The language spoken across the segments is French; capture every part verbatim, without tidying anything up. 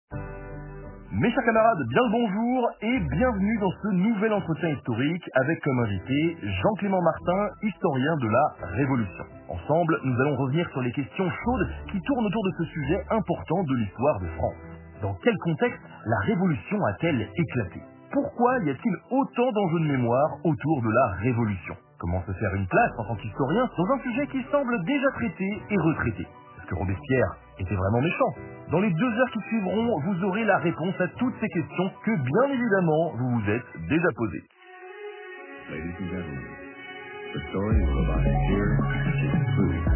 Mes chers camarades, bien le bonjour et bienvenue dans ce nouvel entretien historique avec comme invité Jean-Clément Martin, historien de la Révolution. Ensemble, nous allons revenir sur les questions chaudes qui tournent autour de ce sujet important de l'histoire de France. Dans quel contexte la Révolution a-t-elle éclaté? Pourquoi y a-t-il autant d'enjeux de mémoire autour de la Révolution? Comment se faire une place en tant qu'historien dans un sujet qui semble déjà traité et retraité? Est-ce que Robespierre était vraiment méchant? Dans les deux heures qui suivront, vous aurez la réponse à toutes ces questions que, bien évidemment, vous vous êtes déjà posées. Ladies and gentlemen, the story is about here is food.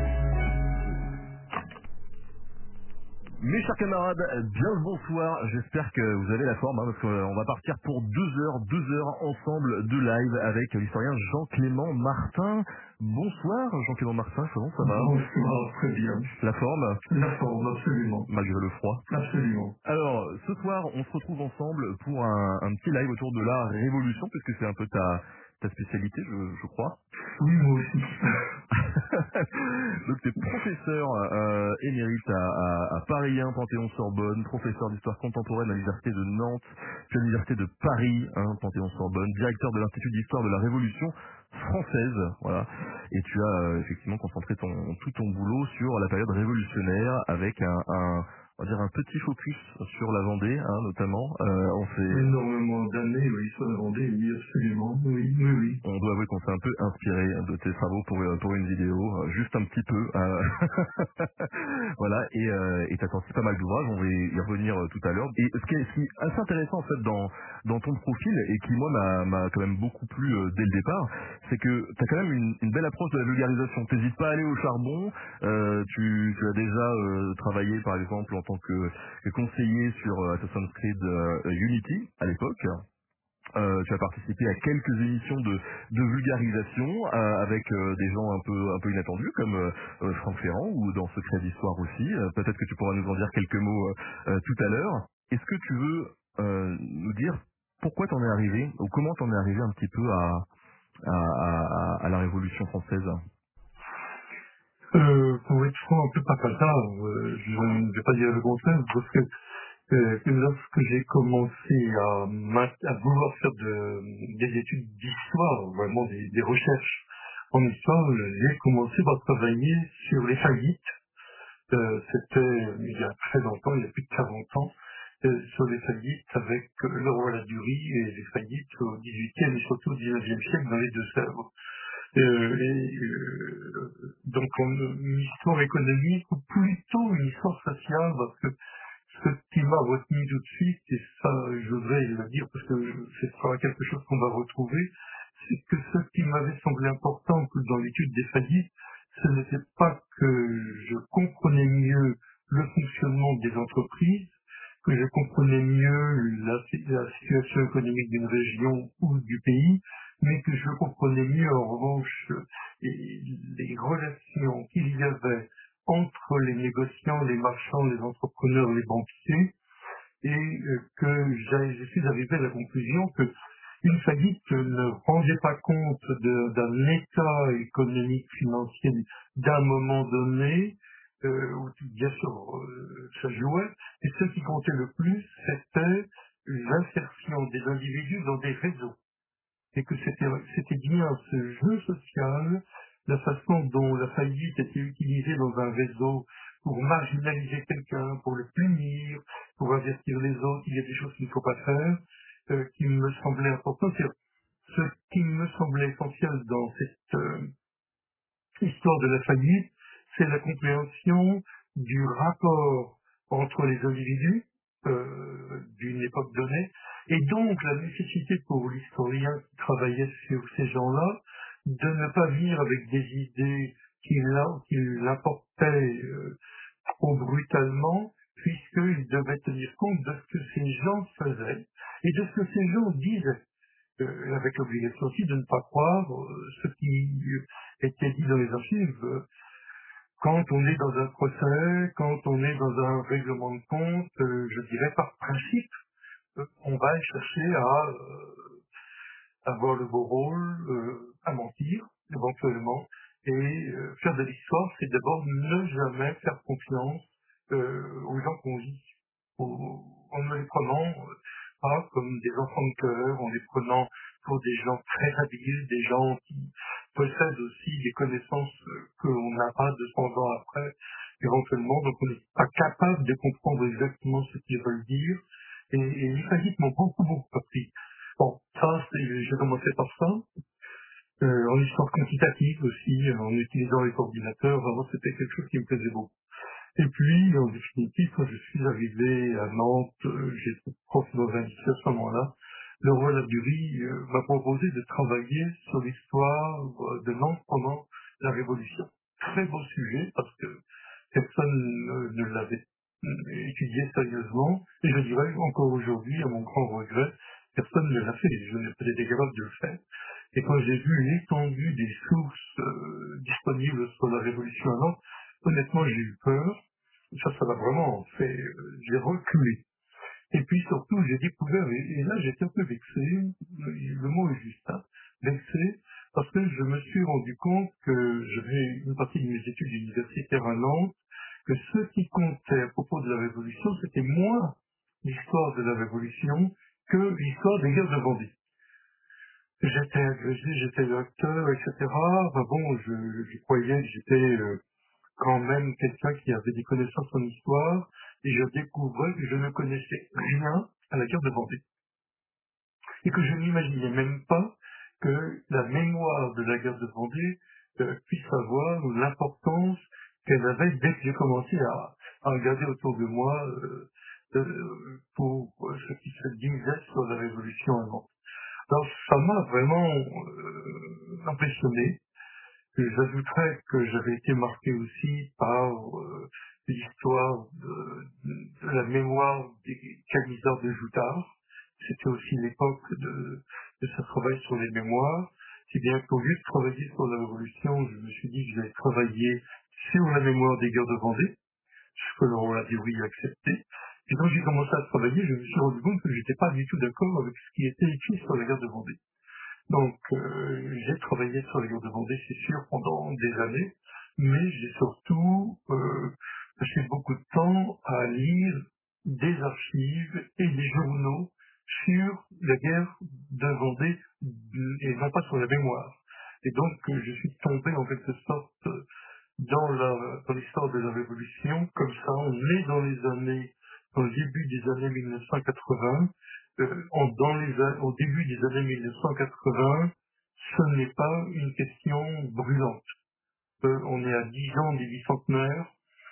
Mes chers camarades, bien le bonsoir, j'espère que vous avez la forme, hein, parce qu'on va partir pour deux heures, deux heures ensemble de live avec l'historien Jean-Clément Martin. Bonsoir Jean-Clément Martin, comment ça va? Bonsoir, très bien. La forme? La forme, absolument. Malgré le froid? Absolument. Alors, ce soir, on se retrouve ensemble pour un, un petit live autour de la Révolution, puisque c'est un peu ta, ta spécialité, je, je crois. Oui, moi aussi. Donc tu es professeur euh, émérite à, à, à Paris un, Panthéon-Sorbonne, professeur d'histoire contemporaine à l'université de Nantes, puis à l'université de Paris un, Panthéon-Sorbonne, directeur de l'Institut d'histoire de la Révolution française, voilà. Et tu as euh, effectivement concentré ton, tout ton boulot sur la période révolutionnaire avec un, un on va dire un petit focus sur la Vendée, hein, notamment. Euh, on s'est Énormément d'années, oui, sur la Vendée, oui, absolument. Oui, oui, oui. On doit avouer qu'on s'est un peu inspiré de tes travaux pour, euh, pour une vidéo, euh, juste un petit peu. euh, voilà, et euh, et t'as sorti pas mal d'ouvrages, on va y y revenir euh, tout à l'heure. Et ce qui est, ce qui est assez intéressant en fait dans dans ton profil et qui moi m'a m'a quand même beaucoup plu euh, dès le départ, c'est que t'as quand même une, une belle approche de la vulgarisation. T'hésites pas à aller au charbon. Euh, tu, tu as déjà euh, travaillé par exemple en tant que, que conseiller sur euh, Assassin's Creed euh, Unity à l'époque. Euh, tu as participé à quelques émissions de, de vulgarisation euh, avec euh, des gens un peu un peu inattendus comme euh, euh, Franck Ferrand ou dans Secret d'Histoire aussi. Euh, peut-être que tu pourras nous en dire quelques mots euh, euh, tout à l'heure. Est-ce que tu veux euh, nous dire pourquoi t'en es arrivé ou comment t'en es arrivé un petit peu à, à, à, à la Révolution française? Euh, pour être franc, un peu pas comme ça, euh, je ne vais pas dire le contraire, parce que euh, lorsque j'ai commencé à, m'int- à vouloir faire de, des études d'histoire, vraiment des, des recherches en histoire, j'ai commencé par travailler sur les faillites. Euh, C'était il y a très longtemps, il y a plus de quarante ans, euh, sur les faillites avec euh, le roi Ladurie et les faillites au dix-huitième et surtout au dix-neuvième siècle dans les Deux-Sèvres. Euh, et euh, donc en, une histoire économique ou plutôt une histoire sociale parce que ce qui m'a retenu tout de suite, et ça je voudrais le dire parce que ce sera quelque chose qu'on va retrouver, c'est que ce qui m'avait semblé important que dans l'étude des faillites, ce n'était pas que je comprenais mieux le fonctionnement des entreprises, que je comprenais mieux la, la situation économique d'une région ou du pays, mais que je comprenais mieux en revanche les, les relations qu'il y avait entre les négociants, les marchands, les entrepreneurs, les banquiers, et euh, que j'ai- je suis arrivé à la conclusion que une faillite ne rendait pas compte de- d'un état économique financier d'un moment donné, euh, où bien sûr euh, ça jouait, et ce qui comptait le plus, c'était l'insertion des individus dans des réseaux et que c'était c'était bien ce jeu social, la façon dont la faillite était utilisée dans un réseau pour marginaliser quelqu'un, pour le punir, pour avertir les autres, il y a des choses qu'il ne faut pas faire, euh, qui me semblaient importantes. C'est-à-dire, ce qui me semblait essentiel dans cette euh, histoire de la faillite, c'est la compréhension du rapport entre les individus euh, d'une époque donnée, et donc la nécessité pour l'historien qui travaillait sur ces gens-là de ne pas venir avec des idées qu'il a- qu'il apportait euh, trop brutalement, puisqu'il devait tenir compte de ce que ces gens faisaient et de ce que ces gens disaient, euh, avec l'obligation aussi de ne pas croire euh, ce qui euh, était dit dans les archives. Euh, Quand on est dans un procès, quand on est dans un règlement de compte, euh, je dirais par principe, euh, on va chercher à euh, avoir le beau rôle, euh, à mentir, éventuellement, et euh, faire de l'histoire, c'est d'abord ne jamais faire confiance euh, aux gens qu'on vit. au- en ne les prenant euh, pas comme des enfants de cœur, en les prenant pour des gens très habiles, des gens qui possèdent aussi des connaissances euh, que l'on n'a pas de cent ans après, éventuellement, donc on n'est pas capable de comprendre exactement ce qu'ils veulent dire, et, et les faillites m'ont beaucoup, beaucoup appris. Bon, ça, c'est- j'ai commencé par ça, euh, en histoire quantitative aussi, euh, en utilisant les coordinateurs, vraiment c'était quelque chose qui me plaisait beaucoup. Et puis, en définitive, quand je suis arrivé à Nantes, euh, j'étais prof dans un lycée à ce moment-là, le roi Ladurie euh, m'a proposé de travailler sur l'histoire euh, de Nantes pendant la Révolution. Très beau sujet, parce que personne ne, ne l'avait euh, étudié sérieusement, et je dirais encore aujourd'hui, à mon grand regret, personne ne l'a fait, je n'ai pas été capable de le faire. Et quand j'ai vu l'étendue des sources euh, disponibles sur la Révolution à Nantes, honnêtement, j'ai eu peur. Ça, ça m'a vraiment fait... euh, j'ai reculé. Et puis surtout, j'ai découvert, et, et là j'étais un peu vexé, le mot est juste, hein, vexé, parce que je me suis rendu compte que j'avais une partie de mes études universitaires à Nantes, que ce qui comptait à propos de la Révolution, c'était moins l'histoire de la Révolution que l'histoire des guerres de Vendée. J'étais agrégé, j'étais docteur, et cetera. Enfin bon, je, je croyais que j'étais euh, quand même quelqu'un qui avait des connaissances en histoire, et je découvrais que je ne connaissais rien à la guerre de Vendée. Et que je n'imaginais même pas que la mémoire de la guerre de Vendée euh, puisse avoir l'importance qu'elle avait dès que j'ai commencé à, à regarder autour de moi euh, euh, pour euh, ce qui se disait sur la révolution allemande. Alors ça m'a vraiment euh, impressionné. J'ajouterais que j'avais été marqué aussi par euh, l'histoire de, de la mémoire des camisards de Joutard. C'était aussi l'époque de, de ce travail sur les mémoires. Si bien qu'au lieu de travailler sur la Révolution, je me suis dit que j'allais travailler sur la mémoire des guerres de Vendée, ce que l'on a dit oui accepté. Et quand j'ai commencé à travailler, je me suis rendu compte que j'étais pas du tout d'accord avec ce qui était écrit sur la guerre de Vendée. Donc, euh, j'ai travaillé sur les guerres de Vendée, c'est sûr, pendant des années, mais j'ai surtout euh, passé beaucoup de temps à lire des archives et des journaux sur la guerre de Vendée et non pas sur la mémoire. Et donc, euh, je suis tombé en quelque sorte dans la- dans l'histoire de la Révolution, comme ça, on est dans les années, dans le début des années mille neuf cent quatre-vingts, euh, en- dans les, a- au début des années mille neuf cent quatre-vingts, ce n'est pas une question brûlante. Euh, on est à dix ans des bicentenaires.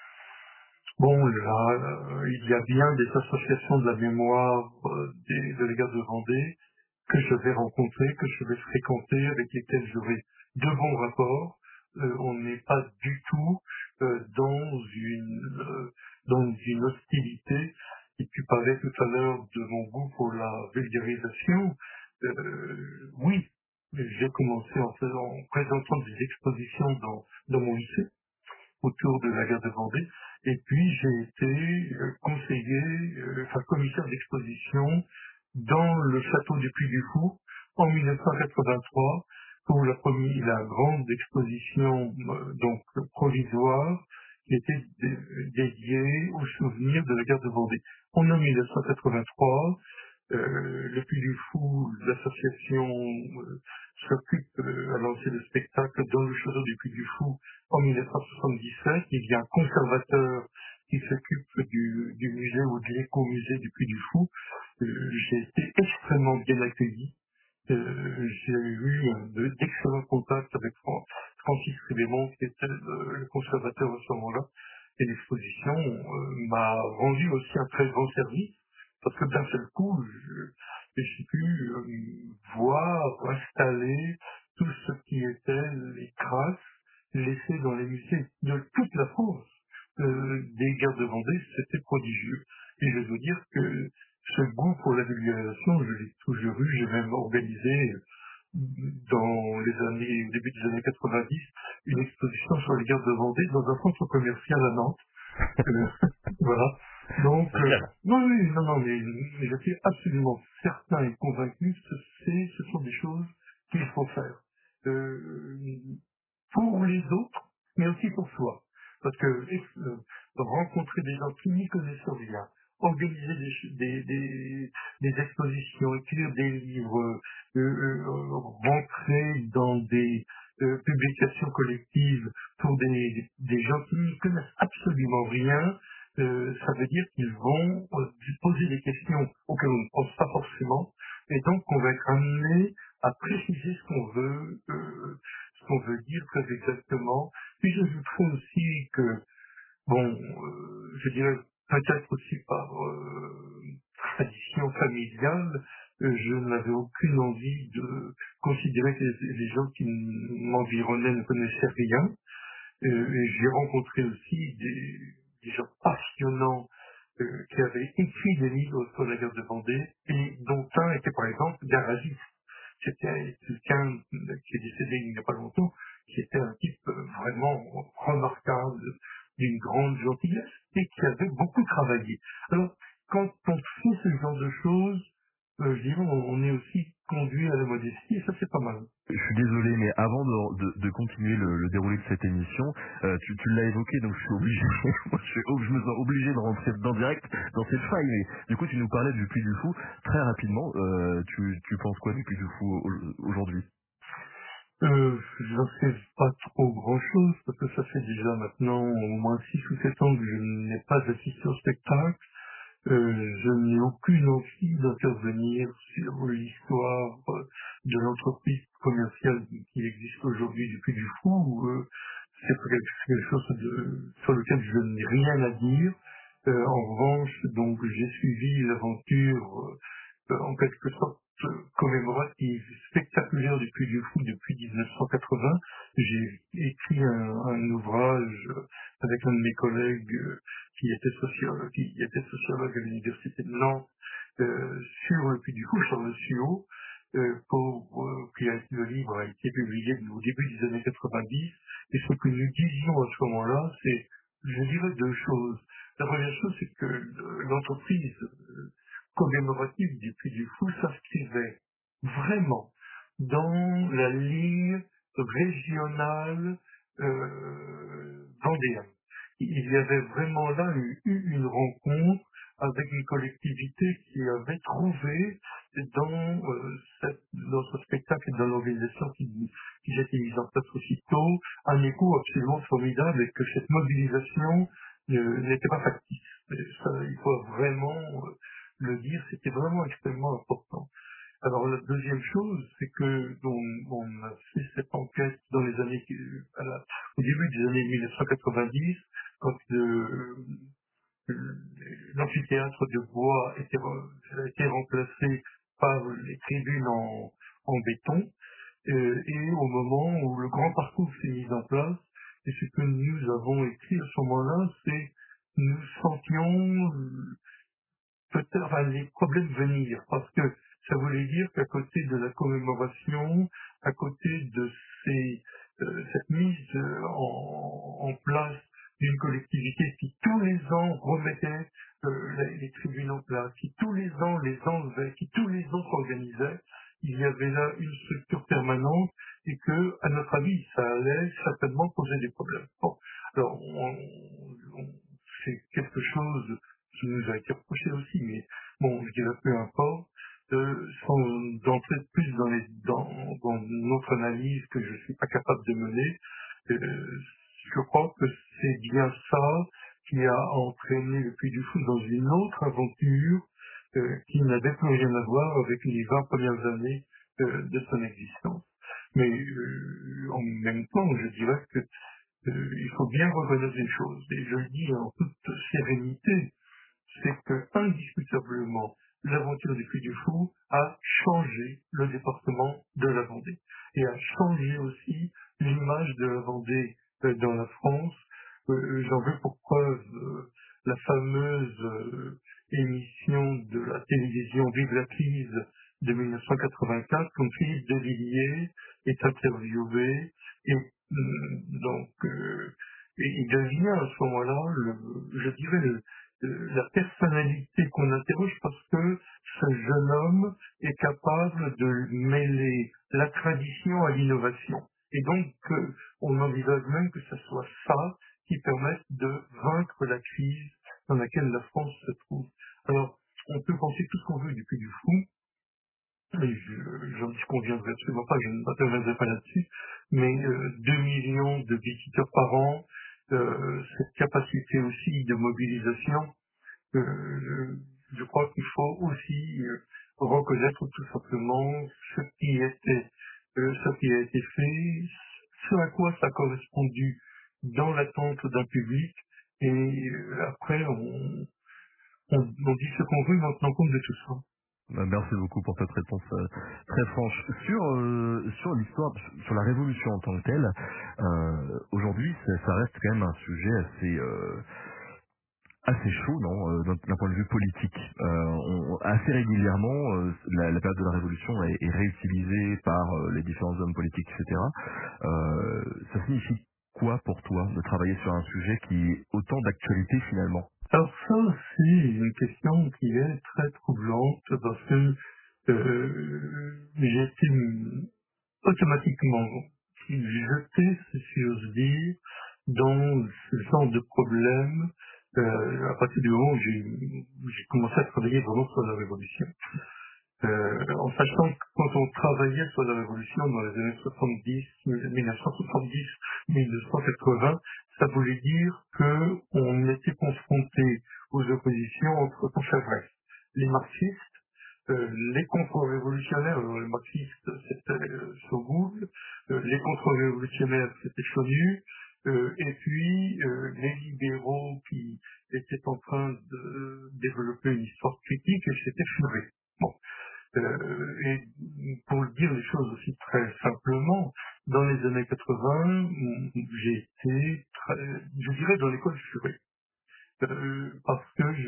Bon, là, euh, il y a bien des associations de la mémoire euh, des, de la guerre de Vendée que je vais rencontrer, que je vais fréquenter, avec lesquels j'aurai de bons rapports. Euh, on n'est pas du tout euh, dans une euh, dans une hostilité. Et tu parlais tout à l'heure de mon goût pour la vulgarisation. Euh, oui, j'ai commencé en faisant, en présentant des expositions dans, dans mon lycée autour de la guerre de Vendée. Et puis j'ai été euh, conseiller, euh, enfin commissaire d'exposition dans le château du Puy du Fou en mille neuf cent quatre-vingt-trois pour la première, la grande exposition euh, donc provisoire qui était dé- dédiée au souvenir de la guerre de Vendée. En mille neuf cent quatre-vingt-trois, euh, le Puy du Fou, l'association euh, s'occupe euh, à lancer le spectacle dans le château du Puy du Fou en mille neuf cent soixante-dix-sept. Il y a un conservateur qui s'occupe du, du musée ou de l'écomusée du Puy du Fou. Euh, j'ai été extrêmement bien accueilli. Euh, j'ai eu euh, de- d'excellents contacts avec Fran- Francis Ribémont, qui était le, le conservateur à ce moment-là. Et l'exposition euh, m'a rendu aussi un très grand service, parce que d'un seul coup, je- j'ai pu euh, voir, installer tout ce qui était les traces laissées dans les musées de toute la France euh, des guerres de Vendée. C'était prodigieux. Et je veux dire que ce goût pour la vulgarisation, je l'ai toujours eu. J'ai même organisé dans les années, au début des années quatre-vingt-dix, une exposition sur les guerres de Vendée dans un centre commercial à Nantes. Euh, voilà. Donc, euh, Génial. non, oui, non, non, mais, mais je suis absolument certain et convaincu que c'est, ce sont des choses qu'il faut faire. Euh, pour les autres, mais aussi pour soi. Parce que euh, rencontrer des gens qui n'y connaissent rien, organiser des, des, des, des expositions, écrire des livres, euh, euh, rentrer dans des euh, publications collectives pour des, des gens qui n'y connaissent absolument rien, euh, ça veut dire qu'ils vont euh, poser des questions auxquelles on ne pense pas forcément, et donc on va être amené à préciser ce qu'on veut, euh, ce qu'on veut dire très exactement. Puis j'ajouterais aussi que, bon, euh, je dirais peut-être aussi par euh, tradition familiale, euh, je n'avais aucune envie de considérer que les, les gens qui m'environnaient ne connaissaient rien. Euh, et j'ai rencontré aussi des, des gens passionnants euh, qui avaient écrit des livres sur la guerre de Vendée, et dont un était par exemple garagiste. C'était quelqu'un qui est décédé il n'y a pas longtemps, qui était un type euh, vraiment remarquable, d'une grande gentillesse, et qui avait beaucoup travaillé. Alors, quand on fait ce genre de choses, euh, je dirais, on, on est aussi conduit à la modestie, et ça c'est pas mal. Je suis désolé, mais avant de, de- de continuer le, le déroulé de cette émission, euh, tu, tu l'as évoqué, donc je suis obligé, moi, je, suis- je me sens obligé de rentrer dedans direct dans cette faille. Mais du coup, tu nous parlais du Puy du Fou très rapidement. Euh, tu, tu penses quoi du Puy du Fou au- aujourd'hui? Euh, j'en sais pas trop grand chose, parce que ça fait déjà maintenant au moins six ou sept ans que je n'ai pas assisté au spectacle. Euh, je n'ai aucune envie d'intervenir sur l'histoire euh, de l'entreprise commerciale qui existe aujourd'hui depuis du fou. Euh, c'est quelque quelque chose de- sur lequel je n'ai rien à dire. Euh, en revanche, donc j'ai suivi l'aventure euh, en quelque sorte euh, commémorative, spectaculaire du Puy du Fou depuis mille neuf cent quatre-vingts. J'ai écrit un, un ouvrage euh, avec un de mes collègues euh, qui était sociologue, qui était sociologue à l'université de Nantes euh, sur le Puy du Fou, sur le Suau, euh, pour euh, puis euh, le livre a été publié au début des années quatre-vingt-dix. Et ce que nous disions à ce moment-là, c'est, je dirais deux choses. La première chose, c'est que euh, l'entreprise commémorative du Puy du Fou s'inscrivait vraiment dans la ligne régionale euh, vendéenne. Il y avait vraiment là eu, eu une rencontre avec une collectivité qui avait trouvé dans, euh, cette, dans ce spectacle et dans l'organisation qui, qui a été mise en place aussitôt un écho absolument formidable, et que cette mobilisation euh, n'était pas factice. Et ça, il faut vraiment euh, le dire, c'était vraiment extrêmement important. Alors la deuxième chose, c'est que on, on a fait cette enquête dans les années, à la- au début des années mille neuf cent quatre-vingt-dix, quand le- l'amphithéâtre de bois était, re- a été remplacé par les tribunes en, en béton, euh, et au moment où le grand parcours s'est mis en place. Et ce que nous avons écrit à ce moment-là, c'est nous sentions peut-être enfin, les problèmes venir, parce que ça voulait dire qu'à côté de la commémoration, à côté de ces, euh, cette mise euh, en, en place d'une collectivité qui tous les ans remettait euh, les, les tribunes en place, qui tous les ans les enlevait, qui tous les ans s'organisait, il y avait là une structure permanente, et que, à notre avis, ça allait certainement poser des problèmes. Bon, alors, on, on- c'est quelque chose qui nous a été reproché aussi, mais bon, je dirais peu importe, euh, sans entrer plus dans, les, dans, dans notre analyse que je suis pas capable de mener, euh, je crois que c'est bien ça qui a entraîné le Puy du Fou dans une autre aventure euh, qui n'avait plus rien à voir avec les vingt premières années euh, de son existence. Mais euh, en même temps, je dirais que euh, il faut bien reconnaître une chose, et je le dis en toute sérénité, c'est que, indiscutablement, l'aventure du Puy du Fou a changé le département de la Vendée, et a changé aussi l'image de la Vendée euh, dans la France. Euh, J'en veux pour preuve euh, la fameuse euh, émission de la télévision Vive la crise de mille neuf cent quatre-vingt-quatre, quand Philippe de Villiers est interviewé, et euh, donc euh, et il devient à ce moment-là, le, je dirais, le, euh, la personnalité qu'on interroge, parce que ce jeune homme est capable de mêler la tradition à l'innovation. Et donc, euh, on envisage même que ce soit ça qui permette de vaincre la crise dans laquelle la France se trouve Alors, on peut penser tout ce qu'on veut du Puy du Fou, et je, j'en dis conviendrai absolument pas, je ne m'interviendrai pas là-dessus, mais euh, deux millions de visiteurs par an, euh, cette capacité aussi de mobilisation, euh, je crois qu'il faut aussi euh, reconnaître tout simplement ce qui était, euh, ce qui a été fait, ce à quoi ça a correspondu dans l'attente d'un public, et euh, après on, on, on dit ce qu'on veut, mais en tenant compte de tout ça. Euh, Merci beaucoup pour cette réponse euh, très franche. Sur euh, sur l'histoire, sur la révolution en tant que telle, euh, aujourd'hui, ça, ça reste quand même un sujet assez euh, assez chaud, non, euh, d'un d'un point de vue politique. Euh, on- assez régulièrement, euh, la, la période de la révolution est, est réutilisée par euh, les différents hommes politiques, et cetera. Euh, ça signifie quoi pour toi de travailler sur un sujet qui est autant d'actualité finalement? Alors ça, c'est une question qui est très troublante parce que euh, j'ai été automatiquement jeté, si j'ose dire, dans ce genre de problème euh, à partir du moment où j'ai j'ai commencé à travailler vraiment sur la révolution. Euh, en sachant que quand on travaillait sur la révolution dans les années soixante-dix, mille neuf cent soixante-dix, mille neuf cent quatre-vingts, ça voulait dire que on était confronté aux oppositions entre conservateurs, les marxistes, euh, les contre-révolutionnaires, alors les marxistes c'était euh, Sogoul, euh, les contre-révolutionnaires c'était Chonu, euh, et puis euh, les libéraux qui étaient en train de développer une histoire critique, et c'était Furet. Bon. Euh, et pour dire les choses aussi très simplement, dans les années quatre-vingts, j'ai été, très, je dirais, dans l'école Furet. Euh, parce que je,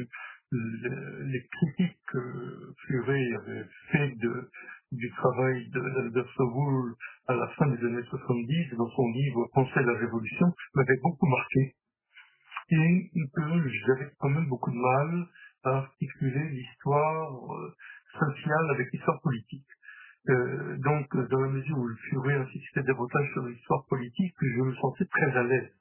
le- les critiques que Furet avait fait de, du travail de- d'Albert Sogoul à la fin des années soixante-dix, dans son livre Penser la Révolution, m'avait beaucoup marqué. Et que j'avais quand même beaucoup de mal à articuler l'histoire euh, sociale avec l'histoire politique. Euh, donc, dans la mesure où le Furet insistait davantage sur l'histoire politique, je me sentais très à l'aise.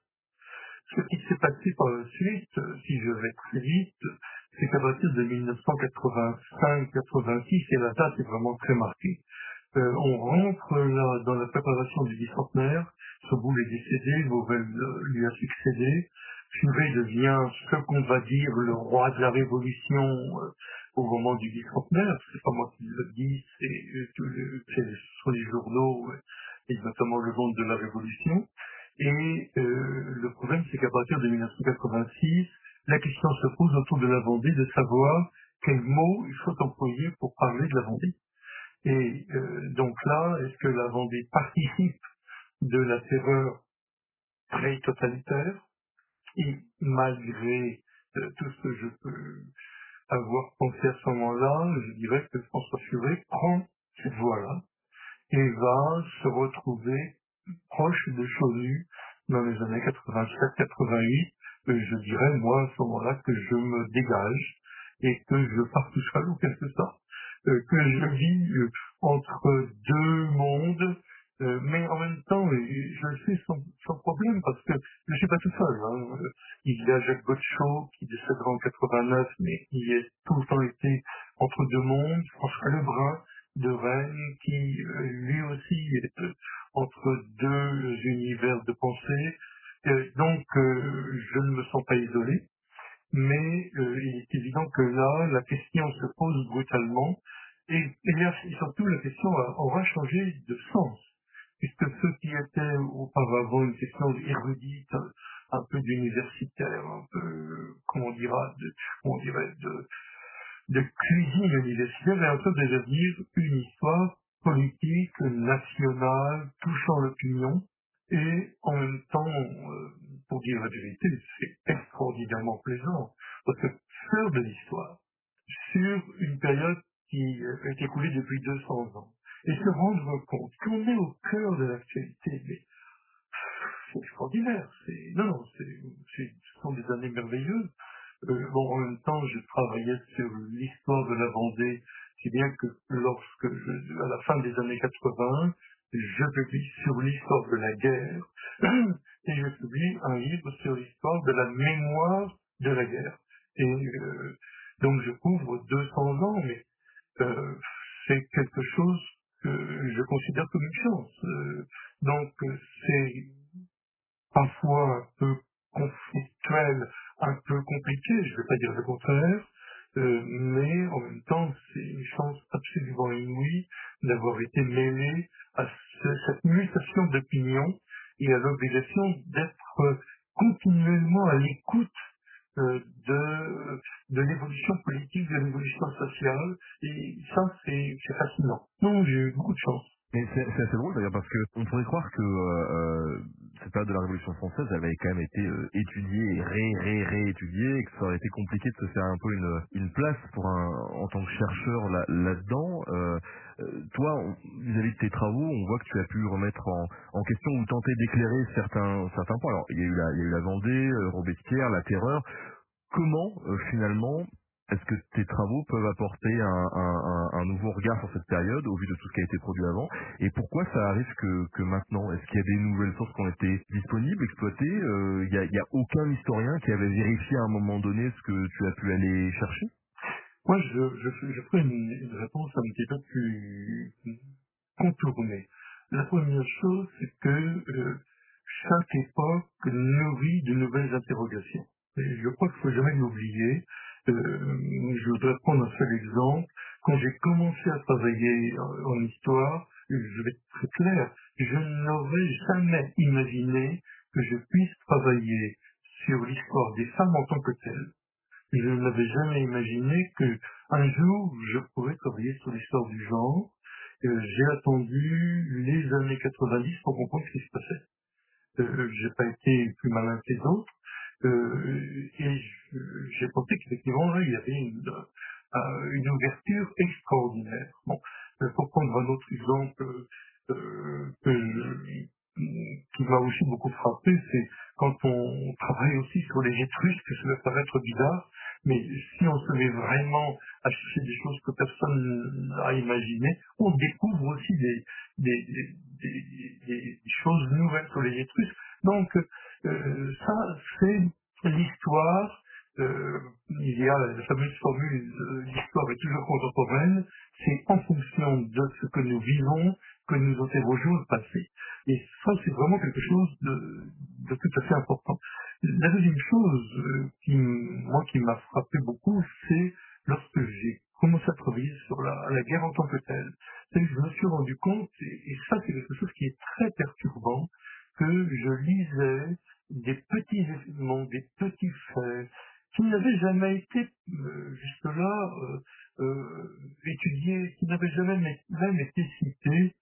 Ce qui s'est passé par la suite, euh, si je vais très vite, c'est qu'à partir de mille neuf cent quatre-vingt-cinq quatre-vingt-six, et la date est vraiment très marquée, euh, on rentre là dans la préparation du bicentenaire. Soboul est décédé, Vauvel euh, lui a succédé. Furet devient ce qu'on va dire le roi de la révolution euh, au moment du bicentenaire. C'est pas moi qui le dis, c'est euh, tout le- c'est sur les journaux, euh, et notamment le monde de la révolution. Et euh, le problème, c'est qu'à partir de mille neuf cent quatre-vingt-six, la question se pose autour de la Vendée de savoir quel mot il faut employer pour parler de la Vendée. Et euh, donc là, est-ce que la Vendée participe de la terreur très totalitaire et malgré euh, tout ce que je peux avoir pensé à ce moment-là, je dirais que François Furet prend cette voie-là et va se retrouver proche de Chonu dans les années quatre-vingt-sept quatre-vingt-huit. Euh, je dirais, moi, à ce moment-là, que je me dégage et que je pars tout seul, en quelque sorte, euh, que je vis euh, entre deux mondes, euh, mais en même temps, euh, je le fais sans, sans problème, parce que je ne suis pas tout seul. Hein. Euh, Il y a Jacques Botchot, qui décédera en quatre-vingt-neuf, mais qui a tout le temps été entre deux mondes, François Lebrun de Rennes, qui euh, lui aussi est euh, entre deux univers de pensée. Euh, donc, euh, je ne me sens pas isolé. Mais euh, il est évident que là, la question se pose brutalement, et, et là, et surtout la question a- aura changé de sens, puisque ce qui était auparavant une question érudite, un, un peu d'universitaire, un peu, comment on dira, de, on dirait de, de cuisine universitaire, est en train de devenir une histoire politique, nationale, touchant l'opinion, et en même temps, euh, pour dire la vérité, c'est extraordinairement plaisant, parce que faire de l'histoire sur une période qui euh, est écoulée depuis deux cents ans, et se rendre compte qu'on est au cœur de l'actualité, mais c'est extraordinaire, c'est, non, non, c'est, c'est- ce sont des années merveilleuses. Euh, bon, en même temps, je travaillais sur l'histoire de la Vendée, si bien que lorsque, je, à la fin des années quatre-vingts, je publie sur l'histoire de la guerre, et je publie un livre sur l'histoire de la mémoire de la guerre. Et euh, Donc je couvre deux cents ans, mais euh, c'est quelque chose que je considère comme une chance. Euh, donc euh, c'est parfois un peu conflictuel, un peu compliqué, je ne vais pas dire le contraire, euh, mais en même temps, c'est une chance absolument inouïe d'avoir été mêlé à ce- cette mutation d'opinion et à l'obligation d'être euh, continuellement à l'écoute euh, de, de l'évolution politique, de l'évolution sociale, et ça, c'est c'est fascinant. Non, j'ai eu beaucoup de chance. Mais c'est c'est assez drôle d'ailleurs parce que on pourrait croire que euh, euh, cette période de la Révolution française elle avait quand même été euh, étudiée et ré ré réétudiée et que ça aurait été compliqué de se faire un peu une, une place pour un en tant que chercheur là là-dedans. Euh, euh, toi, on- vis-à-vis de tes travaux, on voit que tu as pu remettre en, en question ou tenter d'éclairer certains certains points. Alors il y a eu la il y a eu la Vendée, euh, Robespierre, la Terreur. Comment euh, finalement est-ce que tes travaux peuvent apporter un, un- un- un nouveau regard sur cette période au vu de tout ce qui a été produit avant et pourquoi ça arrive que, que maintenant est-ce qu'il y a des nouvelles sources qui ont été disponibles, exploitées? Euh, Il n'y a, il y a aucun historien qui avait vérifié à un moment donné ce que tu as pu aller chercher? Moi, je, je, je ferai une, une réponse un petit peu plus contournée. La première chose, c'est que euh, chaque époque nourrit de nouvelles interrogations. Et je crois qu'il ne faut jamais l'oublier. Euh, je voudrais prendre un seul exemple. Quand j'ai commencé à travailler en, en histoire, je vais être très clair, je n'aurais jamais imaginé que je puisse travailler sur l'histoire des femmes en tant que telles. Je n'avais jamais imaginé que un jour je pourrais travailler sur l'histoire du genre. Euh, j'ai attendu les années quatre-vingt-dix pour comprendre ce qui se passait. Euh, j'ai pas été plus malin que les autres. Euh, et je- j'ai pensé qu'effectivement là il y avait une, euh, une ouverture extraordinaire. Bon, euh, pour prendre un autre exemple euh, que je- qui m'a aussi beaucoup frappé, c'est quand on travaille aussi sur les Étrusques, que ça va paraître bizarre, mais si on se met vraiment à chercher des choses que personne n'a imaginées, on découvre aussi des, des, des, des- des- des choses nouvelles sur les Étrusques. Donc euh, ça, c'est l'histoire. Euh, il y a la fameuse formule euh, l'histoire est toujours contemporaine. C'est en fonction de ce que nous vivons que nous interrogeons le passé. Et ça, c'est vraiment quelque chose de, de tout à fait important. La deuxième chose euh, qui, m- moi, qui m'a frappé beaucoup, c'est lorsque j'ai commencé à travailler sur la, la guerre en tant que telle. C'est que je me suis rendu compte, et, et ça, c'est quelque chose qui est très perturbant, que je lisais des petits événements, des petits faits, qui n'avaient jamais été euh, jusque-là euh, euh, étudiés, qui n'avaient jamais même été cités.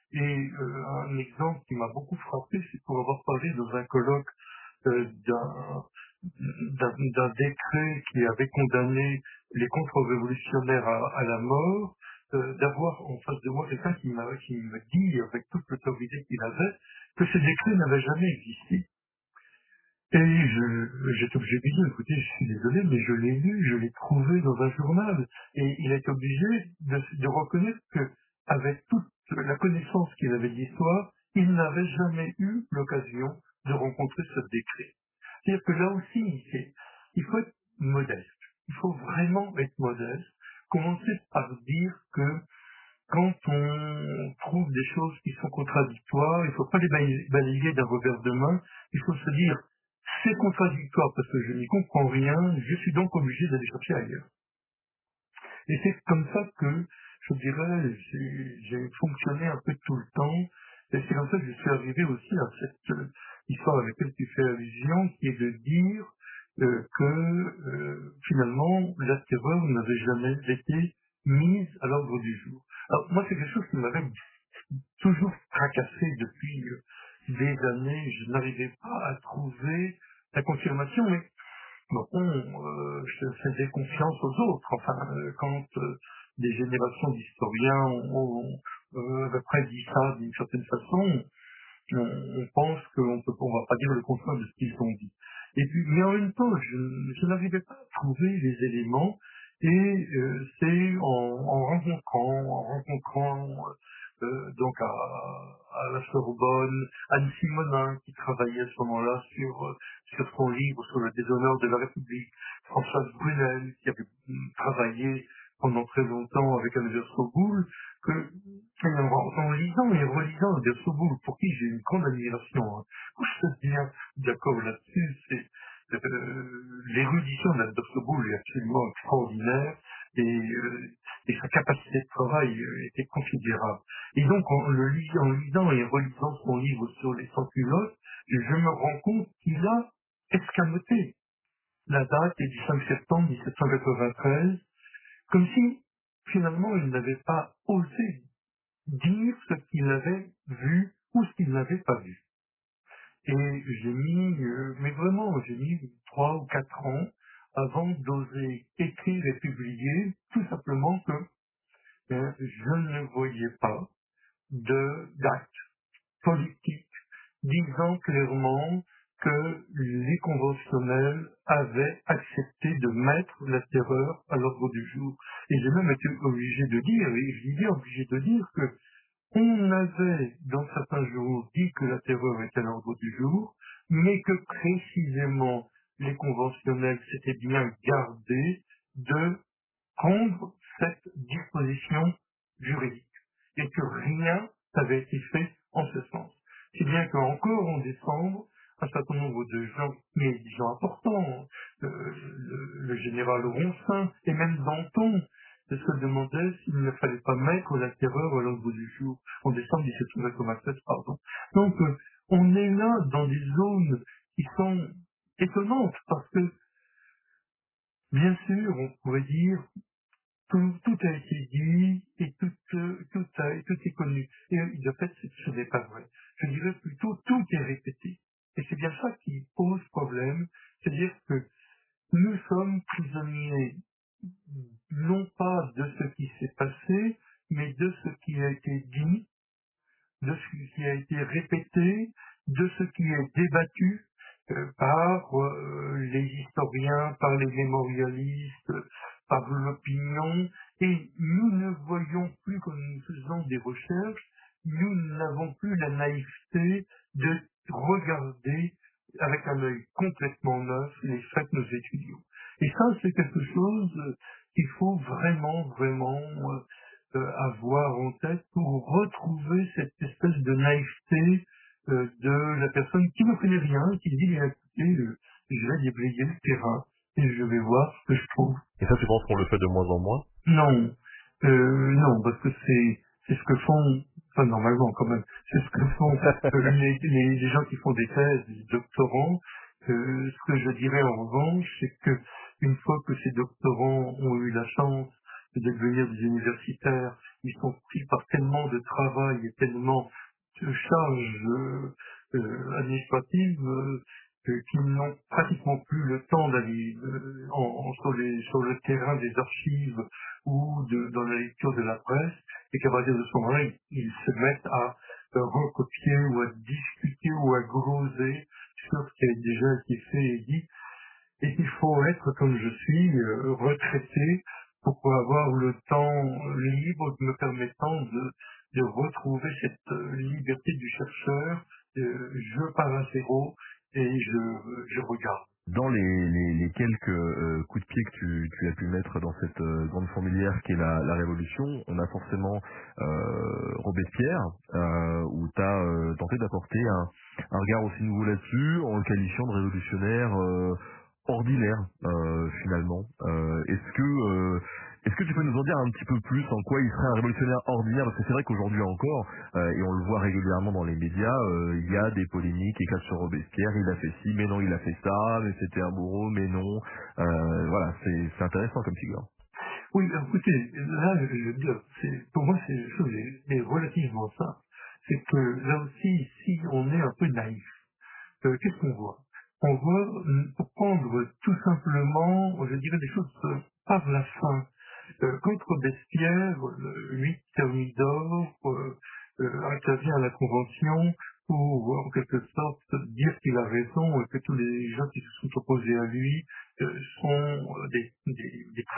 Et euh, un exemple qui m'a beaucoup frappé, c'est pour avoir parlé dans un colloque euh, d'un d'un d'un décret qui avait condamné les contre-révolutionnaires à, à la mort, euh, d'avoir en face de moi quelqu'un qui, m'a- qui me dit, avec toute l'autorité qu'il avait, que ce décret n'avait jamais existé. Et je, j'étais obligé de lui dire, écoutez, je suis désolé, mais je l'ai lu, je l'ai trouvé dans un journal. Et il a été obligé de, de reconnaître que, avec toute la connaissance qu'il avait d'histoire, il n'avait jamais eu l'occasion de rencontrer ce décret. C'est-à-dire que là aussi, c'est- il faut être modeste. Il faut vraiment être modeste. Commencer par dire que quand on trouve des choses qui sont contradictoires, il ne faut pas les balayer balayer d'un revers de main. Il faut se dire, c'est contradictoire parce que je n'y comprends rien, je suis donc obligé d'aller chercher ailleurs. Et c'est comme ça que, je dirais, j'ai j'ai fonctionné un peu tout le temps. Et c'est comme ça que je suis arrivé aussi à cette euh, histoire à laquelle tu fais allusion, qui est de dire euh, que euh, finalement, la terreur n'avait jamais été mise à l'ordre du jour. Alors moi, c'est quelque chose qui m'avait toujours tracassé depuis euh, des années. Je n'arrivais pas à trouver la confirmation, mais bon, euh, je faisais confiance aux autres. Enfin, euh, quand euh, des générations d'historiens ont, ont euh, à peu près dit ça d'une certaine façon, on, on pense qu'on peut, on va pas dire le contraire de ce qu'ils ont dit. Et puis, mais en même temps, je, je n'arrivais pas à trouver les éléments. Et euh, c'est en, en rencontrant, en rencontrant euh, donc à, à la Sorbonne, Anne Simonin qui travaillait à ce moment-là sur euh, sur son livre sur le déshonneur de la République, Françoise Brunel qui avait hum, travaillé pendant très longtemps avec Albert Soboul, que en, en lisant et relisant Albert Soboul, pour qui j'ai une grande admiration, hein, je suis bien d'accord là-dessus, c'est euh, l'érudition d'Albert Soboul est absolument extraordinaire et, euh, et sa capacité de travail euh, était considérable. Et donc, en le lisant, en lisant et relisant son livre sur les sans-culottes, je me rends compte qu'il a escamoté la date est du cinq septembre mille sept cent quatre-vingt-treize, comme si, finalement, il n'avait pas osé dire ce qu'il avait vu ou ce qu'il n'avait pas vu. Et j'ai mis, euh, mais vraiment, j'ai mis trois ou quatre ans avant d'oser écrire et publier, tout simplement que euh, je ne voyais pas de d'acte politique disant clairement que les conventionnels avaient accepté de mettre la terreur à l'ordre du jour. Et j'ai même été obligé de dire, et je dis obligé de dire que on avait, dans certains jours, dit que la terreur était à l'ordre du jour, mais que précisément les conventionnels s'étaient bien gardés de prendre cette disposition juridique et que rien n'avait été fait en ce sens. Si bien qu'encore en décembre, un certain nombre de gens, mais des gens importants, euh, le, le général Ronsin et même Danton, se demandaient s'il ne fallait pas mettre la terreur à l'ordre du jour, en décembre mille sept cent quatre-vingt-sept, pardon. Donc, euh, on est là dans des zones qui sont étonnantes, parce que, bien sûr, on pourrait dire, tout, tout a été dit et tout, euh, tout, a, tout est connu. Et euh, de fait, ce ce n'est pas vrai. Je dirais plutôt tout est répété. Et c'est bien ça qui pose problème, c'est-à-dire que nous sommes prisonniers non pas de ce qui s'est passé, mais de ce qui a été dit, de ce qui a été répété, de ce qui est débattu euh, par euh, les historiens, par les mémorialistes, par l'opinion, et nous ne voyons plus, comme nous faisons des recherches, nous n'avons plus la naïveté de regarder avec un œil complètement neuf les faits que nous étudions. Et ça, c'est quelque chose euh, qu'il faut vraiment, vraiment euh, euh, avoir en tête pour retrouver cette espèce de naïveté euh, de la personne qui ne connaît rien, qui dit, eh, écoutez, euh, je vais déblayer le terrain et je vais voir ce que je trouve. Et ça, tu penses qu'on le fait de moins en moins? Non, euh, non, parce que c'est c'est ce que font, enfin normalement quand même, c'est ce que font euh, les, les, les gens qui font des thèses, des doctorants. Euh, ce que je dirais en revanche, c'est que une fois que ces doctorants ont eu la chance de devenir des universitaires, ils sont pris par tellement de travail et tellement de charges euh, euh, administratives euh, que- qu'ils n'ont pratiquement plus le temps d'aller euh, en, en- sur, les- sur le terrain des archives ou de, dans la lecture de la presse, et qu'à partir de ce moment-là, ils, ils se mettent à euh, recopier ou à discuter ou à gloser sur ce qui a déjà été fait et dit, et qu'il faut être, comme je suis, euh, retraité pour avoir le temps libre me permettant de, de retrouver cette euh, liberté du chercheur. Euh, je pars à zéro et je, je regarde. Dans les, les, les quelques euh, coups de pied que tu, tu as pu mettre dans cette euh, grande fourmilière qui est la, la Révolution, on a forcément euh, Robespierre, euh, où tu as tenté d'apporter un, un regard aussi nouveau là-dessus, en le qualifiant de révolutionnaire euh, ordinaire, euh, finalement. Euh, est-ce que euh, est-ce que tu peux nous en dire un petit peu plus en quoi il serait un révolutionnaire ordinaire? Parce que c'est vrai qu'aujourd'hui encore, euh, et on le voit régulièrement dans les médias, euh, il y a des polémiques et cas sur Robespierre, il a fait ci, mais non, il a fait ça, mais c'était un bourreau, mais non. Euh, voilà, c'est c'est intéressant comme figure. Oui, écoutez, là, je je veux dire, c'est, pour moi, c'est une chose est, est relativement simple. C'est que là aussi, si on est un peu naïf, euh, qu'est-ce qu'on voit? On voit, hum, pour prendre tout simplement, je dirais des choses euh, par la fin. Euh, contre Robespierre, le huit Thermidor euh, euh, intervient à la Convention pour, en quelque sorte, dire qu'il a raison et que tous les gens qui se sont opposés à lui euh, sont euh, des, des, des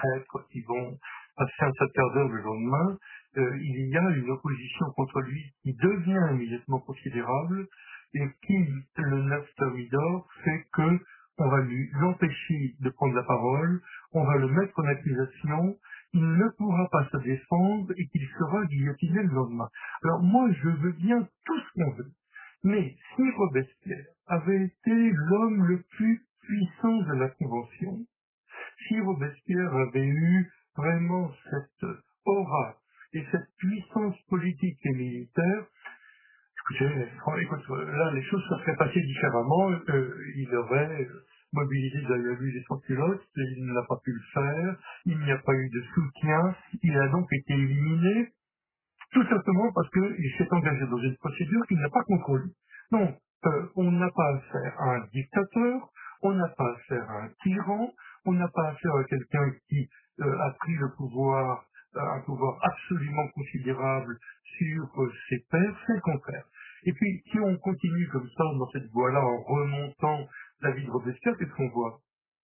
traîtres qui vont passer un certain quart d'heure le lendemain, euh, il y a une opposition contre lui qui devient immédiatement considérable et qui, le neuf Thermidor, fait que on va lui l'empêcher de prendre la parole, on va le mettre en accusation, il ne pourra pas se défendre et qu'il sera guillotiné le lendemain. Alors moi, je veux bien tout ce qu'on veut, mais si Robespierre avait été l'homme le plus puissant de la Convention, si Robespierre avait eu vraiment cette aura et cette puissance politique et militaire, écoutez, écoute, là, les choses se seraient passées différemment. Euh, il aurait mobilisé derrière lui les sans-culottes, il n'a pas pu le faire, il n'y a pas eu de soutien, il a donc été éliminé, tout simplement parce qu'il s'est engagé dans une procédure qu'il n'a pas contrôlée. Donc, euh, on n'a pas affaire à un dictateur, on n'a pas affaire à un tyran, on n'a pas affaire à quelqu'un qui euh, a pris le pouvoir, euh, un pouvoir absolument considérable sur euh, ses pairs, c'est le contraire. Et puis, si on continue comme ça, dans cette voie-là, en remontant la vie de Robespierre, qu'est-ce qu'on voit?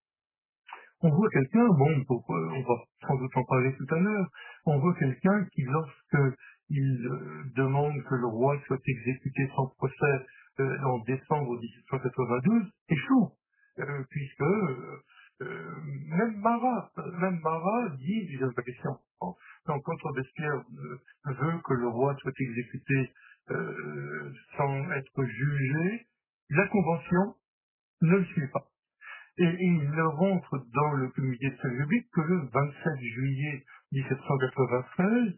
On voit quelqu'un, bon, pour, euh, on va sans doute en parler tout à l'heure, on voit quelqu'un qui, lorsque il euh, demande que le roi soit exécuté sans procès euh, en décembre dix-sept cent quatre-vingt-douze, échoue, euh, puisque euh, euh, même Marat, même Marat dit, il n'y a pas question. Donc, quand Robespierre euh, veut que le roi soit exécuté euh, sans être jugé, la Convention ne le suit pas. Et, et il ne rentre dans le comité de salut public que le vingt-sept juillet dix-sept cent quatre-vingt-treize,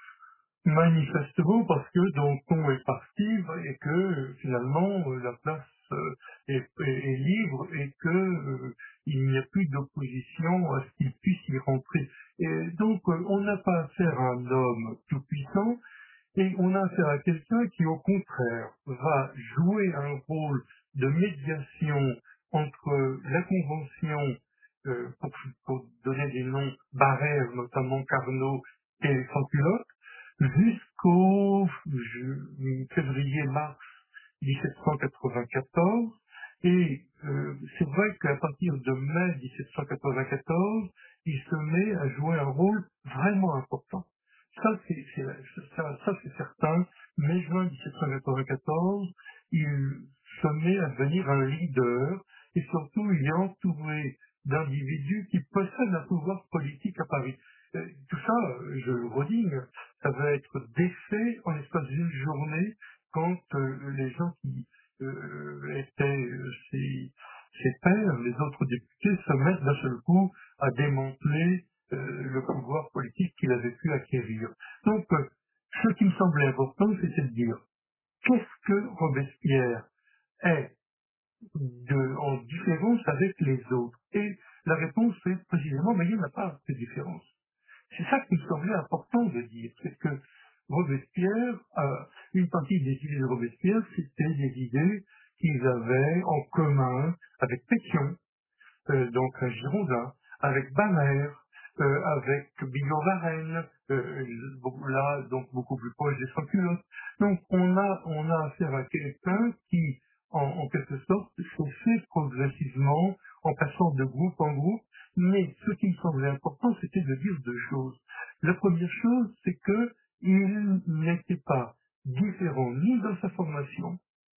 manifestement parce que Danton est parti et que euh, finalement euh, la place euh, est, est- est libre et que euh, il n'y a plus d'opposition à ce qu'il puisse y rentrer. Et donc euh, on n'a pas affaire à un homme tout puissant, et on a affaire à quelqu'un qui, au contraire, va jouer un rôle de médiation entre la Convention, euh, pour, pour donner des noms, Barrère, notamment Carnot, et les sans-culottes, jusqu'au ju- février-mars dix-sept cent quatre-vingt-quatorze. Et euh, c'est vrai qu'à partir de mai dix-sept cent quatre-vingt-quatorze, il se met à jouer un rôle vraiment important. Ça, c'est c'est- ça, ça, c'est certain. Mai-juin dix-sept cent quatre-vingt-quatorze, il se met à devenir un leader et surtout il est entouré d'individus qui possèdent un pouvoir politique à Paris. Euh, tout ça, euh, je le redis, ça va être défait en l'espace d'une journée quand euh, les gens qui euh, étaient euh, ses, ses pairs, les autres députés, se mettent d'un seul coup à démanteler euh, le pouvoir politique qu'il avait pu acquérir. Donc, euh, ce qui me semblait important, c'était de dire qu'est-ce que Robespierre est de, en différence avec les autres. Et la réponse est précisément, mais il n'y en a pas de différence. C'est ça qui me semblait important de dire, c'est que Robespierre, euh, une partie des idées de Robespierre, c'était des idées qu'ils avaient en commun avec Pétion, euh, donc un Girondin, avec Bamer, euh, avec Bigot-Varenne, euh, beaucoup- là, donc beaucoup plus proche des sans-culottes. Donc on a, on a affaire à quelqu'un qui, en, en quelque sorte, s'est fait progressivement en passant de groupe en groupe, mais ce qui me semblait important, c'était de dire deux choses. La première chose, c'est que il n'était pas différent ni dans sa formation,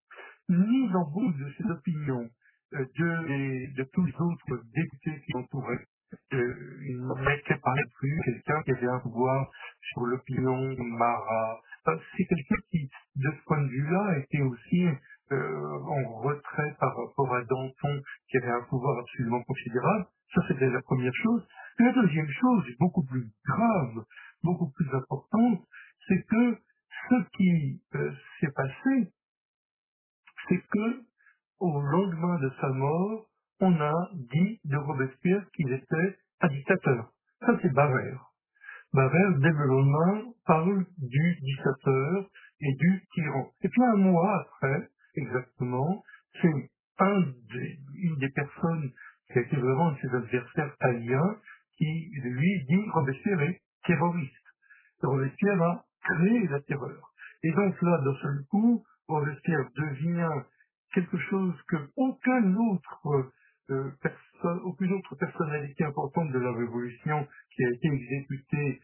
ni dans beaucoup de ses opinions euh, de, les- de tous les autres députés qui l'entouraient. Euh, il n'était pas non plus quelqu'un qui avait un pouvoir sur l'opinion Marat. Enfin, c'est quelqu'un qui, de ce point de vue-là, était aussi euh, en retrait par rapport à Danton, qui avait un pouvoir absolument considérable. Ça, c'était la première chose. Et la deuxième chose, et beaucoup plus grave, beaucoup plus importante, c'est que ce qui euh, s'est passé, c'est que au lendemain de sa mort, on a dit de Robespierre qu'il était un dictateur. Ça, c'est Barrère. Barrère, dès le lendemain, parle du dictateur et du tyran. Et puis un mois après, exactement, c'est un des, une des personnes qui a été vraiment un de ses adversaires italiens qui, lui, dit Robespierre est terroriste. Robespierre a créé la terreur. Et donc là, d'un seul coup, Robespierre devient quelque chose que aucun autre euh, personne, aucune autre personnalité importante de la Révolution qui a été exécutée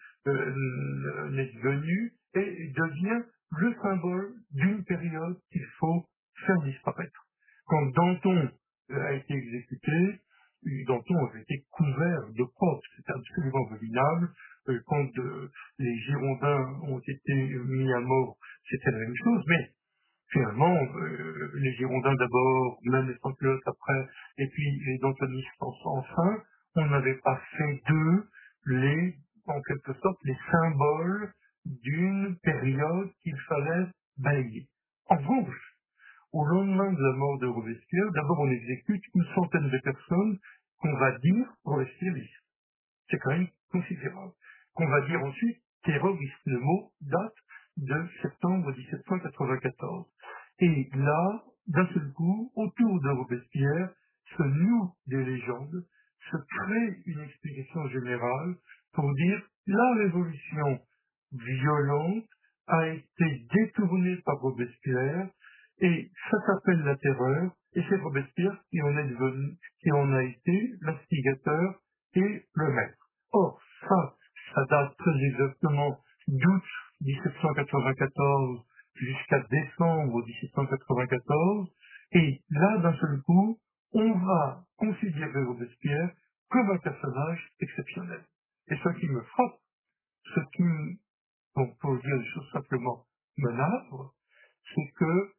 euh, n'est venue et devient le symbole d'une période qu'il faut faire disparaître. Quand Danton euh, a été exécuté, Danton avait été couvert de propre, c'était absolument abominable. Euh, quand euh, les Girondins ont été mis à mort, c'était la même chose, mais finalement, euh, les Girondins d'abord, même les sans-culottes après, et puis les Dantonistes enfin, on n'avait pas fait d'eux les, en quelque sorte, les symboles d'une période qu'il fallait balayer. En revanche, au lendemain de la mort de Robespierre, d'abord on exécute une centaine de personnes qu'on va dire robespierristes. C'est quand même considérable. Qu'on va dire ensuite terroriste. Le mot date de septembre dix-sept cent quatre-vingt-quatorze. Et là, d'un seul coup, autour de Robespierre, se nouent des légendes, se crée une explication générale pour dire la révolution violente a été détournée par Robespierre et ça s'appelle la terreur et c'est Robespierre qui en est devenu, qui en a été l'instigateur et le maître. Or, ça, ça date très exactement d'août dix-sept cent quatre-vingt-quatorze jusqu'à décembre dix-sept cent quatre-vingt-quatorze, et là, d'un seul coup, on va considérer Robespierre comme un personnage exceptionnel. Et ce qui me frappe, ce qui, me- bon, pour dire les choses simplement, me navre, c'est que,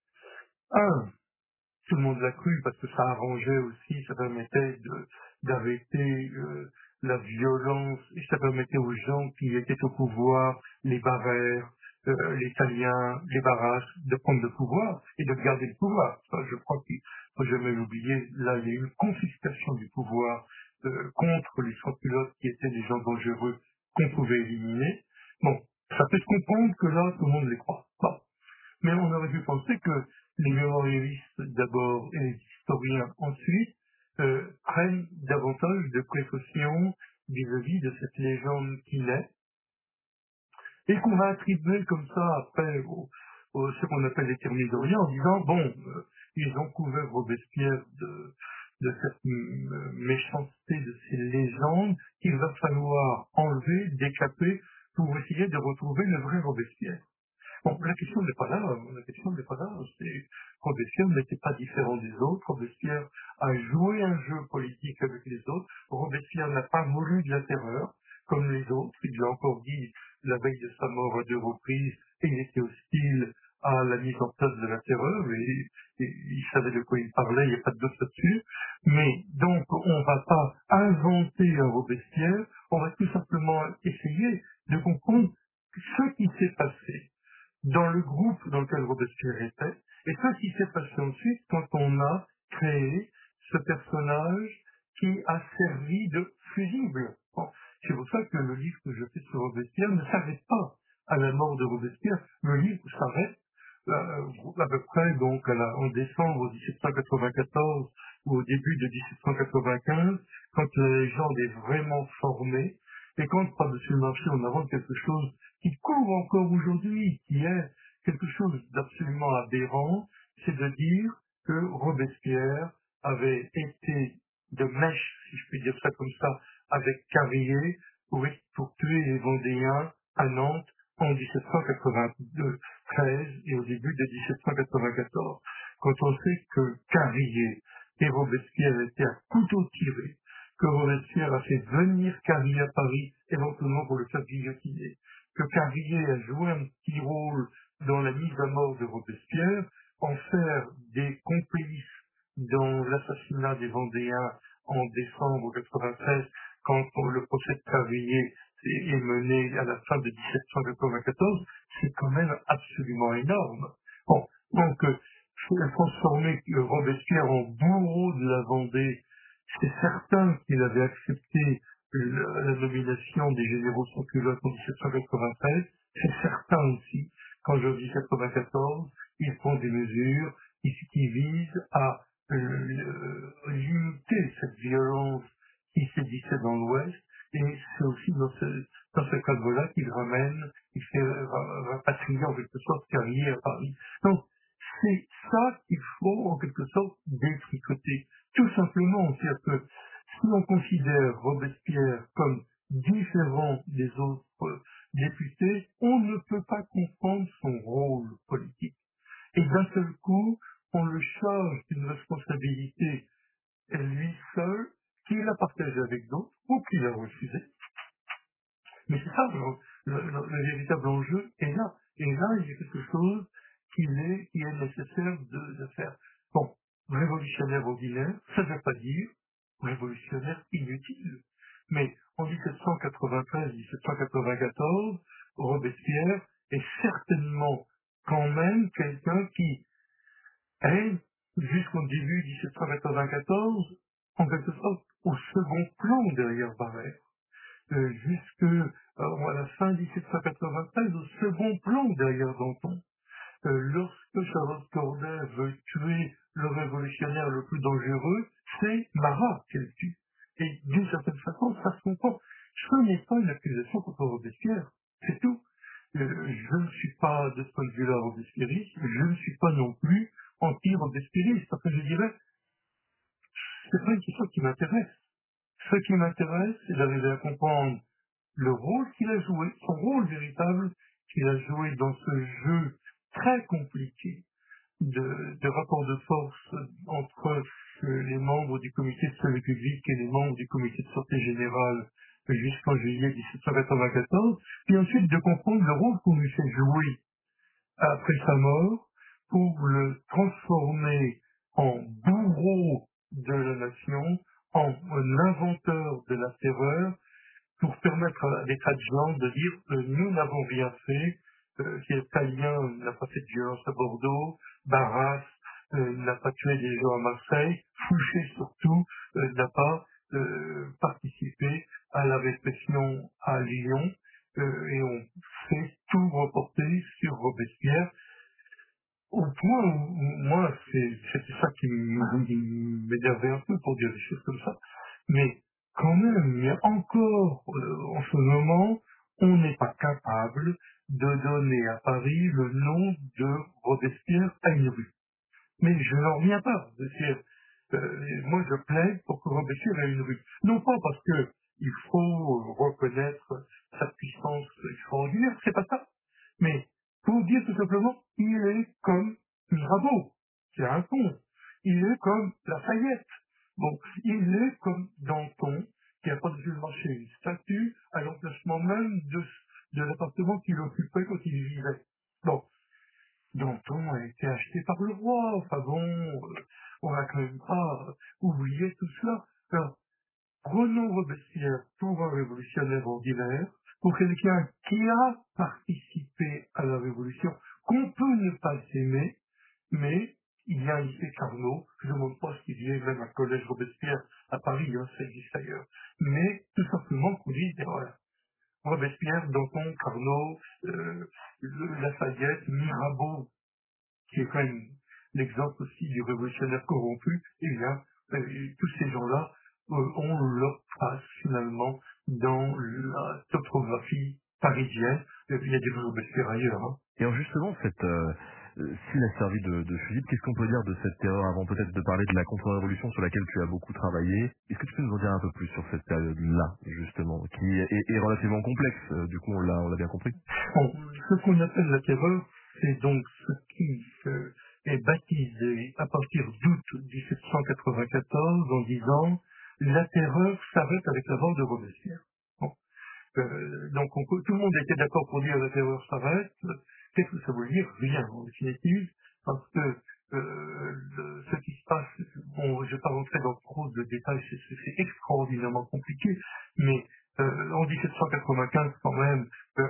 un, tout le monde l'a cru parce que ça arrangeait aussi, ça permettait de- d'arrêter euh, la violence et ça permettait aux gens qui étaient au pouvoir, les barrères, euh, les Italiens, les barrages, de prendre le pouvoir et de garder le pouvoir. Ça, je crois qu'il faut jamais l'oublier. Là, il y a eu une confiscation du pouvoir euh, contre les sans-culottes qui étaient des gens dangereux qu'on pouvait éliminer. Bon, ça peut se comprendre que là, tout le monde les croit. Bon. Mais on aurait pu penser que les mémorialistes d'abord et les historiens ensuite euh, prennent davantage de précautions vis-à-vis de cette légende qu'il est, et qu'on va attribuer comme ça après au, au- ce qu'on appelle les thermidoriens en disant bon, euh, ils ont couvert Robespierre de, de cette euh, méchanceté, de ces légendes qu'il va falloir enlever, décaper pour essayer de retrouver le vrai Robespierre. Bon, la question n'est pas là, la question n'est pas là, c'est Robespierre n'était pas différent des autres, Robespierre a joué un jeu politique avec les autres, Robespierre n'a pas voulu de la terreur, comme les autres, il l'a encore dit la veille de sa mort à deux reprises, et il était hostile à la mise en place de la terreur, et, et il savait de quoi il parlait, il n'y a pas de doute là-dessus, mais donc on va pas inventer un Robespierre, on va tout simplement essayer de comprendre ce qui s'est passé dans le groupe dans lequel Robespierre était, et ce qui s'est passé ensuite quand on a créé ce personnage qui a servi de fusible. Bon, c'est pour ça que le livre que je fais sur Robespierre ne s'arrête pas à la mort de Robespierre. Le livre s'arrête euh, à peu près donc à la- en décembre dix-sept cent quatre-vingt-quatorze ou au début de dix-sept cent quatre-vingt-quinze, quand la légende est vraiment formée, et quand par-dessus le marché on invente quelque chose qui court encore aujourd'hui, qui est quelque chose d'absolument aberrant, c'est de dire que Robespierre avait été de mèche, si je puis dire ça comme ça, avec Carrier pour, pour tuer les Vendéens à Nantes en dix-sept cent quatre-vingt-deux treize et au début de dix-sept cent quatre-vingt-quatorze. Quand on sait que Carrier et Robespierre étaient à couteau tiré, que Robespierre a fait venir Carrier à Paris éventuellement pour le faire guillotiner, que Carrier a joué un petit rôle dans la mise à mort de Robespierre, en faire des complices dans l'assassinat des Vendéens en décembre quatre-vingt-treize, quand le procès de Carrier est est mené à la fin de dix-sept cent quatre-vingt-quatorze, c'est quand même absolument énorme. Bon, donc, euh, transformer euh, Robespierre en bourreau de la Vendée, c'est certain qu'il avait accepté le- la nomination des généraux sans culottes en dix-sept cent quatre-vingt-treize, c'est certain aussi qu'en janvier quatre-vingt-quatorze, ils prend des mesures qui, qui visent à euh, euh, limiter cette violence qui sévissait dans l'Ouest, et c'est aussi dans ce, dans ce cadre-là qu'il ramène, il fait euh, rapatrier en quelque sorte Carrier à Paris. Donc, c'est ça qu'il faut en quelque sorte détricoter. Tout simplement, c'est-à-dire que si on considère Robespierre comme différent des autres députés, on ne peut pas comprendre son rôle politique. Et d'un seul coup, on le charge d'une responsabilité lui seul, qu'il a partagée avec d'autres ou qu'il a refusé. Mais c'est ça, le, le, le, le véritable enjeu est là. Et là, il y a quelque chose qu'il est, qui est nécessaire de, de faire. Bon, révolutionnaire ordinaire, ça ne veut pas dire révolutionnaire inutile. Mais en dix-sept cent quatre-vingt-treize dix-sept cent quatre-vingt-quatorze, Robespierre est certainement quand même quelqu'un qui est, jusqu'au début dix-sept cent quatre-vingt-quatorze, en quelque sorte, au second plan derrière Barrère. Euh, jusque euh, à la fin dix-sept cent quatre-vingt-treize, au second plan derrière Danton. Euh, lorsque Charles Corday veut tuer le révolutionnaire le plus dangereux, c'est Marat qu'elle tue. Et d'une certaine façon, ça se comprend. Ce n'est pas une accusation contre Robespierre, c'est tout. Euh, je ne suis pas de ce point de vue-là robespierriste, je ne suis pas non plus anti-robespierriste, parce que je dirais, c'est pas une question qui m'intéresse. Ce qui m'intéresse, c'est d'arriver à comprendre le rôle qu'il a joué, son rôle véritable qu'il a joué dans ce jeu très compliqué de, de rapport de force entre euh, les membres du comité de salut public et les membres du comité de santé générale jusqu'en juillet dix-sept cent quatre-vingt-quatorze, puis ensuite de comprendre le rôle qu'on lui fait jouer après sa mort pour le transformer en bourreau de la nation, en un inventeur de la terreur, pour permettre à des tas de gens de dire que nous n'avons rien fait, euh, Talien n'a pas fait de violence à Bordeaux, Barras euh, n'a pas tué des gens à Marseille, Fouché surtout euh, n'a pas euh, participé à la répression à Lyon, euh, et on fait tout reporter sur Robespierre, au point où, moi, c'est, c'était ça qui m'énervait un peu pour dire des choses comme ça. Mais quand même, mais encore euh, en ce moment, on n'est pas capable de donner à Paris le nom de Robespierre à une rue. Mais je n'en reviens pas. C'est, euh, moi, je plaide pour que Robespierre ait une rue. Non pas parce que il faut reconnaître sa puissance extraordinaire, c'est pas ça. Mais pour dire tout simplement, il est comme Mirabeau, c'est un con. Il est comme Lafayette. Bon, il est comme Danton, qui a produit le marché une statue à l'emplacement même de, de l'appartement qu'il occupait quand il vivait. Bon, Danton a été acheté par le roi. Enfin bon, euh, on n'a quand même pas oublié tout cela. Alors, prenons Robespierre pour un révolutionnaire ordinaire, pour quelqu'un qui a participé à la révolution, qu'on peut ne pas aimer, mais il y a un lycée Carnot, je ne demande pas ce qu'il y ait, même un collège Robespierre à Paris, hein, ça existe ailleurs, mais tout simplement qu'on dise, ben voilà, Robespierre, Danton, Carnot, euh, le- Lafayette, Mirabeau, qui est quand même l'exemple aussi du révolutionnaire corrompu, eh bien, euh, tous ces gens-là euh, ont leur place finalement dans la topographie parisienne. Euh, Il y a des Robespierre ailleurs. Hein. Et alors justement, cette, euh, euh, s'il a servi de, de fusible, qu'est-ce qu'on peut dire de cette terreur avant peut-être de parler de la contre-révolution sur laquelle tu as beaucoup travaillé? Est-ce que tu peux nous en dire un peu plus sur cette période-là, justement, qui est, est relativement complexe, euh, du coup on l'a, on l'a bien compris? Bon, ce qu'on appelle la terreur, c'est donc ce qui euh, est baptisé à partir d'août dix-sept cent quatre-vingt-quatorze en disant la terreur s'arrête avec la mort de Robespierre. Bon. Euh, donc on peut- tout le monde était d'accord pour dire la terreur s'arrête. Qu'est-ce que ça veut dire? Rien en définitive, parce que euh, le- ce qui se passe, bon, je ne vais pas rentrer dans trop de détails, c'est, c'est- c'est extraordinairement compliqué, mais euh, en dix-sept cent quatre-vingt-quinze quand même,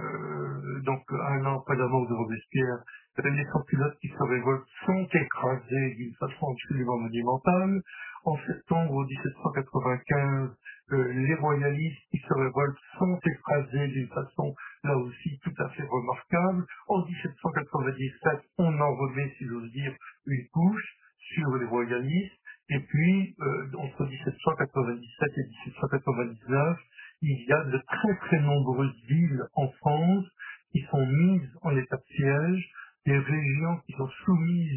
euh, donc un an après la mort de Robespierre, euh, les sans-culottes qui se révoltent sont écrasés d'une façon absolument monumentale. En septembre dix-sept cent quatre-vingt-quinze, euh, les royalistes qui se révoltent sont écrasés d'une façon là aussi tout à fait remarquable. En dix-sept cent quatre-vingt-dix-sept, on en remet, si j'ose dire, une couche sur les royalistes. Et puis, euh, entre dix-sept cent quatre-vingt-dix-sept et dix-sept cent quatre-vingt-dix-neuf, il y a de très très nombreuses villes en France qui sont mises en état de siège, des régions qui sont soumises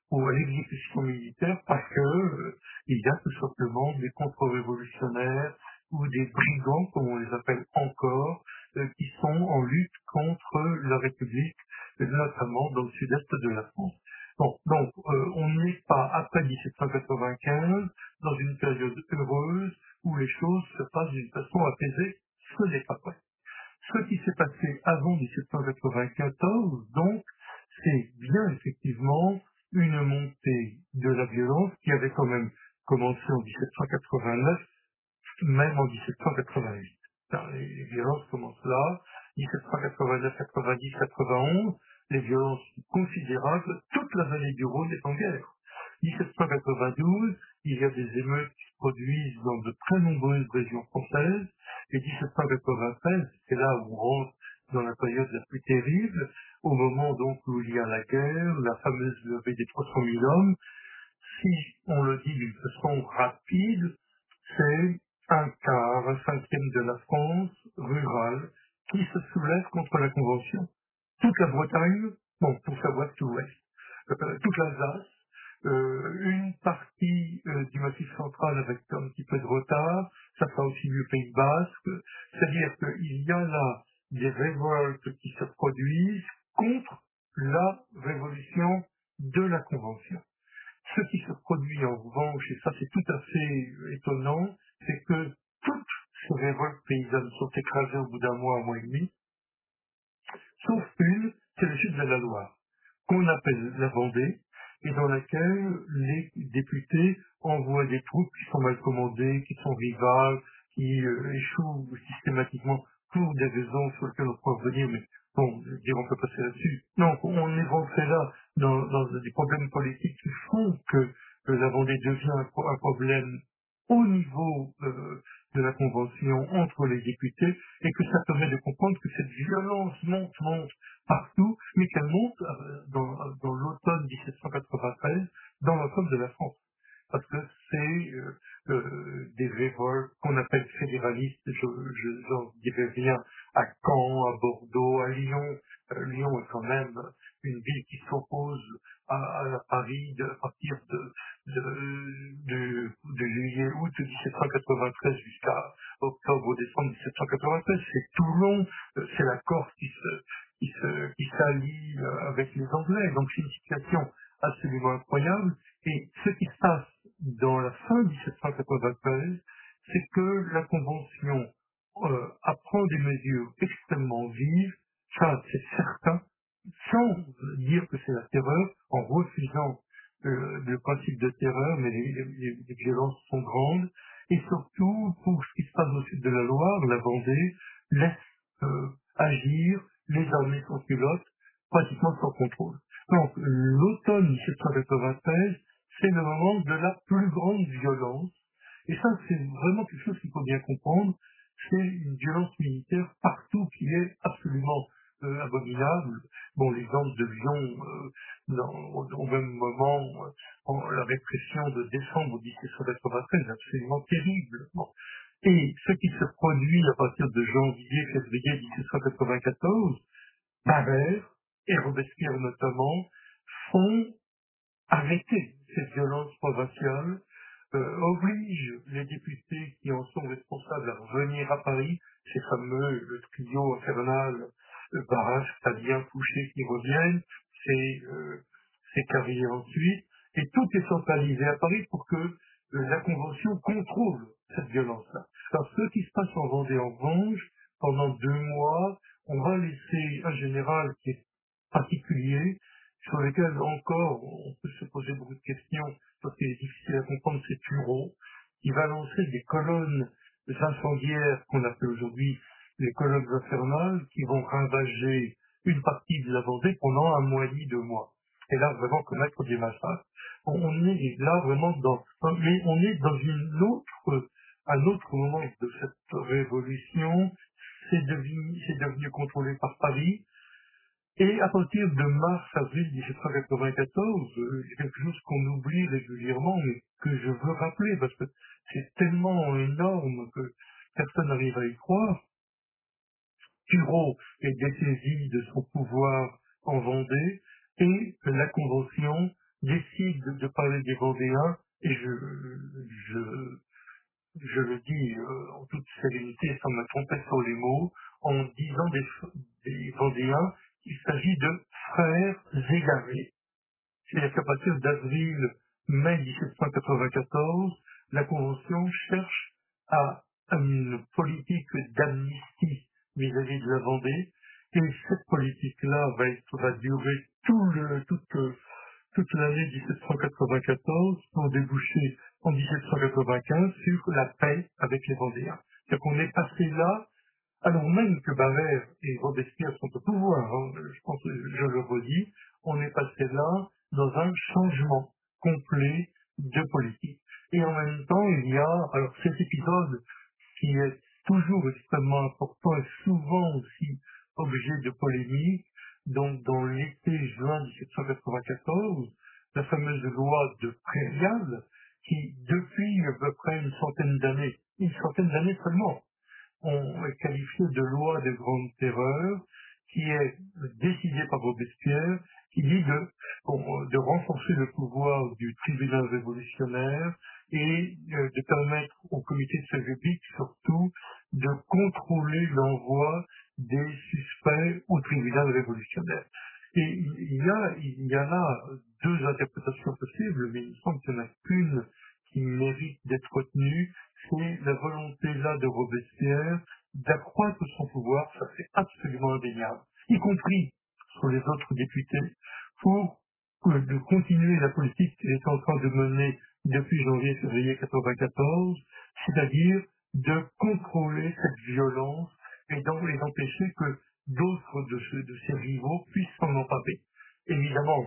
ou à l'exécution militaire parce que euh, il y a tout simplement des contre-révolutionnaires ou des brigands, comme on les appelle encore, euh, qui sont en lutte contre la République, euh, notamment dans le sud-est de la France. Bon, donc, euh, on n'est pas après dix-sept cent quatre-vingt-quinze dans une période heureuse où les choses se passent d'une façon apaisée. Ce n'est pas vrai. Ce qui s'est passé avant dix-sept cent quatre-vingt-quatorze, donc, c'est bien effectivement une montée de la violence qui avait quand même commencé en dix-sept cent quatre-vingt-neuf, même en dix-sept cent quatre-vingt-huit. Enfin, les, les violences commencent là, dix-sept cent quatre-vingt-neuf, quatre-vingt-dix, quatre-vingt-onze, les violences considérables, toute la vallée du Rhône est en guerre. dix-sept cent quatre-vingt-douze, il y a des émeutes qui se produisent dans de très nombreuses régions françaises, et dix-sept cent quatre-vingt-treize, c'est là où on rentre dans la période la plus terrible, au moment donc où il y a la guerre, la fameuse levée des trois cent mille hommes. Si on le dit d'une façon rapide, c'est un quart, un cinquième de la France rurale qui se soulève contre la Convention. Toute la Bretagne, bon, pour savoir tout l'Ouest, euh, toute l'Alsace, euh, une partie euh, du Massif central avec un petit peu de retard, ça sera aussi le Pays Basque, c'est-à-dire qu'il y a là des révoltes qui se produisent contre la révolution de la Convention. Ce qui se produit en revanche, et ça c'est tout à fait étonnant, c'est que toutes ces révoltes paysannes sont écrasées au bout d'un mois, un mois et demi, sauf une, c'est le sud de la Loire, qu'on appelle la Vendée, et dans laquelle les députés envoient des troupes qui sont mal commandées, qui sont rivales, qui euh, échouent systématiquement pour des raisons sur lesquelles on peut revenir, mais bon, je veux dire, on peut passer là-dessus. Donc, on est rentré là dans, dans des problèmes politiques qui font que euh, la Vendée devient un, pro- un problème au niveau euh, de la Convention entre les députés, et que ça permet de comprendre que cette violence monte, monte partout, mais qu'elle monte euh, dans, dans l'automne dix-sept cent quatre-vingt-treize dans l'ensemble de la France. Parce que c'est euh, euh, des révoltes qu'on appelle fédéralistes, je, je, j'en dirai rien, à Caen, à Bordeaux, à Lyon. Euh, Lyon est quand même une ville qui s'oppose à, à Paris de, à partir de, de, de, de juillet, août dix-sept cent quatre-vingt-treize jusqu'à octobre, décembre dix-sept cent quatre-vingt-treize. C'est Toulon, euh, c'est la Corse qui se qui se qui s'allie euh, avec les Anglais. Donc c'est une situation absolument incroyable. Et ce qui se passe dans la fin dix-sept cent quatre-vingt-treize, c'est que la Convention euh, apprend des mesures extrêmement vives, ça c'est certain, sans dire que c'est la terreur, en refusant euh, le principe de terreur, mais les, les- les violences sont grandes. Et surtout, pour ce qui se passe au sud de la Loire, la Vendée laisse euh, agir les armées sans culottes, pratiquement sans contrôle. Donc, l'automne dix-sept cent quatre-vingt-treize, c'est le moment de la plus grande violence. Et ça, c'est vraiment quelque chose qu'il faut bien comprendre. C'est une violence militaire partout qui est absolument euh, abominable. Bon, l'exemple de Lyon, euh, dans, au, au même moment, euh, en- la répression de décembre dix-sept cent quatre-vingt-treize est absolument terrible. Bon. Et ce qui se produit à partir de janvier, février dix-sept cent quatre-vingt-quatorze, Barère et Robespierre notamment, font arrêter cette violence provinciale, euh, oblige les députés qui en sont responsables à revenir à Paris, ces fameux, le trio infernal, euh, Barras, Fabien, Fouché qui reviennent, c'est euh, c'est Carrier ensuite, et tout est centralisé à Paris pour que euh, la Convention contrôle cette violence-là. Alors ce qui se passe en Vendée en revanche, pendant deux mois, on va laisser un général qui est particulier, sur lesquels encore on peut se poser beaucoup de questions, parce qu'il est difficile à comprendre, c'est Turreau, qui va lancer des colonnes incendiaires qu'on appelle aujourd'hui les colonnes infernales, qui vont ravager une partie de la Vendée pendant un mois et demi, deux mois. Et là, vraiment commettre des massacres. On on est là vraiment dans, mais on est dans une autre, un autre moment de cette révolution. C'est devenu, c'est devenu contrôlé par Paris. Et à partir de mars-avril dix-sept cent quatre-vingt-quatorze, euh, il y a quelque chose qu'on oublie régulièrement, mais que je veux rappeler, parce que c'est tellement énorme que personne n'arrive à y croire. Turreau est dessaisi de son pouvoir en Vendée, et la Convention décide de parler des Vendéens, et je, je, je le dis euh, en toute sérénité, sans me tromper sur les mots, en disant des, des Vendéens qu'il s'agit de frères égarés. C'est-à-dire qu'à partir d'avril-mai dix-sept cent quatre-vingt-quatorze, la Convention cherche à une politique d'amnistie vis-à-vis de la Vendée, et cette politique-là va, être, va durer tout le, toute, toute l'année dix-sept cent quatre-vingt-quatorze pour déboucher en dix-sept cent quatre-vingt-quinze sur la paix avec les Vendéens. C'est-à-dire qu'on est passé là, alors même que Barère et Robespierre sont au pouvoir, hein, je pense, que je le redis, on est passé là dans un changement complet de politique. Et en même temps, il y a, alors cet épisode qui est toujours extrêmement important et souvent aussi objet de polémique, donc dans l'été-juin dix-sept cent quatre-vingt-quatorze, la fameuse loi de Prairial, qui depuis à peu près une centaine d'années, une centaine d'années seulement, on est qualifié de loi de grande terreur, qui est décidée par Robespierre, qui dit de, bon, de renforcer le pouvoir du tribunal révolutionnaire et euh, de permettre au comité de service public surtout de contrôler l'envoi des suspects au tribunal révolutionnaire. Et il y a, il y en a deux interprétations possibles, mais il me semble qu'il n'y en a qu'une qui mérite d'être retenue, c'est la volonté là de Robespierre d'accroître son pouvoir, ça c'est absolument indéniable, y compris sur les autres députés, pour euh, de continuer la politique qu'il est en train de mener depuis janvier-février quatre-vingt-quatorze, c'est-à-dire de contrôler cette violence et d'en- et d'empêcher que d'autres de, ce- de ses rivaux puissent s'en emparer. Évidemment,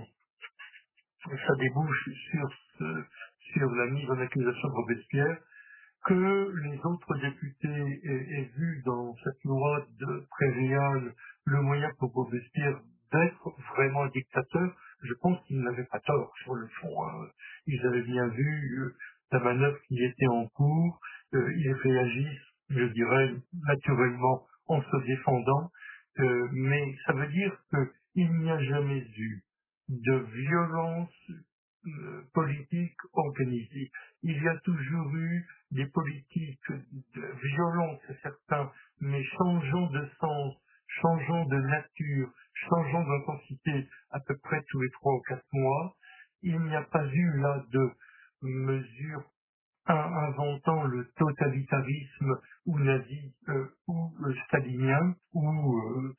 ça débouche sur, ce- sur la mise en accusation de Robespierre, que les autres députés aient, aient vu dans cette loi de Prairial le moyen pour Robespierre d'être vraiment un dictateur, je pense qu'ils n'avaient pas tort sur le fond. Hein. Ils avaient bien vu euh, la manœuvre qui était en cours, euh, ils réagissent, je dirais, naturellement en se défendant, euh, mais ça veut dire qu'il n'y a jamais eu de violence euh, politique organisée. Il y a toujours eu des politiques de violence, c'est certain, mais changeant de sens, changeant de nature, changeant d'intensité à peu près tous les trois ou quatre mois. Il n'y a pas eu là de mesures in- inventant le totalitarisme ou nazi euh, ou euh, stalinien ou euh,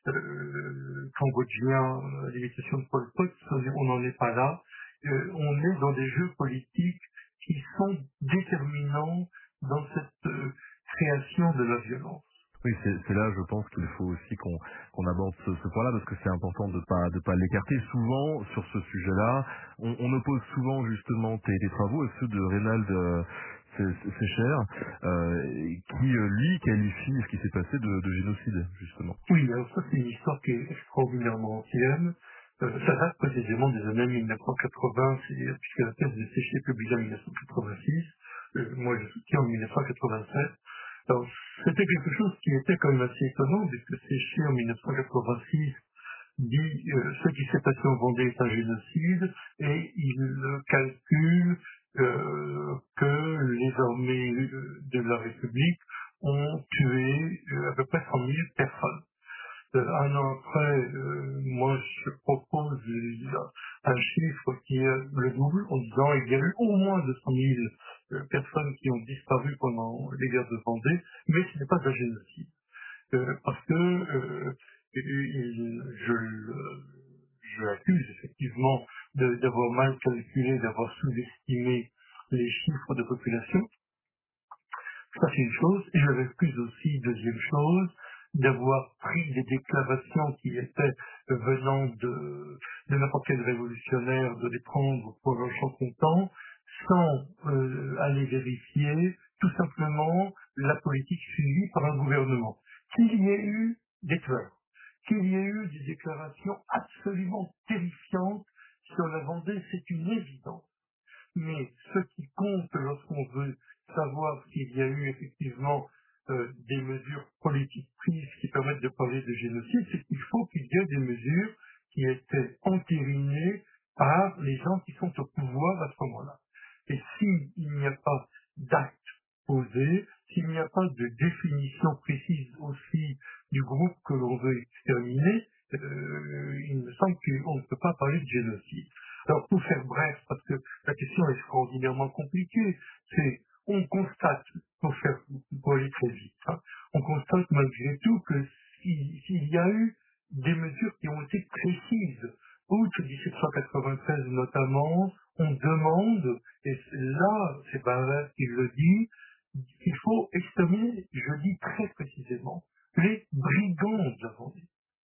euh, cambodgien, à l'imitation de Pol Pot, on n'en est pas là. Euh, on est dans des jeux politiques qui sont déterminants dans cette euh, création de la violence. Oui, c'est c'est là, je pense qu'il faut aussi qu'on qu'on aborde ce, ce point-là parce que c'est important de pas de pas l'écarter. Souvent sur ce sujet-là, on, on oppose souvent justement tes, tes travaux à ceux de Reynald euh, Sé- Sécher, euh, qui euh, lui qualifie ce qui s'est passé de, de génocide justement. Oui, alors ça c'est une histoire qui est extraordinairement ancienne. Euh, ça date précisément des années mille neuf cent quatre-vingts, c'est- puisque la thèse de Séché est publiée en mille neuf cent quatre-vingt-six. Euh, moi je soutiens en mille neuf cent quatre-vingt-sept. Alors, c'était quelque chose qui était quand même assez étonnant, puisque Séché en mille neuf cent quatre-vingt-six dit euh, ce qui s'est passé en Vendée est un génocide, et il euh, calcule euh, que les armées euh, de la République ont tué euh, à peu près cent mille personnes. Euh, un an après, euh, moi je propose euh, un chiffre qui est le double, en disant il y a eu au moins deux cent mille euh, personnes qui ont disparu pendant les guerres de Vendée, mais ce n'est pas un génocide. Euh, parce que euh, il- je, le- je l'accuse effectivement de- d'avoir mal calculé, d'avoir sous-estimé les chiffres de population. Ça c'est une chose. Et je l'accuse aussi, deuxième chose, d'avoir pris des déclarations qui étaient euh, venant de, de n'importe quel révolutionnaire, de les prendre pour leur champ comptant, sans euh, aller vérifier tout simplement la politique suivie par un gouvernement. Qu'il y ait eu des tueurs, qu'il y ait eu des déclarations absolument terrifiantes sur la Vendée, c'est une évidence. Mais ce qui compte lorsqu'on veut savoir s'il y a eu effectivement euh, des mesures politiques prises qui permettent de parler de génocide, c'est qu'il faut qu'il y ait des mesures qui étaient entérinées par les gens qui sont au pouvoir à ce moment-là. Et s'il n'y a pas d'acte posé, s'il n'y a pas de définition précise aussi du groupe que l'on veut exterminer, euh, il me semble qu'on ne peut pas parler de génocide. Alors pour faire bref, parce que la question est extraordinairement compliquée, c'est on constate, pour faire pour aller très vite, hein, on constate malgré tout que s'il s'il y a eu des mesures qui ont été précises, outre dix-sept cent quatre-vingt-treize notamment, on demande, et c'est là, c'est Barrès qui le dit, il faut exterminer, je dis très précisément, les brigands de la Vendée.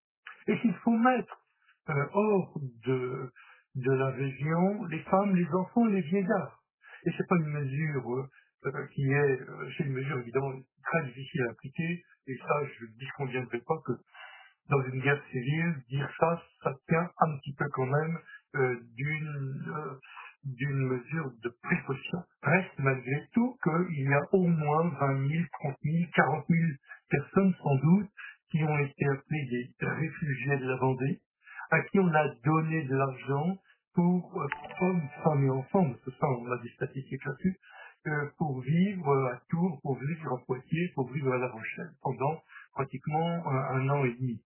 Et qu'il faut mettre euh, hors de, de la région les femmes, les enfants, les vieillards. Et c'est pas une mesure euh, euh, qui est, euh, c'est une mesure évidemment très difficile à appliquer, et ça je ne disconviendrai pas que dans une guerre civile, dire ça, ça tient un petit peu quand même euh, d'une euh, d'une mesure de précaution. Reste malgré tout qu'il y a au moins vingt mille, trente mille, quarante mille personnes sans doute qui ont été appelées des réfugiés de la Vendée, à qui on a donné de l'argent pour euh, hommes, femmes et enfants, parce que ça on a des statistiques là-dessus, euh, pour vivre à Tours, pour vivre à Poitiers, pour vivre à La Rochelle pendant pratiquement un, un an et demi.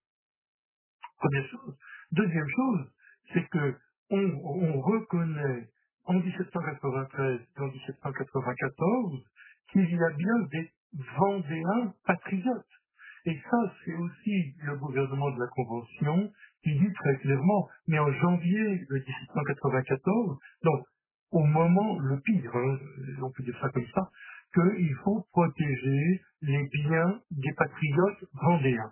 Première chose. Deuxième chose, c'est que on, on reconnaît en dix-sept cent quatre-vingt-treize et en dix-sept cent quatre-vingt-quatorze qu'il y a bien des Vendéens patriotes. Et ça, c'est aussi le gouvernement de la Convention qui dit très clairement, mais en janvier de dix-sept cent quatre-vingt-quatorze, donc au moment le pire, hein, on peut dire ça comme ça, qu'il faut protéger les biens des patriotes vendéens.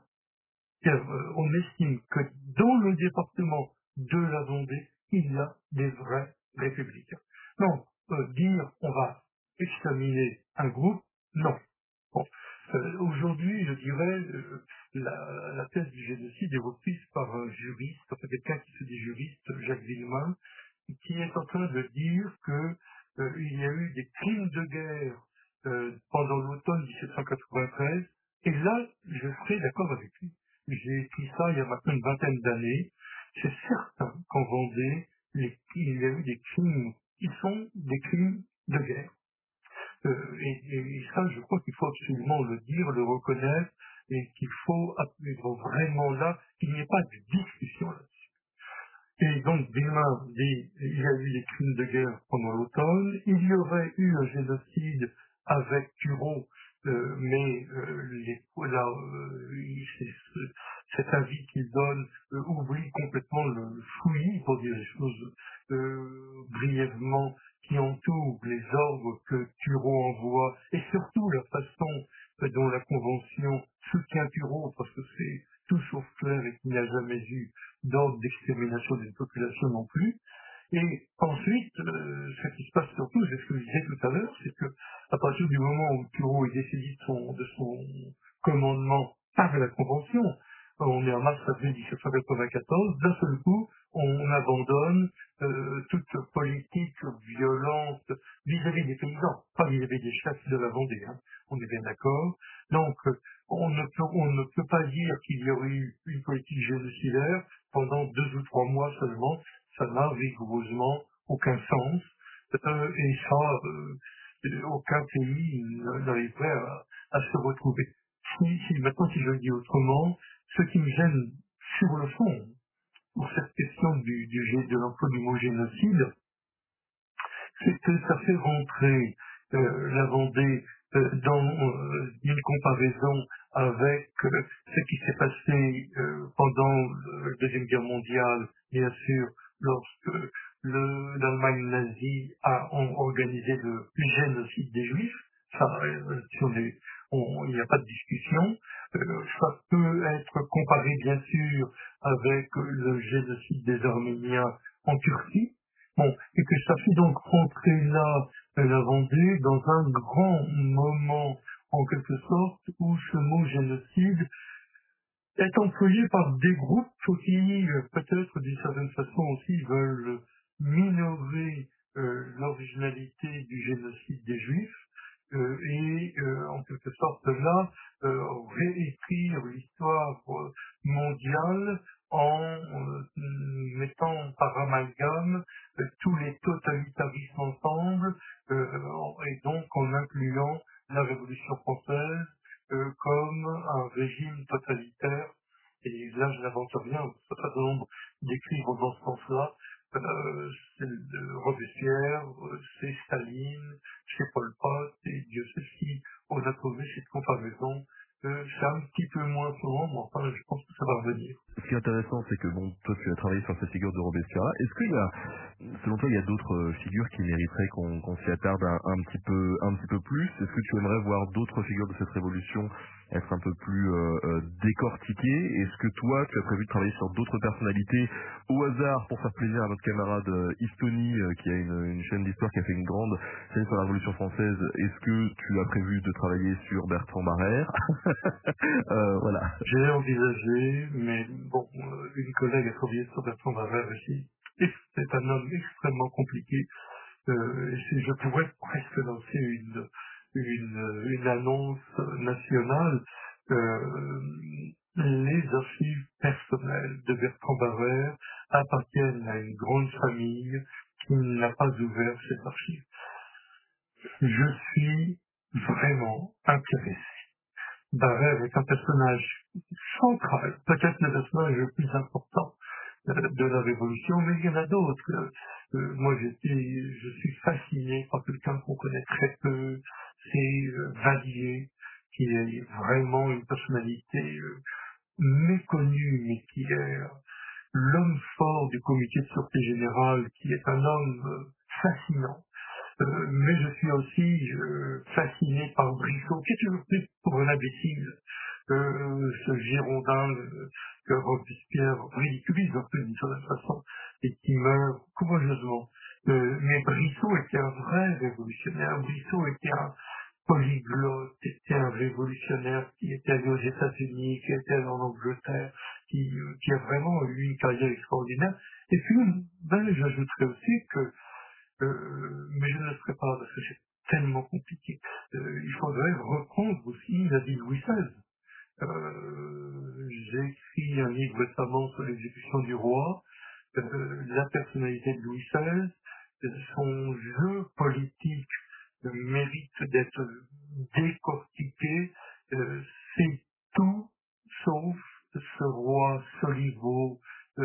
Euh, on estime que dans le département de la Vendée, il y a des vrais républicains. Non, euh, dire on va exterminer un groupe, non. Bon, euh, aujourd'hui, je dirais, euh, la, la thèse du génocide est reprise par un juriste, enfin quelqu'un qui se dit juriste, Jacques Villemin, qui est en train de dire que euh, il y a eu des crimes de guerre euh, pendant l'automne dix-sept cent quatre-vingt-treize, et là, je serais d'accord avec lui. J'ai écrit ça il y a maintenant une vingtaine d'années. C'est certain qu'en Vendée, les- il y a eu des crimes qui sont des crimes de guerre. Euh, et, et ça, je crois qu'il faut absolument le dire, le reconnaître, et qu'il faut absolument vraiment là qu'il n'y ait pas de discussion là. Et donc, Villemin dit, il y a eu des crimes de guerre pendant l'automne, il y aurait eu un génocide avec Turot, euh, mais euh, les, là, euh, il- c'est- c'est- cet avis qu'il donne euh, oublie complètement le fouillis, pour dire les choses euh, brièvement, qui entoure les ordres que Turot envoie, et surtout la façon euh, dont la Convention soutient Turot, parce que c'est tout sauf clair et qu'il n'y a jamais eu d'ordre d'extermination d'une population non plus. Et ensuite, euh, ce qui se passe surtout, c'est ce que je disais tout à l'heure, c'est que à partir du moment où Turot est décidé de son, de son commandement par la Convention, on est en mars-avril dix-sept cent quatre-vingt-quatorze, d'un seul coup, on abandonne euh, toute politique violente vis-à-vis des paysans, pas vis-à-vis des chefs de la Vendée, hein, on est bien d'accord. Donc, euh, on ne peut, on ne peut pas dire qu'il y aurait eu une politique génocidaire pendant deux ou trois mois seulement, ça n'a rigoureusement aucun sens, euh, et ça, euh, aucun pays n'arriverait à, à se retrouver. Si, si, maintenant, si je le dis autrement, ce qui me gêne sur le fond, pour cette question du, du, gé- de l'emploi du mot génocide, c'est que ça fait rentrer euh, la Vendée euh, dans euh, une comparaison avec euh, ce qui s'est passé euh, pendant la Deuxième Guerre mondiale, bien sûr, lorsque le- l'Allemagne nazie a en- organisé le génocide des Juifs. Ça, euh, si on est- on- il n'y a pas de discussion. Euh, ça peut être comparé, bien sûr, avec le génocide des Arméniens en Turquie. Bon, et que ça fait donc rentrer là euh, la Vendée dans un grand moment, en quelque sorte, où ce mot génocide est employé par des groupes qui, euh, peut-être d'une certaine façon aussi, veulent minorer euh, l'originalité du génocide des Juifs, euh, et euh, en quelque sorte là, euh, réécrire l'histoire euh, mondiale en euh, mettant par amalgame euh, tous les totalitarismes ensemble, euh, et donc en incluant la Révolution française euh, comme un régime totalitaire. Et là, je n'invente rien, un certain nombre d'écrits vont dans ce sens-là. Euh, c'est de Robespierre, euh, c'est Staline, c'est Pol Pot, et Dieu sait si on a trouvé cette comparaison. Euh, c'est un petit peu moins souvent, mais enfin, je pense que ça va revenir. Ce qui est intéressant, c'est que bon, toi tu as travaillé sur cette figure de Robespierre. Est-ce qu'il y a, selon toi, il y a d'autres euh, figures qui mériteraient qu'on qu'on s'y attarde un, un petit peu, un petit peu plus? Est-ce que tu aimerais voir d'autres figures de cette révolution être un peu plus euh, euh, décortiquées? Est-ce que toi, tu as prévu de travailler sur d'autres personnalités au hasard pour faire plaisir à notre camarade euh, Istoni, euh, qui a une, une chaîne d'histoire qui a fait une grande série sur la Révolution française? Est-ce que tu as prévu de travailler sur Bertrand Barrère? euh, Voilà. J'ai envisagé, mais bon, euh, une collègue a travaillé sur Bertrand Barrère aussi. Et c'est un homme extrêmement compliqué. Euh, et si je pourrais presque lancer une, une, une annonce nationale. Euh, les archives personnelles de Bertrand Barrère appartiennent à une grande famille qui n'a pas ouvert ces archives. Je suis vraiment intéressé. Barrère est un personnage central, peut-être le personnage le plus important euh, de la Révolution, mais il y en a d'autres. Euh, euh, moi, j'étais, je suis fasciné par quelqu'un qu'on connaît très peu, c'est euh, Vallier, qui est vraiment une personnalité euh, méconnue, mais qui est euh, l'homme fort du comité de sûreté générale, qui est un homme euh, fascinant. Euh, mais je suis aussi euh, fasciné par Brissot, qui est toujours pris pour un imbécile, euh, ce Girondin euh, que Robespierre ridiculise un peu d'une certaine façon, et qui meurt courageusement. Euh, mais Brissot était un vrai révolutionnaire. Brissot était un polyglotte, était un révolutionnaire qui était allé aux États-Unis, qui était allé en Angleterre, qui, euh, qui a vraiment eu une carrière extraordinaire. Et puis, ben, j'ajouterais aussi que euh, mais je ne le ferai pas parce que c'est tellement compliqué. Euh, il faudrait reprendre aussi la vie de Louis seize. Euh, j'ai écrit un livre récemment sur l'exécution du roi, euh, la personnalité de Louis seize, son jeu politique euh, mérite d'être décortiqué. Euh, c'est tout sauf ce roi soliveau,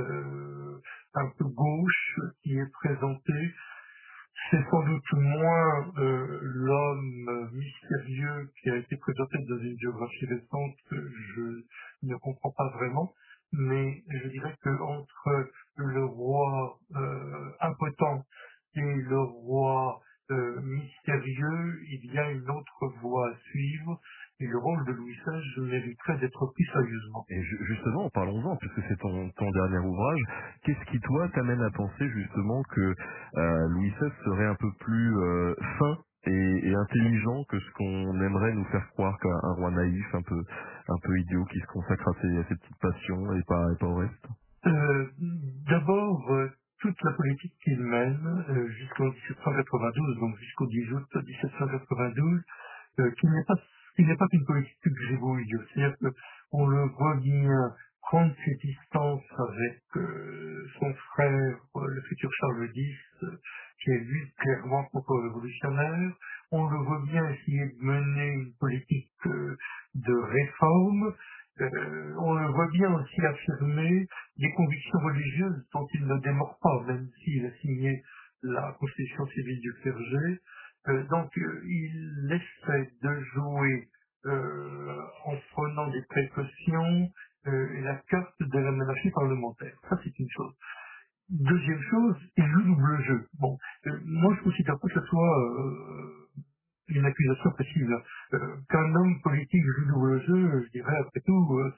euh, un peu gauche qui est présenté. C'est sans doute moins euh, l'homme euh, mystérieux qui a été présenté dans une biographie récente que je ne comprends pas vraiment, mais je dirais que entre le roi euh, impotent et le roi euh, mystérieux, il y a une autre voie à suivre, et le rôle de Louis seize mériterait d'être pris sérieusement. Et ju- justement, parlons-en, puisque c'est ton, ton dernier ouvrage, qu'est-ce qui, toi, t'amène à penser justement que euh, Louis seize serait un peu plus euh, fin et, et intelligent que ce qu'on aimerait nous faire croire qu'un un roi naïf, un peu un peu idiot, qui se consacre à ses, à ses petites passions et pas, et pas au reste? Euh, D'abord, euh, toute la politique qu'il mène euh, jusqu'en dix-sept cent quatre-vingt-douze, donc jusqu'au dix août dix-sept cent quatre-vingt-douze, euh, qui n'est pas qui n'est pas qu'une politique de gribouille. C'est-à-dire qu'on le voit bien prendre ses distances avec euh, son frère, euh, le futur Charles X, euh, qui est lui clairement contre-révolutionnaire. On le voit bien essayer de mener une politique euh, de réforme. Euh, on le voit bien aussi affirmer des convictions religieuses dont il ne démord pas, même s'il a signé la constitution civile du clergé. Euh, donc euh, il essaie de jouer euh, en prenant des précautions euh, la carte de la monarchie parlementaire. Ça c'est une chose. Deuxième chose, il joue double jeu. Bon, euh, moi je considère pas que ce soit euh, une accusation précise. Euh, Qu'un homme politique joue double jeu, je dirais après tout, euh,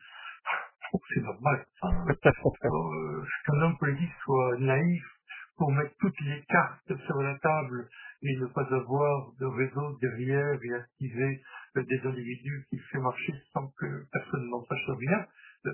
c'est normal. Enfin, euh, qu'un homme politique soit naïf pour mettre toutes les cartes sur la table et ne pas avoir de réseau derrière et activer euh, des individus qui fait marcher sans que personne n'en sache rien, euh,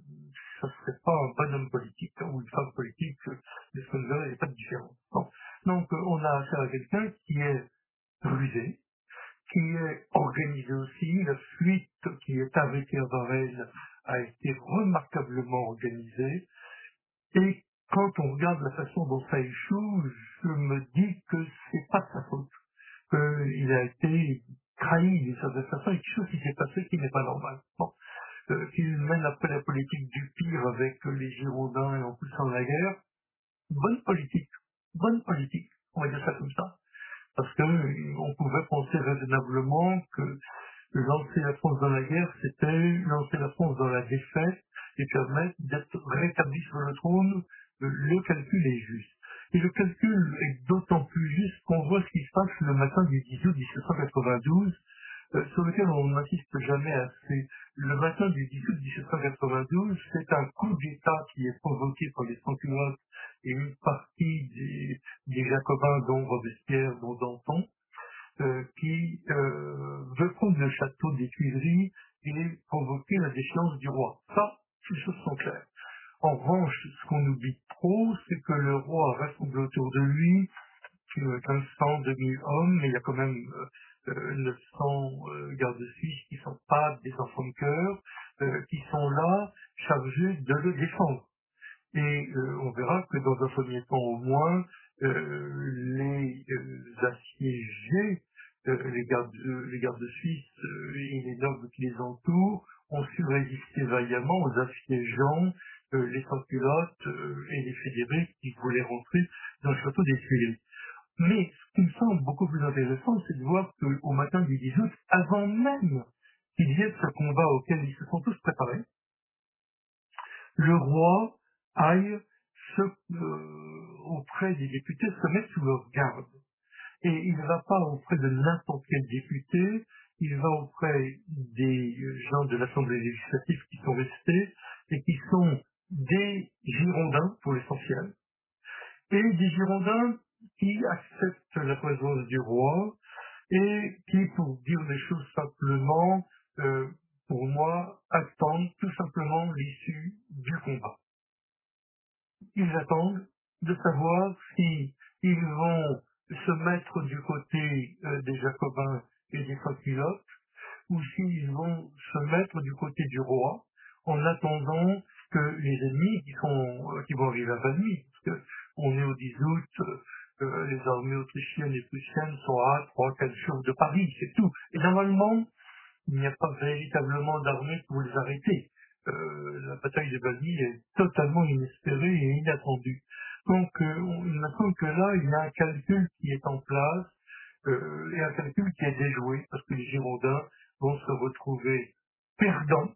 ça serait pas un bon homme politique hein, ou une femme politique, euh, de ce point de vue-là, il n'y a pas de différence. Bon. Donc euh, on a affaire à quelqu'un qui est rusé, qui est organisé aussi. La fuite qui est arrêtée à Varennes a été remarquablement organisée et quand on regarde la façon dont ça échoue, je me dis que c'est pas de sa faute, qu'il a été trahi d'une certaine façon, et quelque chose qui s'est passé qui n'est pas normal. Bon. Euh, qu'il mène après la politique du pire avec euh, les Girondins et en poussant la guerre, bonne politique, bonne politique, on va dire ça comme ça, parce que euh, on pouvait penser raisonnablement que lancer la France dans la guerre, c'était lancer la France dans la défaite et permettre d'être rétabli sur le trône. Euh, Le calcul est juste. Et le calcul est d'autant plus juste qu'on voit ce qui se passe le matin du dix août dix-sept cent quatre-vingt-douze, euh, sur lequel on n'insiste jamais assez. Le matin du dix août dix-sept cent quatre-vingt-douze, c'est un coup d'État qui est provoqué par les sans-culottes et une partie des, des Jacobins, dont Robespierre, dont Danton, euh, qui euh, veut prendre le château des Tuileries et provoquer la déchéance du roi. Ça, ces choses sont claires. En revanche, ce qu'on oublie trop, c'est que le roi rassemble autour de lui euh, quinze cents, deux mille hommes, mais il y a quand même euh, euh, neuf cents euh, gardes suisses qui sont pas des enfants de cœur, euh, qui sont là chargés de le défendre. Et euh, on verra que dans un premier temps au moins, euh, les euh, assiégés, euh, les gardes, euh, les gardes suisses euh, et les nobles qui les entourent ont su résister vaillamment aux assiégeants, euh, les sans-culottes euh, et les fédérés qui voulaient rentrer dans le château des Tuileries. Mais ce qui me semble beaucoup plus intéressant, c'est de voir qu'au matin du dix août, avant même qu'il y ait ce combat auquel ils se sont tous préparés, le roi aille se, euh, auprès des députés se mettre sous leur garde. Et il ne va pas auprès de n'importe quel député, il va auprès des gens de l'Assemblée législative qui sont restés et qui sont des Girondins pour l'essentiel, et des Girondins qui acceptent la présence du roi et qui, pour dire les choses simplement, euh, pour moi, attendent tout simplement l'issue du combat. Ils attendent de savoir si ils vont se mettre du côté euh, des Jacobins et des sans-culottes, ou s'ils vont se mettre du côté du roi, en attendant que les ennemis qui sont euh, qui vont arriver à nuit, parce que on est au dix août, euh, euh, les armées autrichiennes et prussiennes sont à trois quatre jours de Paris, c'est tout. Et normalement, il n'y a pas véritablement d'armée pour les arrêter. Euh, la bataille de Valmy est totalement inespérée et inattendue. Donc, euh, on- il me semble que là, il y a un calcul qui est en place, euh, et un calcul qui est déjoué, parce que les Girondins vont se retrouver perdants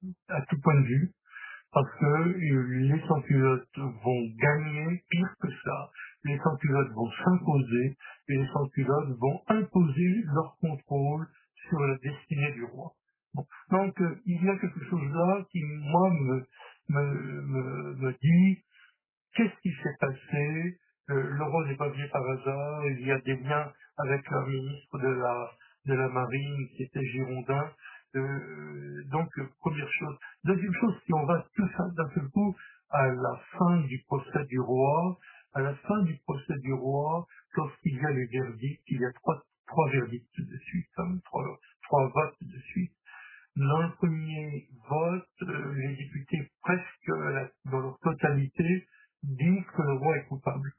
à tout point de vue, parce que euh, les sans-culottes vont gagner, pire que ça, les sans-culottes vont s'imposer, et les sans-culottes vont imposer leur contrôle sur la destinée du roi. Bon. Donc euh, il y a quelque chose là qui, moi, me, me, me, me dit, qu'est-ce qui s'est passé? Euh, le roi n'est pas venu par hasard, il y a des liens avec un ministre de la, de la marine qui était girondin. Euh, donc, euh, première chose. Deuxième chose, si on va tout ça d'un seul coup à la fin du procès du roi, à la fin du procès du roi, lorsqu'il y a les verdicts, il y a trois, trois verdicts de suite, hein, trois, trois votes de suite. Dans le premier vote, euh, les députés, presque euh, la- dans leur totalité, disent que le roi est coupable.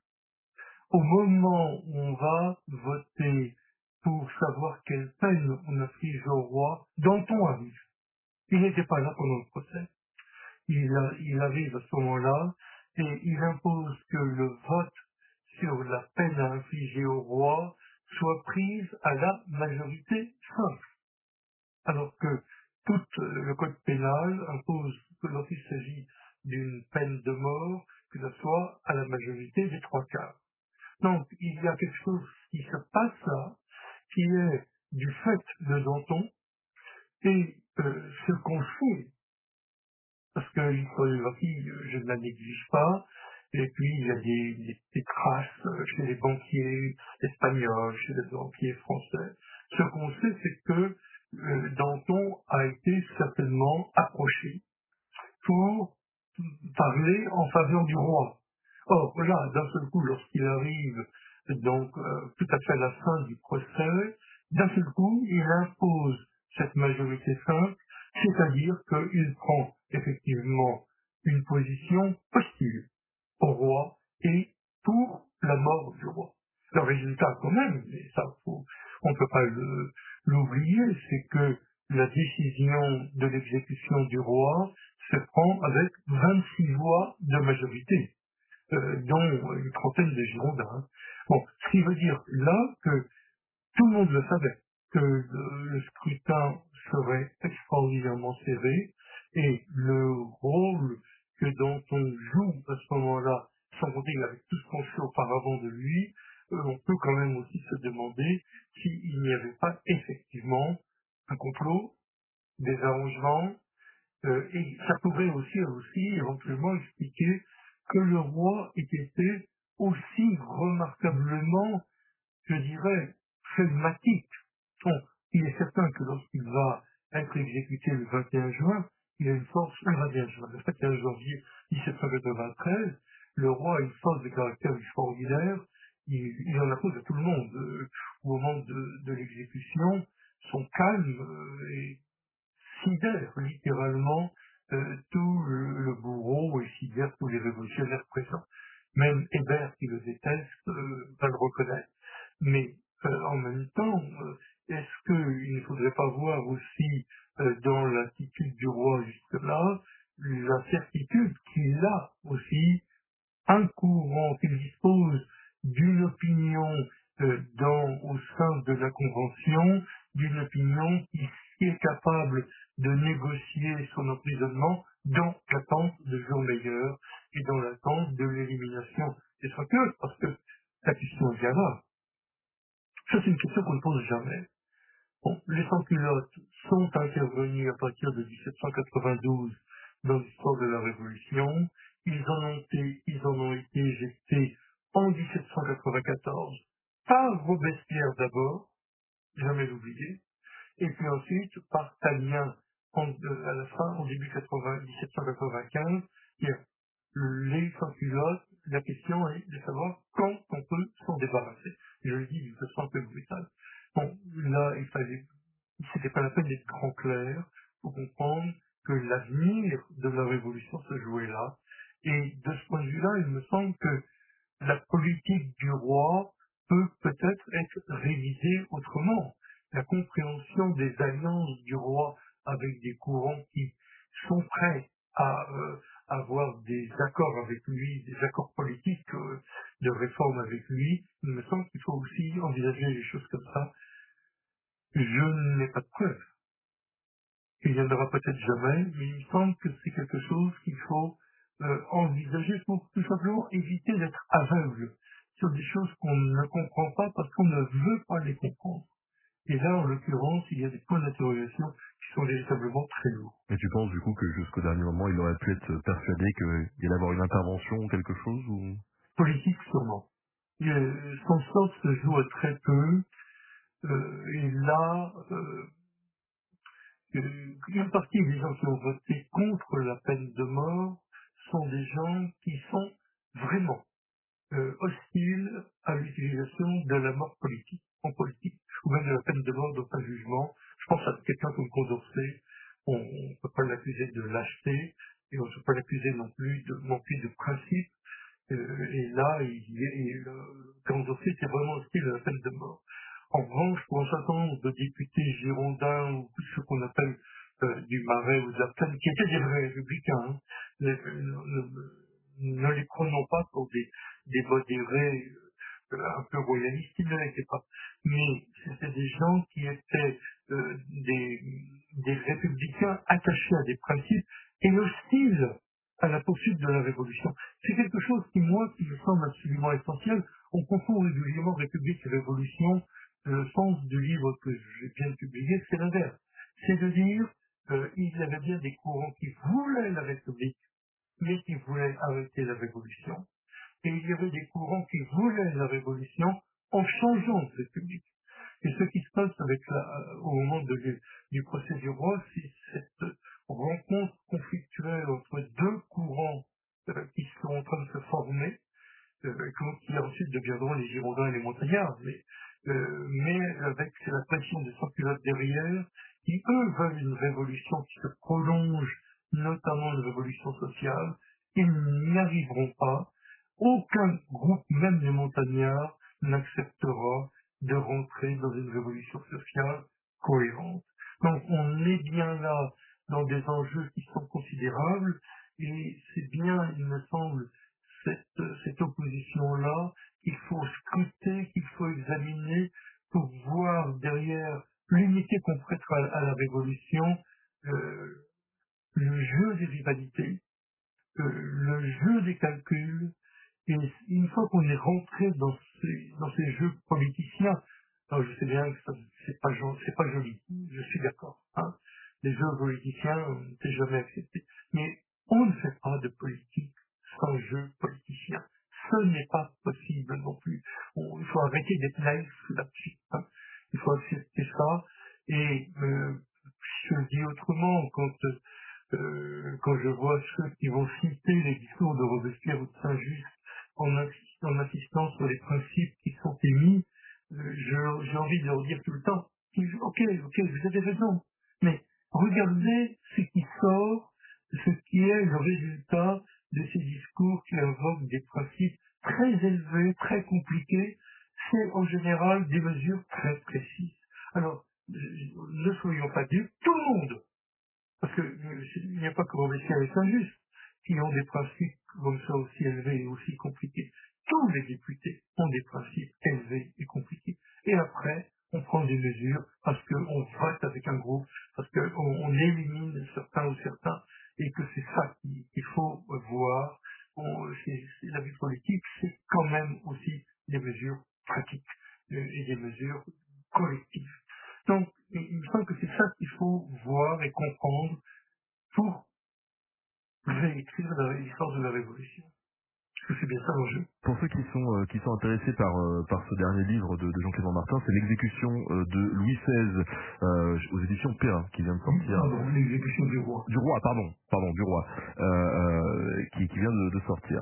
Au moment où on va voter pour savoir quelle peine on inflige au roi, Danton arrive. Il n'était pas là pendant le procès. Il, a- il arrive à ce moment-là et il impose que le vote sur la peine à infliger au roi soit prise à la majorité simple. Alors que tout euh, le code pénal impose que lorsqu'il s'agit d'une peine de mort, que ce soit à la majorité des trois quarts. Donc, il y a quelque chose qui se passe là, qui est du fait de Danton, et euh, ce qu'on sait, parce que l'historiographie, euh, je ne la néglige pas, et puis il y a des, des, des traces euh, chez les banquiers espagnols, chez les banquiers français. Ce qu'on sait, c'est que euh, Danton a été certainement approché pour parler en faveur du roi. Or, là, d'un seul coup, lorsqu'il arrive, donc, euh, tout à fait à la fin du procès, d'un seul coup, il impose cette majorité simple, c'est-à-dire qu'il prend effectivement une position hostile au roi et pour la mort du roi. Le résultat, quand même, mais ça, faut, on ne peut pas le- l'oublier, c'est que la décision de l'exécution du roi se prend avec vingt-six voix de majorité, euh, dont une trentaine de Girondins. Bon, ce qui veut dire là que tout le monde le savait, que le, le scrutin serait extraordinairement serré et le rôle que dont on joue à ce moment-là, sans compter avec tout ce qu'on fait auparavant de lui, euh, on peut quand même aussi se demander s'il n'y avait pas effectivement un complot, des arrangements, euh, et ça pourrait aussi, aussi éventuellement expliquer que le roi ait été aussi remarquablement, je dirais, flegmatique. Bon, il est certain que lorsqu'il va être exécuté le vingt et un juin, il a une force, le vingt et un juin, le vingt et un janvier mille sept cent quatre-vingt-treize, le roi a une force de caractère extraordinaire, il, il en impose à tout le monde. Euh, au moment de, de l'exécution, son calme euh, est sidère littéralement euh, tout le, le bourreau et sidère tous les révolutionnaires présents. Même Hébert, qui le déteste, euh, va le reconnaître. Mais euh, en même temps, euh, est-ce qu'il ne faudrait pas voir aussi euh, dans l'attitude du roi jusque-là la certitude qu'il a aussi un courant, qu'il dispose d'une opinion euh, dans, au sein de la Convention, d'une opinion qui est capable de négocier son emprisonnement dans l'attente de jours meilleurs et dans l'attente de l'élimination des traqueuses, parce que la question est bien là. Ça, c'est une question qu'on ne pose jamais. Bon, les sans-culottes sont intervenus à partir de dix-sept cent quatre-vingt-douze dans l'histoire de la Révolution. Ils en ont été, ils en ont été éjectés en dix-sept cent quatre-vingt-quatorze par Robespierre d'abord, jamais l'oublier, et puis ensuite par Talien en, euh, à la fin, au début quatre-vingts, dix-sept cent quatre-vingt-quinze. Bien, les sans-culottes, la question est de savoir quand on peut s'en débarrasser. Je le dis d'une façon un peu brutale. Bon, là, il fallait c'était pas la peine d'être grand clair pour comprendre que l'avenir de la révolution se jouait là. Et de ce point de vue-là, il me semble que la politique du roi peut peut-être être révisée autrement. La compréhension des alliances du roi avec des courants qui sont prêts à euh, avoir des accords avec lui, des accords politiques euh, de réforme avec lui, il me semble qu'il faut aussi envisager les choses comme ça. Je n'ai pas de preuves. Il n'y en aura peut-être jamais, mais il me semble que c'est quelque chose qu'il faut euh, envisager pour tout simplement éviter d'être aveugle sur des choses qu'on ne comprend pas parce qu'on ne veut pas les comprendre. Et là, en l'occurrence, il y a des points d'interrogation qui sont véritablement très lourds. Et tu penses du coup que jusqu'au dernier moment, il aurait pu être persuadé qu'il allait avoir une intervention ou quelque chose ou... Politique, sûrement. Et, euh, son sort se joue à très peu, euh, et là, euh, euh, une partie des gens qui ont voté contre la peine de mort sont des gens qui sont vraiment euh, hostiles à l'utilisation de la mort politique, en politique, ou même de la peine de mort dans un jugement. Je pense à quelqu'un comme Condorcet, on ne peut pas l'accuser de lâcheté, et on ne peut pas l'accuser non plus de manquer de principe. Euh, et là, il, il, euh, Condorcet était vraiment hostile à la peine de mort. En revanche, pour un certain nombre de députés girondins, ou ce qu'on appelle euh, du Marais ou de la Plaine, qui étaient des vrais républicains, hein, ne, ne, ne les prenons pas pour des, des modérés euh, un peu royalistes, ils ne l'étaient pas. Mais c'était des gens qui étaient euh, des, des républicains attachés à des principes et hostiles à la poursuite de la révolution. C'est quelque chose qui, moi, qui me semble absolument essentiel. On confond régulièrement République et Révolution. Le sens du livre que je viens de publier, c'est l'inverse. C'est de dire, euh, il y avait bien des courants qui voulaient la République, mais qui voulaient arrêter la Révolution. Et il y avait des courants qui voulaient la Révolution en changeant de République. Et ce qui se passe avec la, au moment de, du procès du roi, c'est cette rencontre conflictuelle entre deux courants euh, qui sont en train de se former, euh, qui ensuite deviendront les Girondins et les Montagnards, mais, euh, mais avec la pression des sans-culottes derrière, qui eux veulent une révolution qui se prolonge, notamment une révolution sociale. Ils n'y arriveront pas. aucun groupe, même les montagnards, n'acceptera de rentrer dans une révolution sociale cohérente. Donc on est bien là dans des enjeux qui sont considérables et c'est bien, il me semble, cette, cette opposition-là qu'il faut scruter, qu'il faut examiner pour voir derrière l'unité qu'on prêtera à, à la révolution, euh, le jeu des rivalités, euh, le jeu des calculs, et une fois qu'on est rentré dans ces, dans ces jeux politiciens, alors je sais bien que ça, c'est pas, jo- c'est pas joli, je suis d'accord, hein. Les jeux politiciens, euh, c'est jamais accepté. Mais on ne fait pas de politique sans jeu politicien. Ce n'est pas possible non plus. On- il faut arrêter d'être naïf là-dessus, hein. Il faut accepter ça. Et euh, je le dis autrement, quand euh, quand je vois ceux qui vont citer les discours de Robespierre ou de Saint-Just en, insist- en insistant sur les principes qui sont émis, euh, je- j'ai envie de leur dire tout le temps, ok, ok, vous avez raison, mais regardez ce qui sort, ce qui est le résultat de ces discours qui invoquent des principes très élevés, très compliqués, c'est en général des mesures très précises. Alors, je- ne soyons pas dupes, tout le monde parce que euh, il n'y a pas que Robespierre et Saint-Just qui ont des principes comme ça aussi élevés et aussi compliqués. Tous les députés ont des principes élevés et compliqués. Et après, on prend des mesures parce qu'on vote avec un groupe, parce qu'on on élimine certains ou certains, et que c'est ça qu'il qu'il faut voir. On- c'est- c'est- la vie politique, c'est quand même aussi des mesures pratiques euh, et des mesures collectives. Donc, il il me semble que c'est ça qu'il faut voir et comprendre pour réécrire la- l'histoire de la Révolution. Parce que c'est bien ça l'enjeu. Pour ceux qui sont euh, qui sont intéressés par euh, par ce dernier livre de, de Jean-Clément Martin, c'est l'exécution euh, de Louis seize euh, aux éditions Perrin qui vient de sortir. Pardon, l'exécution du roi. Du roi, pardon, pardon, du roi, euh, euh, qui, qui vient de, de sortir.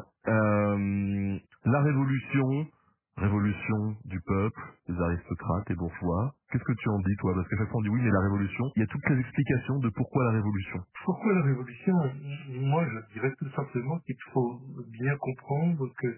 Euh, la révolution, révolution du peuple, des aristocrates et bourgeois. Qu'est-ce que tu en dis, toi? Parce qu'à chaque fois on dit oui, mais la révolution, il y a toutes les explications de pourquoi la révolution. Pourquoi la Révolution? Moi, je dirais tout simplement qu'il faut bien comprendre que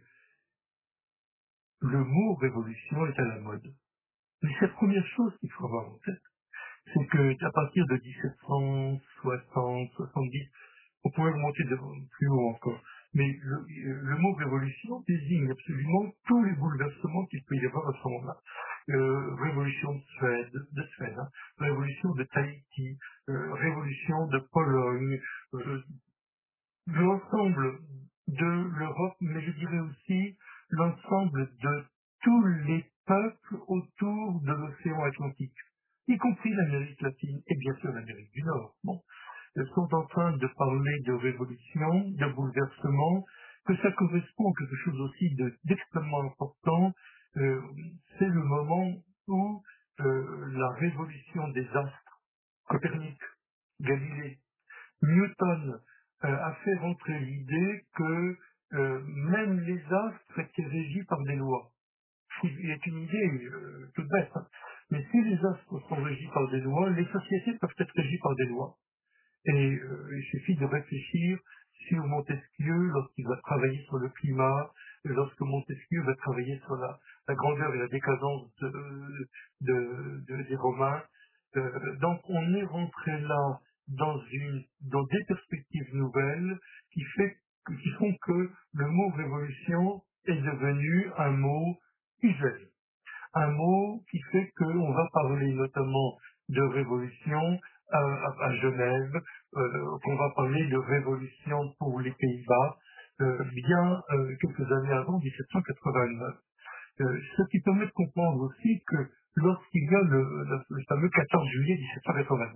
le mot révolution est à la mode. Mais c'est la première chose qu'il faut avoir en tête. C'est que à partir de dix-sept cent soixante, soixante-dix, on pourrait remonter de, plus haut encore. Mais le, le mot révolution désigne absolument tous les bouleversements qu'il peut y avoir à ce moment-là. Euh, révolution de Suède, de Suède, hein, révolution de Tahiti, euh, révolution de Pologne, euh, l'ensemble de l'Europe, mais je dirais aussi l'ensemble de tous les peuples autour de l'océan Atlantique, y compris l'Amérique latine et bien sûr l'Amérique du Nord. Bon, ils sont en train de parler de révolution, de bouleversement, que ça correspond à quelque chose aussi de- d'extrêmement important. Euh, c'est le moment où euh, la révolution des astres, Copernic, Galilée, Newton euh, a fait rentrer l'idée que euh, même les astres étaient régis par des lois. Il y a une idée euh, toute bête, hein. Mais si les astres sont régis par des lois, les sociétés peuvent être régies par des lois. Et euh, il suffit de réfléchir sur Montesquieu lorsqu'il va travailler sur le climat, lorsque Montesquieu va travailler sur la, la grandeur et la décadence de, de- de- des Romains. Euh, donc on est rentré là dans une dans des perspectives nouvelles qui fait qui font que le mot révolution est devenu un mot usuel, un mot qui fait qu'on va parler notamment de révolution à, à- à Genève, euh, qu'on va parler de révolution pour les Pays-Bas, euh, bien euh, quelques années avant dix-sept cent quatre-vingt-neuf. Euh, ce qui permet de comprendre aussi que lorsqu'il y a le, le- le fameux quatorze juillet dix-sept cent quatre-vingt-neuf,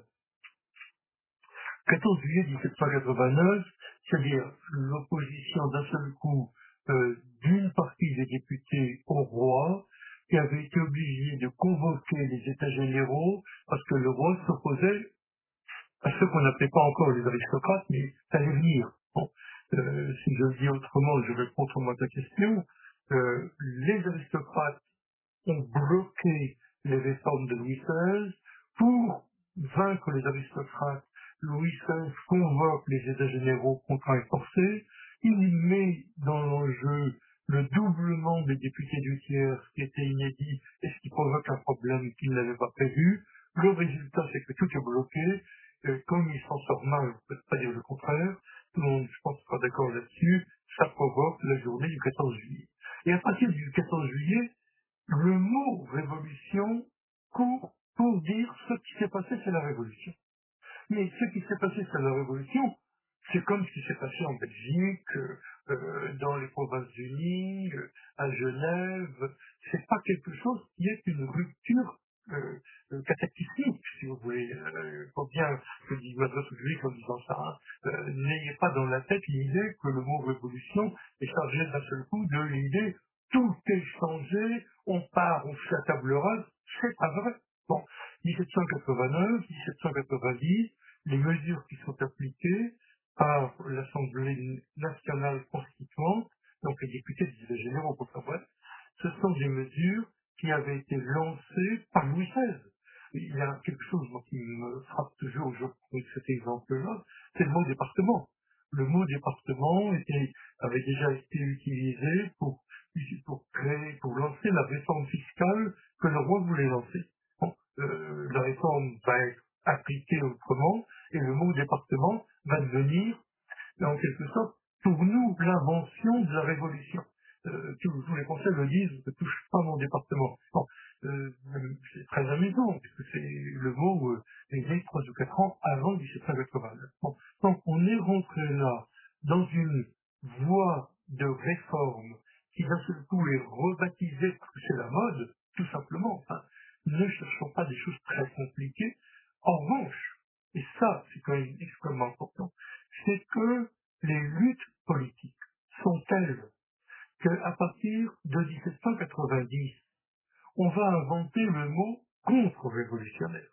quatorze juillet dix-sept cent quatre-vingt-neuf, c'est-à-dire l'opposition d'un seul coup euh, d'une partie des députés au roi, qui avait été obligé de convoquer les États généraux parce que le roi s'opposait à ceux qu'on n'appelait pas encore les aristocrates, mais ça allait venir. Bon. Euh, si je le dis autrement, je réponds autrement à ta question. Euh, les aristocrates ont bloqué les réformes de Louis seize. Pour vaincre les aristocrates, Louis seize convoque les États généraux contraints et forcés. Il met dans l'enjeu le doublement des députés du tiers, ce qui était inédit et ce qui provoque un problème qu'ils n'avaient pas prévu. Le résultat, c'est que tout est bloqué. Euh, comme ils s'en sortent mal, on ne peut pas dire le contraire. Tout le monde, je pense, sera d'accord là-dessus. Ça provoque la journée du quatorze juillet. Et à partir du quatorze juillet, le mot révolution court pour dire ce qui s'est passé, c'est la révolution. Mais ce qui s'est passé, c'est la révolution. C'est comme ce qui s'est passé en Belgique, euh, euh, dans les Provinces-Unies, euh, à Genève. C'est pas quelque chose qui est une rupture euh, euh, cataclysmique, si vous voulez. Euh, faut bien que je m'adresse au public en disant ça. Hein. Euh, N'ayez pas dans la tête l'idée que le mot révolution est chargé d'un seul coup de l'idée tout est changé, on part, on fait la table rase. C'est pas vrai. Bon, dix-sept cent quatre-vingt-neuf, dix-sept cent quatre-vingt-dix, les mesures qui sont appliquées par l'Assemblée nationale constituante, donc les députés des États généraux pour faire bref, ce sont des mesures qui avaient été lancées par Louis seize. Il y a quelque chose moi, qui me frappe toujours, je prends cet exemple-là, c'est le mot département. Le mot département était, avait déjà été utilisé pour, pour créer, pour lancer la réforme fiscale que le roi voulait lancer. Bon, euh, la réforme va être appliquée autrement, et le mot département va devenir mais en quelque sorte, pour nous, l'invention de la révolution. Euh, tous, tous les conseils le disent, ne touche pas mon département. Bon, euh, c'est très amusant, puisque c'est le mot euh, est né trois ou quatre ans avant dix-sept cent quatre-vingt-neuf. Bon, donc on est rentré là dans une voie de réforme qui d'un seul coup est rebaptisée parce que c'est la mode, tout simplement. Enfin, ne cherchons pas des choses très compliquées. En revanche, et ça c'est quand même extrêmement important, c'est que les luttes politiques sont telles qu'à partir de dix-sept cent quatre-vingt-dix, on va inventer le mot contre-révolutionnaire.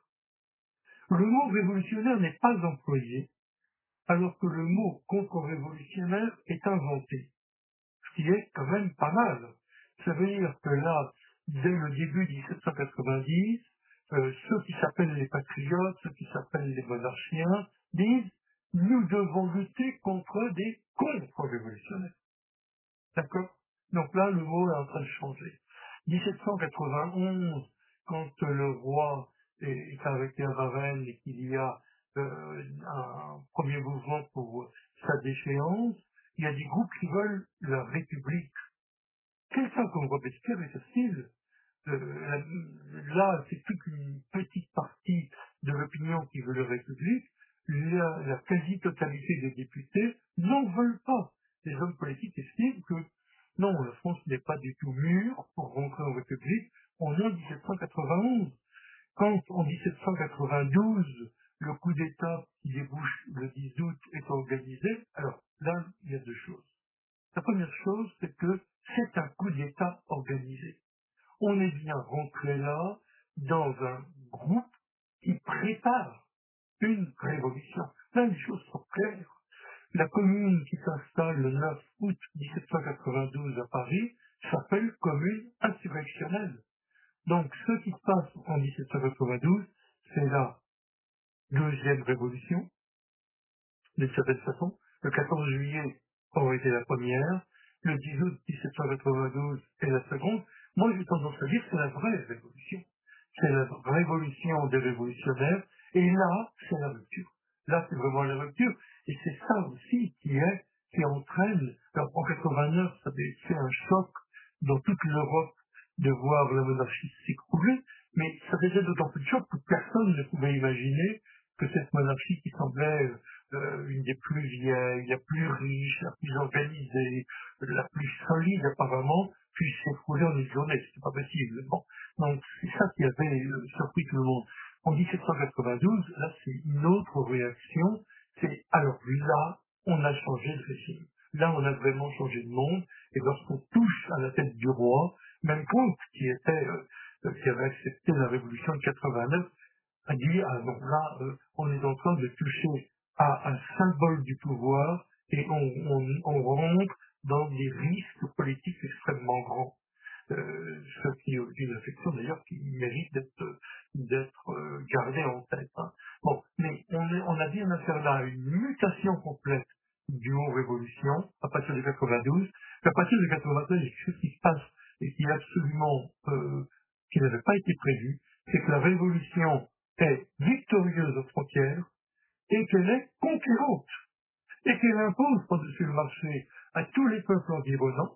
Le mot révolutionnaire n'est pas employé, alors que le mot contre-révolutionnaire est inventé, ce qui est quand même pas mal. Ça veut dire que là, dès le début dix-sept cent quatre-vingt-dix, euh, ceux qui s'appellent les patriotes, ceux qui s'appellent les monarchiens, disent nous devons lutter contre des contre-révolutionnaires. D'accord? Donc là, le mot est en train de changer. dix-sept cent quatre-vingt-onze, quand euh, le roi est, est arrêté à Varennes et qu'il y a euh, un premier mouvement pour sa déchéance, il y a des groupes qui veulent la République. Quelqu'un comme Robespierre est hostile. Euh, là, c'est toute une petite partie de l'opinion qui veut la République. La, la quasi-totalité des députés n'en veulent pas. Les hommes politiques estiment que non, la France n'est pas du tout mûre pour rentrer en République en dix-sept cent quatre-vingt-onze. Quand en dix-sept cent quatre-vingt-douze, le coup d'État qui débouche le dix août est organisé, alors là, il y a deux choses. La première chose, c'est que c'est un coup d'État organisé. On est bien rentré là dans un groupe qui prépare une révolution. Là, les choses sont claires. La commune qui s'installe le neuf août dix-sept cent quatre-vingt-douze à Paris s'appelle commune insurrectionnelle. Donc, ce qui se passe en dix-sept cent quatre-vingt-douze, c'est la deuxième révolution, d'une certaine façon. Le quatorze juillet aurait été la première, le dix août dix-sept cent quatre-vingt-douze est la seconde. Moi, j'ai tendance à dire que c'est la vraie révolution. C'est la révolution des révolutionnaires, et là, c'est la rupture. Là, c'est vraiment la rupture, et c'est ça aussi qui est, qui entraîne, alors en quatre-vingt-neuf, ça avait fait un choc dans toute l'Europe de voir la monarchie s'écrouler, mais ça faisait d'autant plus de choc que personne ne pouvait imaginer que cette monarchie qui semblait euh, une des plus vieilles, la plus riche, la plus organisée, la plus solide apparemment, puisse s'écrouler en une journée. C'était pas possible. Bon. Donc c'est ça qui avait euh, surpris tout le monde. En dix-sept cent quatre-vingt-douze, là c'est une autre réaction, c'est alors là, on a changé de régime. Là on a vraiment changé de monde, et lorsqu'on touche à la tête du roi, même Comte, qui était euh, qui avait accepté la révolution de quatre-vingt-neuf, a dit ah non là euh, on est en train de toucher à un symbole du pouvoir et on, on, on rentre dans des risques politiques extrêmement grands. Euh, ce qui est une affection d'ailleurs qui mérite d'être d'être euh, gardée en tête. Hein. Bon, mais on, est, on a bien affaire là à une mutation complète du mot révolution à partir partir de quatre-vingt-douze, qu'à partir de quatre-vingt-treize, il y a quelque chose qui se passe et qui est absolument, euh, qui n'avait pas été prévu, c'est que la révolution est victorieuse aux frontières et qu'elle est conquérante et qu'elle impose par-dessus le marché à tous les peuples environnants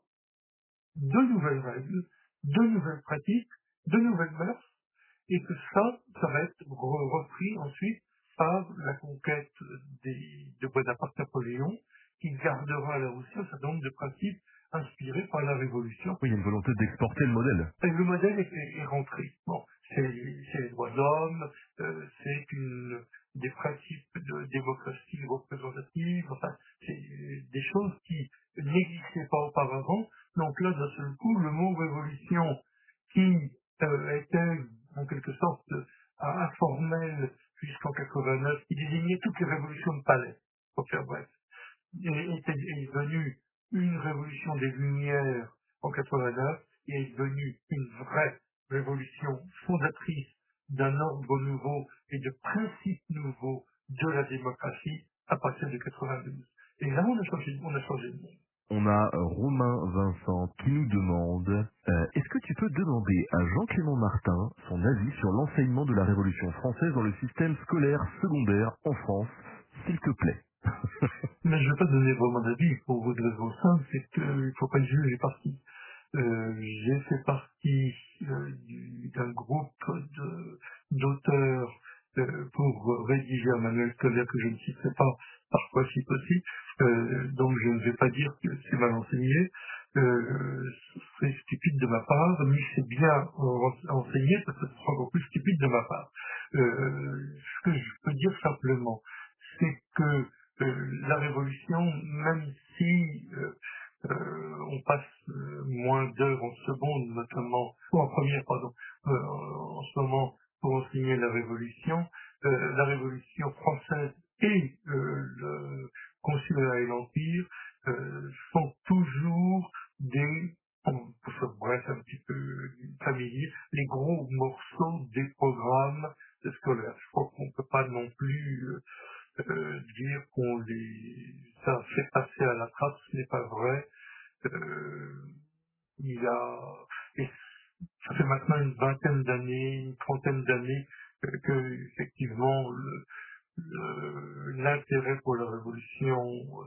de nouvelles règles, de nouvelles pratiques, de nouvelles mœurs, et que ça, ça va être re- repris ensuite par la conquête des, de Bonaparte-Napoléon, qui gardera là aussi un certain nombre de principes inspirés par la Révolution. Oui, il y a une volonté d'exporter le modèle. Et le modèle est, est- est rentré. Bon, c'est c'est les droits de l'homme, euh, c'est une des principes de démocratie représentative, enfin, c'est des choses qui n'existaient pas auparavant. Donc là, d'un seul coup, le mot révolution, qui euh, était en quelque sorte euh, informel jusqu'en quatre-vingt-neuf, qui désignait toutes les révolutions de palais, pour faire bref, est, était, est devenue une révolution des Lumières en quatre-vingt-neuf et est devenue une vraie révolution fondatrice d'un ordre nouveau et de principes nouveaux de la démocratie à partir de quatre-vingt-douze. Et là, on a changé, on a changé de monde. On a euh, Romain Vincent qui nous demande euh, est-ce que tu peux demander à Jean-Clément Martin son avis sur l'enseignement de la Révolution française dans le système scolaire secondaire en France, s'il te plaît? Mais je ne vais pas donner vraiment d'avis pour une raison simple, c'est qu'il ne faut pas juger parti. Euh, j'ai fait partie euh, du- d'un groupe de- d'auteurs euh, pour rédiger un manuel scolaire que je ne citerai pas par principe aussi, euh, donc je ne vais pas dire que c'est mal enseigné, euh, ce serait stupide de ma part, mais c'est bien euh, enseigné parce que ce sera encore plus stupide de ma part. Euh, ce que je peux dire simplement, c'est que euh, la révolution, même si euh, euh, on passe euh, moins d'heures en seconde, notamment, ou en première, pardon, euh, en ce moment, pour enseigner la Révolution. Euh, la Révolution française et euh, le Consulat et l'Empire euh, sont toujours des, pour faire bref, un petit peu familier, les gros morceaux des programmes scolaires. Je crois qu'on ne peut pas non plus euh, euh, dire qu'on les ça fait passer à la trappe, ce n'est pas vrai. Euh, il y a, et ça fait maintenant une vingtaine d'années, une trentaine d'années euh, que effectivement le- le- l'intérêt pour la révolution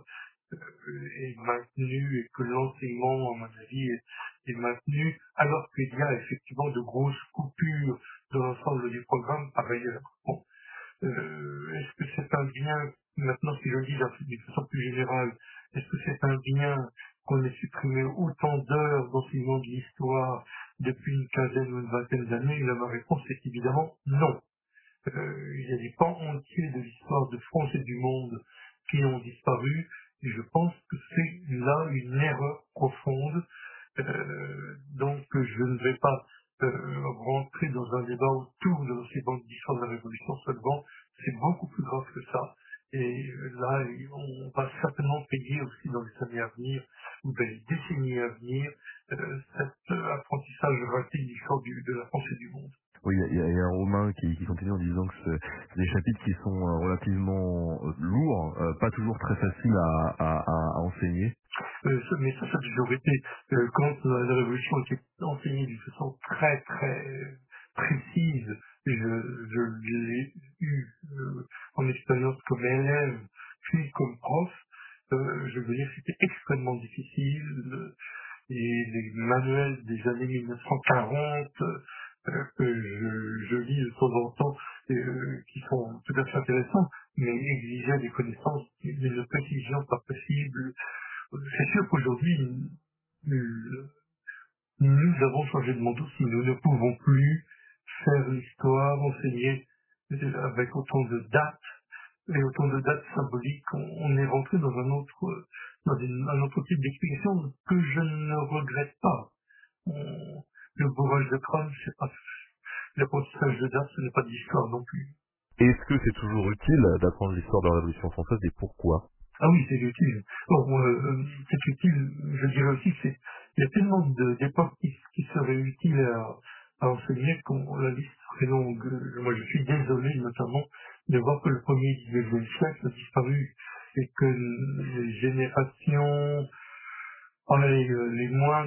euh, est maintenu et que l'enseignement, à mon avis, est, est maintenu, alors qu'il y a effectivement de grosses coupures de l'ensemble du programme par ailleurs. Bon, euh, est-ce que c'est un bien, maintenant si je le dis d'un- d'une façon plus générale, est-ce que c'est un bien qu'on ait supprimé autant d'heures d'enseignement de l'histoire depuis une quinzaine ou une vingtaine d'années? La ma réponse est évidemment non. Euh, il y a des pans entiers de l'histoire de France et du monde qui ont disparu, et je pense que c'est là une erreur profonde. Euh, donc je ne vais pas euh, rentrer dans un débat autour de l'enseignement de l'histoire de la Révolution seulement, c'est beaucoup plus grave que ça. Et euh, là, on va certainement payer aussi dans les années à venir, ou dans les décennies à venir, euh, cet euh, apprentissage raté de l'histoire du- de la France et du monde. Oui, il y, a il y a- il y a un Romain qui, qui continue en disant que c'est c'est des chapitres qui sont euh, relativement euh, lourds, euh, pas toujours très faciles à, à, à- à enseigner. Euh, ce- mais ça, ça a toujours été, euh, quand euh, la Révolution était enseignée d'une façon très très précise, je, je l'ai eu euh, en expérience comme élève, puis comme prof, euh, je veux dire c'était extrêmement difficile, euh, et les manuels des années mille neuf cent quarante euh, que je, je lis de temps en temps, euh, qui sont tout à fait intéressants, mais exigeaient des connaissances d'une précision pas possible. C'est sûr qu'aujourd'hui, nous, nous avons changé de monde aussi. Nous ne pouvons plus faire l'histoire, enseigner avec autant de dates et autant de dates symboliques. On, on est rentré dans un autre, dans une- un autre type d'explication que je ne regrette pas. On- le bourrage de crâne, c'est pas l'apprentissage de dates, ce n'est pas de l'histoire non plus. Est-ce que c'est toujours utile d'apprendre l'histoire de la Révolution française et pourquoi? Ah oui, c'est utile. Bon, euh, euh, c'est utile, je dirais aussi que c'est, il y a tellement de- d'époques qui, qui seraient utiles à, à enseigner qu'on la liste serait longue. Euh, Moi, je suis désolé notamment de voir que le premier dix-neuvième siècle a disparu et que les générations Ah, les, euh, les moins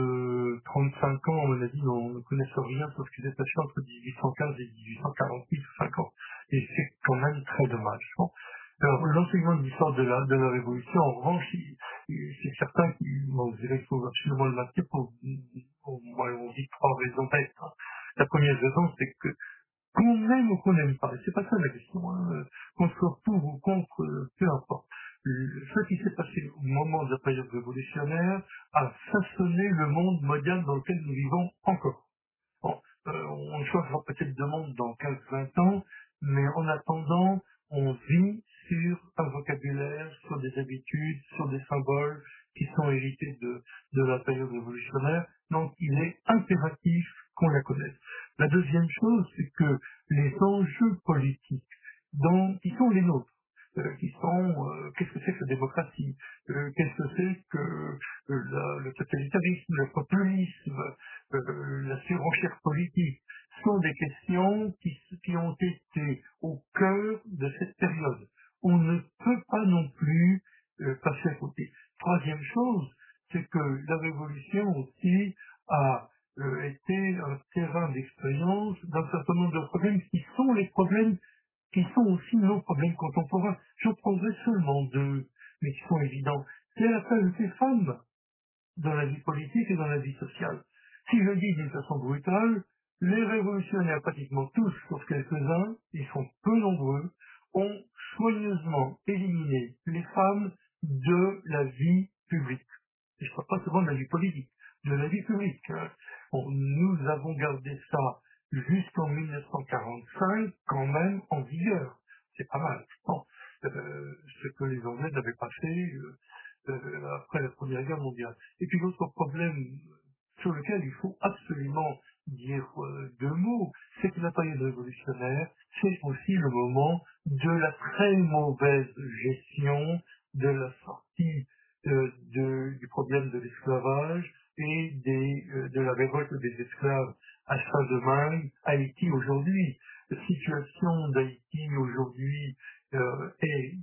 de trente-cinq ans, à mon avis, n'en- ne connaissent rien sauf ce qui s'est passé entre dix-huit cent quinze et dix-huit cent quarante-huit, cinq ans. Et c'est quand même très dommage. Bon. Alors, l'enseignement de l'histoire de la, de la Révolution, en revanche, il- il- c'est certain qu'il bon, je dirais qu'il faut absolument le maintenir pour, pour moi, on dit trois raisons bêtes. Hein. La première raison, c'est que qu'on aime ou qu'on n'aime pas, et c'est pas ça la question, hein, euh, qu'on soit pour ou contre, euh, peu importe. Le- Ce qui s'est passé au moment de la période révolutionnaire a façonné le monde moderne dans lequel nous vivons encore. Bon, euh, on changera peut-être de monde dans quinze vingt ans, mais en attendant, on vit sur un vocabulaire, sur des habitudes, sur des symboles qui sont hérités de, de la période révolutionnaire. Donc, il est impératif qu'on la connaisse. La deuxième chose, c'est que les enjeux politiques, dont, qui sont les nôtres, euh, qui sont euh, qu'est-ce que c'est que la démocratie, euh, qu'est-ce que c'est que euh, la- le totalitarisme, le populisme, euh, la surenchère politique, sont des questions qui, qui ont été au cœur de cette période. On ne peut pas non plus euh, passer à côté. Troisième chose, c'est que la révolution aussi a euh, été un terrain d'expérience d'un certain nombre de problèmes qui sont les problèmes qui sont aussi nos problèmes contemporains. Je prendrai seulement deux, mais qui sont évidents. C'est la place des femmes dans la vie politique et dans la vie sociale. Si je dis d'une façon brutale, les révolutionnaires, pratiquement tous, sauf quelques-uns, ils sont peu nombreux, ont soigneusement éliminé les femmes de la vie publique. Et je ne parle pas seulement de la vie politique, de la vie publique. Hein. Bon, nous avons gardé ça jusqu'en mille neuf cent quarante-cinq quand même en vigueur. C'est pas mal. Bon, euh, ce que les Anglais n'avaient pas fait euh, euh, après la Première Guerre mondiale. Et puis l'autre problème sur lequel il faut absolument dire euh, deux mots, c'est que la période révolutionnaire, c'est aussi le moment de la très mauvaise gestion de la sortie euh, de- du problème de l'esclavage et des, euh, de la révolte des esclaves à Saint-Domingue, Haïti aujourd'hui. La situation d'Haïti aujourd'hui euh, est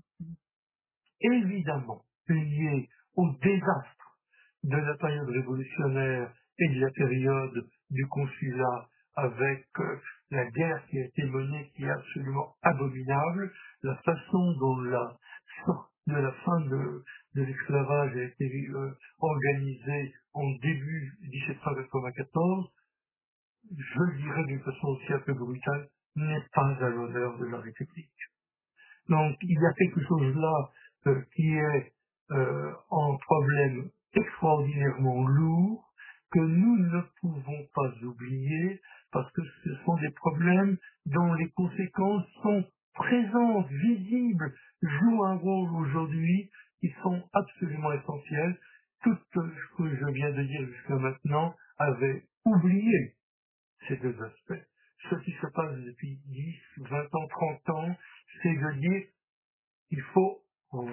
évidemment liée au désastre de la période révolutionnaire et de la période du consulat avec euh, la guerre qui a été menée qui est absolument abominable, la façon dont la sorte de la fin de, de l'esclavage a été euh, organisée en début dix-sept cent quatre-vingt-quatorze, je le dirais d'une façon aussi un peu brutale, n'est pas à l'honneur de la République. Donc il y a quelque chose là euh, qui est euh, un problème extraordinairement lourd que nous ne pouvons pas oublier parce que ce sont des problèmes dont les conséquences sont présentes, visibles, jouent un rôle aujourd'hui qui sont absolument essentiels. Tout ce que je viens de dire jusqu'à maintenant avait oublié ces deux aspects. Ce qui se passe depuis dix, vingt ans, trente ans, c'est de dire il faut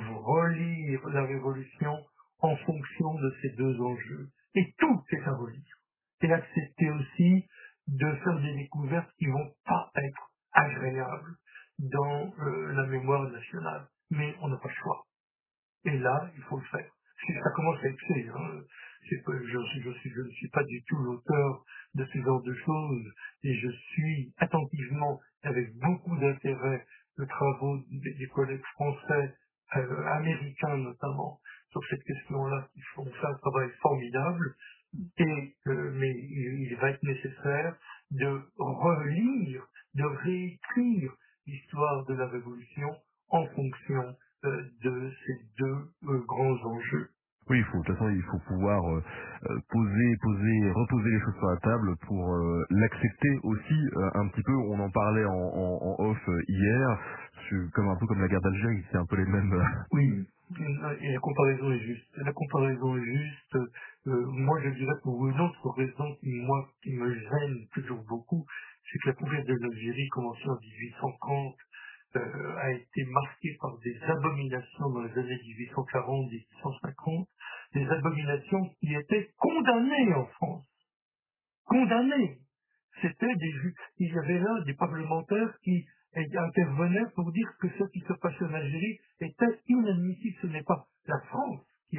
relire la Révolution en fonction de ces deux enjeux. Et tout est à relire. Et accepter aussi de faire des découvertes qui vont pas être agréables dans euh, la mémoire nationale. Mais on n'a pas le choix. Et là, il faut le faire. Si ça commence à être fait, hein, c'est que je, suis- je, suis, je ne suis pas du tout l'auteur de ce genre de choses, et je suis attentivement, avec beaucoup d'intérêt, le travaux des, des collègues français, euh, américains notamment, sur cette question-là, qui font ça un travail formidable, et, euh, mais il, il va être nécessaire de relire, de réécrire l'histoire de la Révolution en fonction euh, de ces deux euh, grands enjeux. Oui, il faut, de toute façon, il faut pouvoir euh, euh, poser, poser, reposer les choses sur la table pour euh, l'accepter aussi euh, un petit peu. On en parlait en, en, en off euh, hier, sur- comme un peu comme la guerre d'Algérie, c'est un peu les mêmes. euh, Oui, et la comparaison est juste. La comparaison est juste. Euh, moi, je dirais pour une autre raison qui, moi, qui me gêne toujours beaucoup, c'est que la conquête de l'Algérie, commencée en dix-huit cent trente, euh, a été marquée par des abominations dans les années dix-huit cent quarante, dix-huit cent cinquante, des abominations qui étaient condamnées en France. Condamnées. C'était des ju- il y avait là des parlementaires qui eh, intervenaient pour dire que ce qui se passait en Algérie était inadmissible. Ce n'est pas la France qui a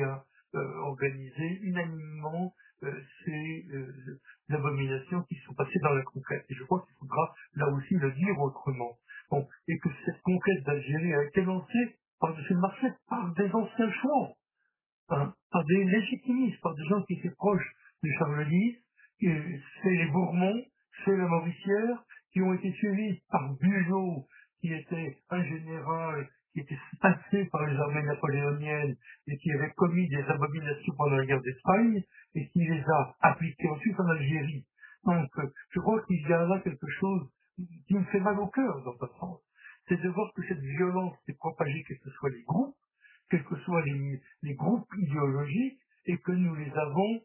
euh, organisé unanimement euh, ces euh, abominations qui sont passées dans la conquête. Et je crois qu'il faudra là aussi le dire autrement. Bon, et que cette conquête d'Algérie a été lancée par-dessus le marché par des anciens chouans, hein, par des légitimistes, par des gens qui étaient proches de Charles X, et c'est les Bourmont, c'est la Mauricière, qui ont été suivis par Bugeaud, qui était un général qui était passé par les armées napoléoniennes et qui avait commis des abominations pendant la guerre d'Espagne et qui les a appliquées ensuite en Algérie. Donc, euh, je crois qu'il y a là quelque chose qui me fait mal au cœur dans ce sens. C'est de voir que cette violence s'est propagée, quels que soient les groupes, quels que soient les, les groupes idéologiques, et que nous les avons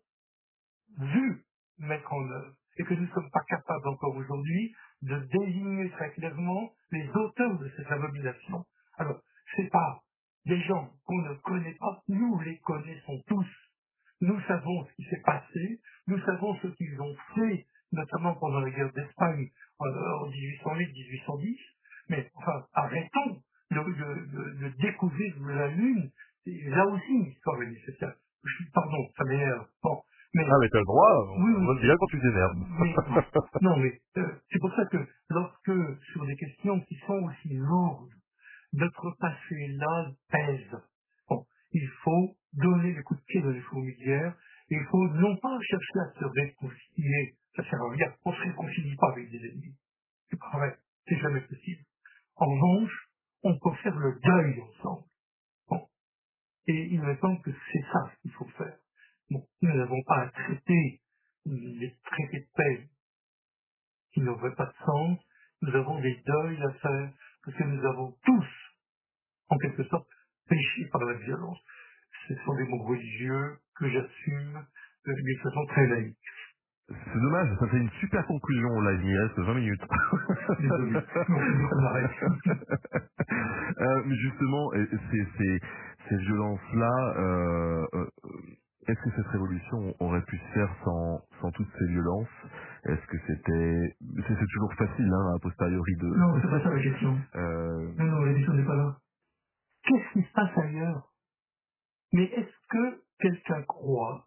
vus mettre en œuvre, et que nous ne sommes pas capables encore aujourd'hui de désigner très clairement les auteurs de cette abomination. Alors, c'est pas des gens qu'on ne connaît pas, nous les connaissons tous. Nous savons ce qui s'est passé, nous savons ce qu'ils ont fait, notamment pendant la guerre d'Espagne euh, en dix-huit cent huit dix-huit cent dix, mais enfin, arrêtons de, de, de, de découvrir la Lune. Et là aussi, une histoire est nécessaire. Je- Pardon, ça m'énerve. Bon, mais Ah, mais t'as le droit, oui, on oui, aime bien quand tu t'énerves. mais non, mais euh, c'est pour ça que lorsque sur des questions qui sont aussi lourdes, notre passé là pèse. Bon, il faut donner les coups de pied dans les fourmilières, et il faut non pas chercher à se réconcilier, ça sert à rien, on se réconcilie pas avec des ennemis. C'est pas vrai, c'est jamais possible. En revanche, on peut faire le deuil ensemble. Bon. Et il me semble que c'est ça qu'il faut faire. Bon, nous n'avons pas à traiter les traités de paix qui n'auraient pas de sens, nous avons des deuils à faire, parce que nous avons tous, en quelque sorte, péché par la violence. Ce sont des mots religieux que j'assume euh, d'une façon très laïque. C'est dommage, ça fait une super conclusion là, il y reste vingt minutes. Désolé. Non, il faut qu'on arrête. Euh, mais justement, et c'est, c'est, ces violences-là, euh, euh, est-ce que cette révolution aurait pu se faire sans, sans toutes ces violences? Est-ce que c'était... C'est, c'est toujours facile, hein, a posteriori de... Non, c'est pas ça la question. Euh, Non, non, la question n'est pas là. Qu'est-ce qui se passe ailleurs? Mais est-ce que quelqu'un croit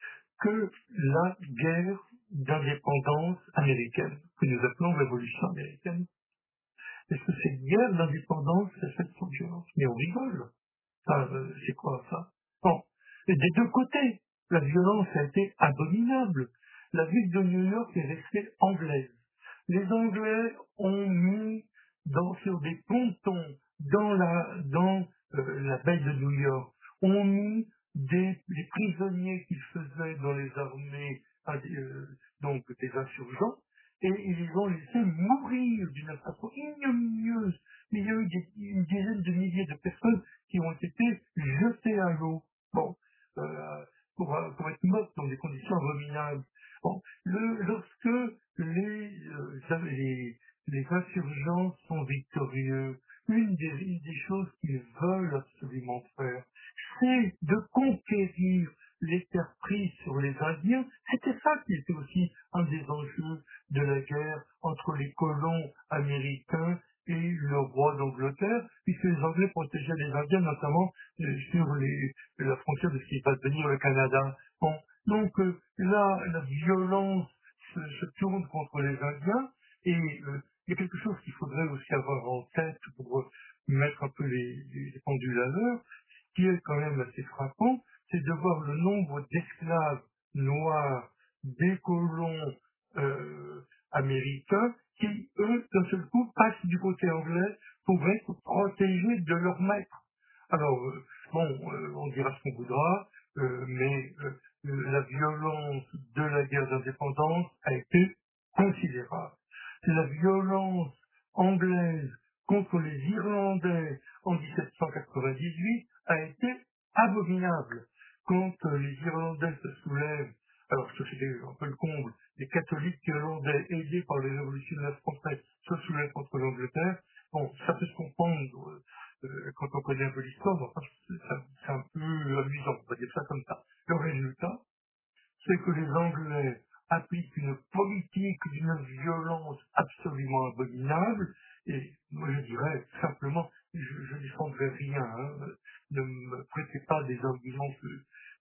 que la guerre d'indépendance américaine, que nous appelons révolution américaine, est-ce que cette guerre d'indépendance s'est faite sans violence? Mais on rigole. Enfin, euh, c'est quoi ça? Bon. Et des deux côtés, la violence a été abominable. La ville de New York est restée anglaise. Les Anglais ont mis dans, sur des pontons dans la, dans euh, la baie de New York, ont mis des, des prisonniers qu'ils faisaient dans les armées, euh, donc des insurgents, et ils les ont laissés mourir d'une façon ignominieuse. Il y a eu des, une dizaine de milliers de personnes qui ont été jetées à l'eau. Bon, euh, pour, euh, pour être mortes dans des conditions abominables. Bon, le, lorsque les, euh, les, les insurgents sont victorieux, une des, une des choses qu'ils veulent absolument faire, c'est de conquérir les terres prises sur les Indiens. C'était ça qui était aussi un des enjeux de la guerre entre les colons américains et le roi d'Angleterre, puisque les Anglais protégeaient les Indiens, notamment euh, sur les, la frontière de ce qui va devenir le Canada. Bon, donc euh, là, la violence se, se tourne contre les Indiens, et euh, il y a quelque chose qu'il faudrait aussi avoir en tête pour euh, mettre un peu les, les, les pendules à l'heure, qui est quand même assez frappant, c'est de voir le nombre d'esclaves noirs, des colons euh, américains, qui, eux, d'un seul coup, passent du côté anglais pour être protégés de leur maître. Alors, euh, bon, euh, on dira ce qu'on voudra, euh, mais euh, euh, la violence de la guerre d'indépendance a été considérable. La violence anglaise contre les Irlandais en dix-sept cent quatre-vingt-dix-huit a été abominable. Quand euh, les Irlandais se soulèvent, alors ça c'était un peu le comble, les catholiques irlandais aidés par les révolutionnaires français se soulèvent contre l'Angleterre, bon, ça peut se comprendre euh, euh, quand on connaît un peu l'histoire, mais enfin, c'est un, c'est un peu amusant, on va dire ça comme ça. Le résultat, c'est que les Anglais appliquent une politique d'une violence absolument abominable, et moi je dirais simplement, je ne défendrai rien, hein, ne me prêtez pas des arguments que, que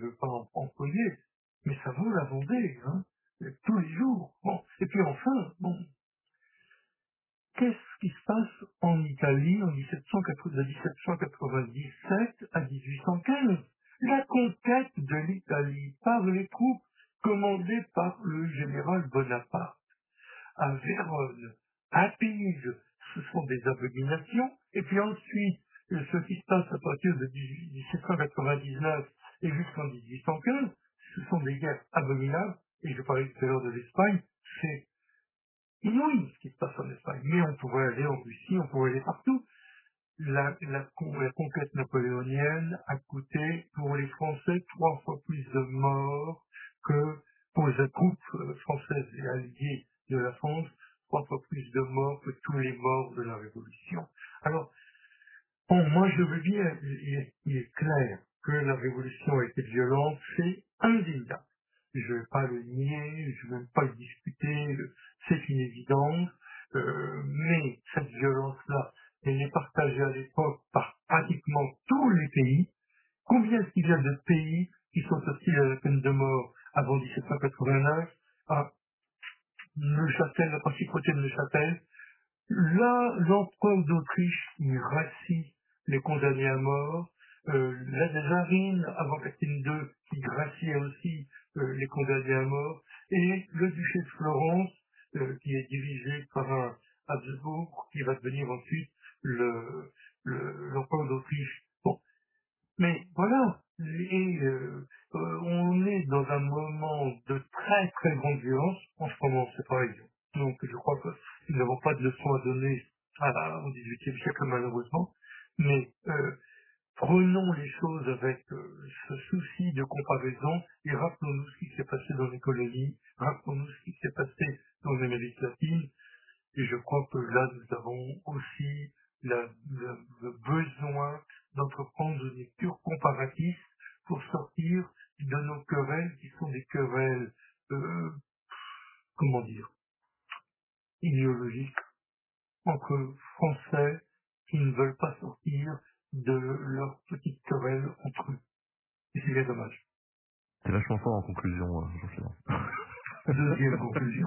veux pas en- employer, mais ça vaut la Vendée, hein, euh, tous les jours. Bon. Et puis enfin, bon, qu'est-ce qui se passe en Italie en mille sept cent quatre-vingt-dix-sept à mille huit cent quinze? La conquête de l'Italie par les troupes commandées par le général Bonaparte à Vérone, à Pise, ce sont des abominations. Et puis ensuite, euh, ce qui se passe à partir de mille sept cent quatre-vingt-dix-neuf et jusqu'en mille huit cent quinze, ce sont des guerres abominables. Et je parlais tout à l'heure de l'Espagne, c'est inouï ce qui se passe en Espagne. Mais on pourrait aller en Russie, on pourrait aller partout. La, la, con- la conquête napoléonienne a coûté pour les Français trois fois plus de morts que pour les troupes euh, françaises et alliées de la France, trois fois plus de morts que tous les morts de la Révolution. Alors, bon, moi je veux dire, il est, il est clair que la Révolution a été violente, c'est indéniable. Je ne vais pas le nier, je ne vais même pas le discuter, c'est une évidence, euh, mais cette violence-là, elle est partagée à l'époque par pratiquement tous les pays. Combien est-ce qu'il y a de pays qui sont sortis à la peine de mort avant mille sept cent quatre-vingt-neuf? Ah, Neuchâtel, la principauté de Neuchâtel. Là, l'empereur d'Autriche, il gracie les condamnés à mort. Euh, la Tsarine, avant Catherine deux, qui graciait aussi euh, les condamnés à mort. Et le duché de Florence, euh, qui est dirigé par un Habsbourg, qui va devenir ensuite le, le, l'empereur d'Autriche. Bon, mais voilà, et euh, euh, on est dans un moment de très très grande violence. En ce moment, c'est pareil. Donc je crois que nous n'avons pas de leçons à donner à- au dix-huitième siècle malheureusement. Mais euh, prenons les choses avec euh, ce souci de comparaison et rappelons-nous ce qui s'est passé dans les colonies, rappelons-nous ce qui s'est passé dans l'Amérique latine. Et je crois que là, nous avons aussi la- le, le besoin d'entreprendre une lecture comparative pour sortir de nos querelles qui sont des querelles, euh, comment dire, idéologiques entre Français qui ne veulent pas sortir de leur petite querelle entre eux. Et c'est bien dommage. C'est vachement fort en conclusion, euh, Jean-Philippe. Deuxième conclusion.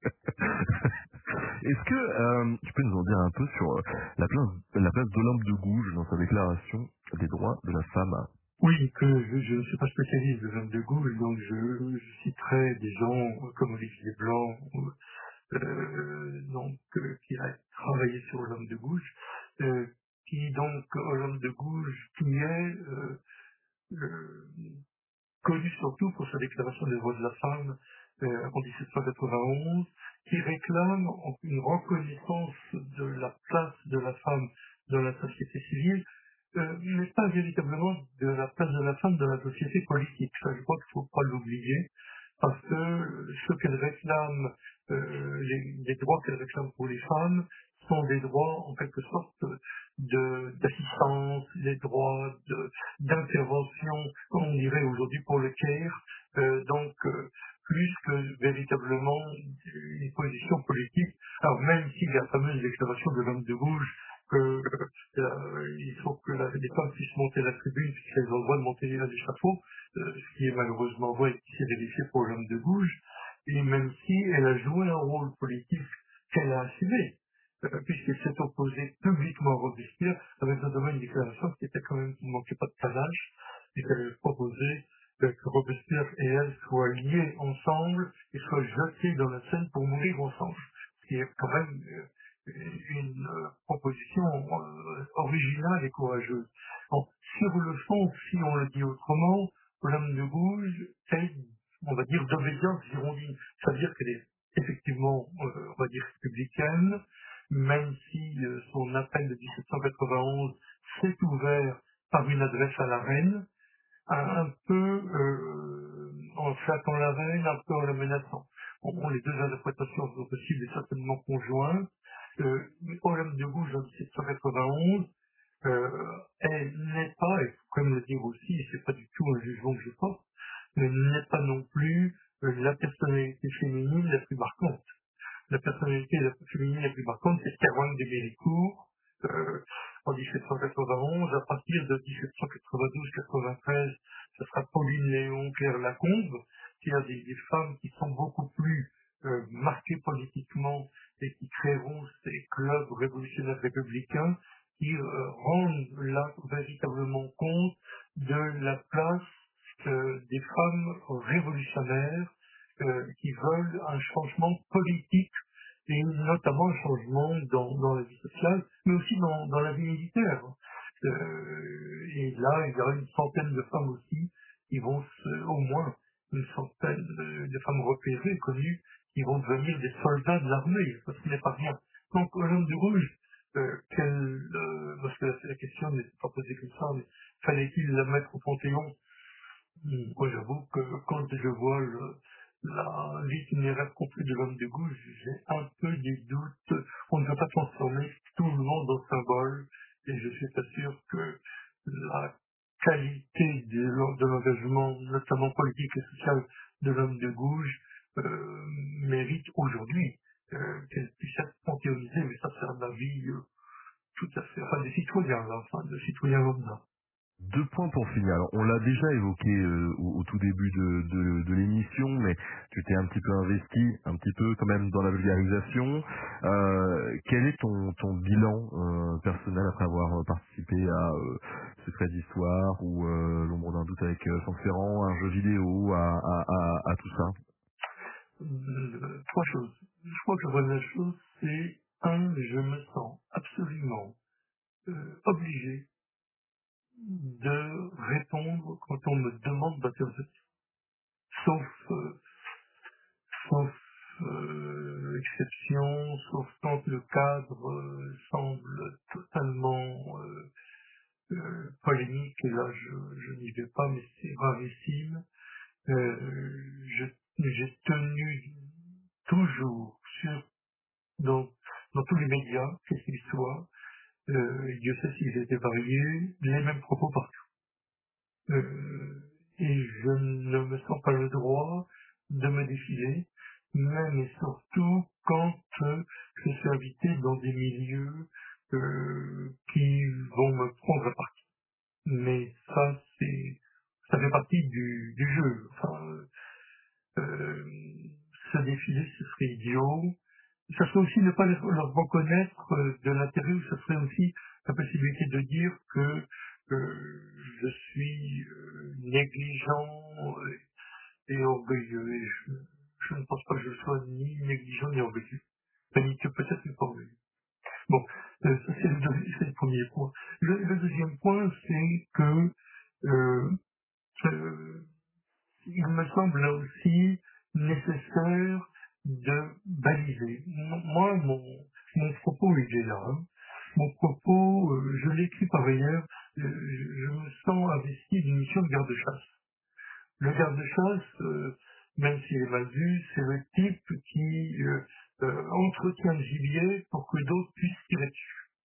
Est-ce que euh, tu peux nous en dire un peu sur euh, la place, la place d'Olympe de Gouges dans sa déclaration des droits de la femme? Oui, que je, je ne suis pas spécialiste de l'homme de Gaulle, donc je, je citerai des gens comme Olivier Blanc, euh, donc euh, qui a travaillé sur l'homme de gauche, euh, qui donc l'homme de gauche qui est euh, euh, connu surtout pour sa déclaration des droits de la femme euh, en mille sept cent quatre-vingt-onze, qui réclame une reconnaissance de la place de la femme dans la société civile, euh, mais pas véritablement de la place de la femme dans la société politique. Ça, je crois qu'il ne faut pas l'oublier, parce que euh, ce qu'elle réclame, euh, les, les droits qu'elle réclame pour les femmes, sont des droits en quelque sorte de d'assistance, des droits de d'intervention, comme on dirait aujourd'hui pour le care, euh, donc euh, plus que véritablement une position politique. Alors même si la fameuse déclaration de l'homme de gauche que euh, il faut que la, les femmes puissent monter la tribune puisqu'elles ont le droit de monter à l'échafaud, euh, ce qui est malheureusement vrai et qui s'est vérifié pour l'homme de gauche, et même si elle a joué un rôle politique qu'elle a assumé, euh, puisqu'elle s'est opposée publiquement à Robespierre, avec notamment une déclaration qui était quand même, qui ne manquait pas de panache, et qu'elle avait proposé euh, que Robespierre et elle soient liés ensemble et soient jetés dans la Seine pour mourir ensemble. Ce qui est quand même euh, une euh, proposition euh, originale et courageuse. Bon, sur le fond, si on le dit autrement, l'homme de gauche est, on va dire, d'obédience girondine. C'est-à-dire qu'elle est effectivement, euh, on va dire, républicaine, même si euh, son appel de mille sept cent quatre-vingt-onze s'est ouvert par une adresse à la reine, un, un peu euh, en flattant la reine, un peu en la menaçant. Bon, bon, les deux interprétations sont possibles et certainement conjointes. Euh, Olympe de Gouges en mille sept cent quatre-vingt-onze, euh, elle n'est pas, et faut quand même le dire aussi, et c'est pas du tout un jugement que je porte, mais elle n'est pas non plus euh, la personnalité féminine la plus marquante. La personnalité la plus féminine la plus marquante, c'est Caroline de Méricourt, euh, en dix-sept cent quatre-vingt-onze. À partir de dix-sept cent quatre-vingt-douze quatre-vingt-treize, ce sera Pauline Léon, Claire Lacombe, qui a des, des femmes qui sont beaucoup plus euh, marquées politiquement et qui créeront ces clubs révolutionnaires républicains qui euh, rendent là véritablement compte de la place euh, des femmes révolutionnaires euh, qui veulent un changement politique et notamment un changement dans, dans la vie sociale, mais aussi dans, dans la vie militaire. Euh, et là, il y aura une centaine de femmes aussi qui vont, se, au moins une centaine de, de femmes repérées, connues, qui vont devenir des soldats de l'armée, parce que ce n'est pas rien. Donc, l'homme de rouge, euh, quel, euh, parce que la question n'est pas posée comme ça, mais fallait-il la mettre au Panthéon? Moi, j'avoue que quand je vois le, la, l'itinéraire complet de l'homme de gauche, j'ai un peu des doutes. On ne va pas transformer tout le monde en symbole, et je suis pas sûr que la qualité de, l'en- de l'engagement, notamment politique et social, de l'homme de gauche euh, mérite aujourd'hui euh, qu'elle puisse être panthéonisée, mais ça c'est un avis euh, tout à fait, enfin des citoyens, là, enfin de citoyens lambda. Deux points pour finir. Alors, on l'a déjà évoqué euh, au, au tout début de, de, de l'émission, mais tu t'es un petit peu investi, un petit peu quand même dans la vulgarisation. Euh, quel est ton, ton bilan euh, personnel après avoir euh, participé à euh, Secret d'Histoire ou euh, L'ombre d'un doute avec euh, Franck Ferrand, un jeu vidéo, à, à, à, à tout ça? Euh, trois choses. Je crois que la première chose, c'est un, je me sens absolument euh, obligé de répondre quand on me demande d'autorisation. Sauf, euh, sauf euh, exception, sauf quand le cadre euh, semble totalement euh, euh, polémique, et là je, je n'y vais pas, mais c'est rarissime. Euh, je, j'ai tenu toujours sur dans, dans tous les médias, quels qu'ils soient, euh, Dieu sait s'ils étaient variés, les mêmes propos partout. Euh, et je ne me sens pas le droit de me défiler, même et surtout quand euh, je suis invité dans des milieux euh, qui vont me prendre à partie. Mais ça, c'est, ça fait partie du, du jeu. Enfin, euh, se défiler, ce serait idiot. Ça serait aussi ne pas leur leur reconnaître euh, de l'intérêt, ou ça serait aussi la possibilité de dire que euh, je suis euh, négligent euh, et orgueilleux. Et je, je ne pense pas que je sois ni négligent ni orgueilleux. Enfin, ni que peut-être mais pas orgueilleux. Bon, euh, ça c'est le, deux- c'est le premier point. Le, le deuxième point, c'est que euh, euh, il me semble là aussi nécessaire de baliser. M- Moi, mon, mon propos, il est là. Hein. Mon propos, euh, je l'écris par ailleurs, euh, je, je me sens investi d'une mission de garde-chasse. Le garde-chasse, euh, même s'il est mal vu, c'est le type qui euh, euh, entretient le gibier pour que d'autres puissent tirer dessus.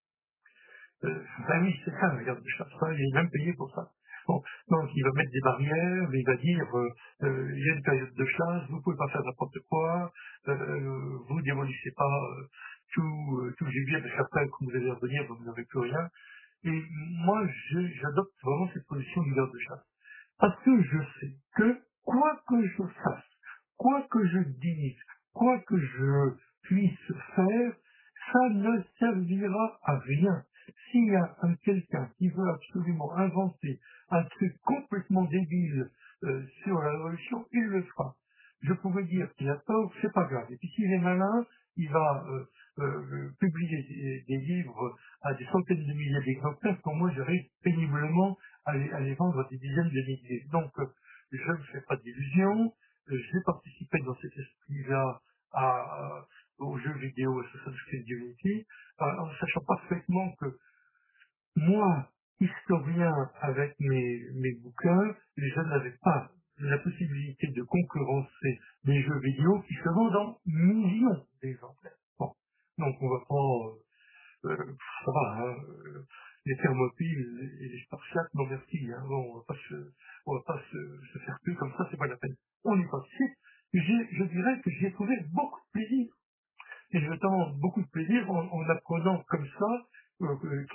Euh, ben oui, c'est ça, regarde, de chaque fois, il est même payé pour ça. Bon, donc il va mettre des barrières, il va dire, euh, euh, il y a une période de chasse, vous pouvez pas faire n'importe quoi, euh, vous démolissez pas euh, tout, euh, tout gibier, parce qu'après, quand vous allez revenir, vous n'aurez plus rien. Et moi, je- j'adopte vraiment cette position du garde de chasse. Parce que je sais que quoi que je fasse, quoi que je dise, quoi que je puisse faire, ça ne servira à rien. S'il y a un quelqu'un qui veut absolument inventer un truc complètement débile euh, sur la révolution, il le fera. Je pourrais dire qu'il a tort, c'est pas grave. Et puis s'il est malin, il va euh, euh, publier des, des livres à des centaines de milliers d'exemplaires, quand moi j'arrive péniblement à les, à les vendre à des dizaines de milliers. Donc, euh, je ne fais pas d'illusions. Euh, J'ai participé dans cet esprit-là à, à- aux jeux vidéo Assassin's Creed Unity, euh, en sachant parfaitement que moi, historien avec mes, mes bouquins, je n'avais pas la possibilité de concurrencer des jeux vidéo qui se vendent en millions d'exemplaires. Bon. Donc, on va pas... euh, euh, ça va, hein, euh, les thermopiles et les spartiates, non merci, hein, bon, on va pas se, on va pas se, se faire plus comme ça, c'est pas la peine. On y participe. J'ai, je dirais que j'ai trouvé beaucoup de plaisir. Et notamment beaucoup de plaisir en, en apprenant comme ça, euh,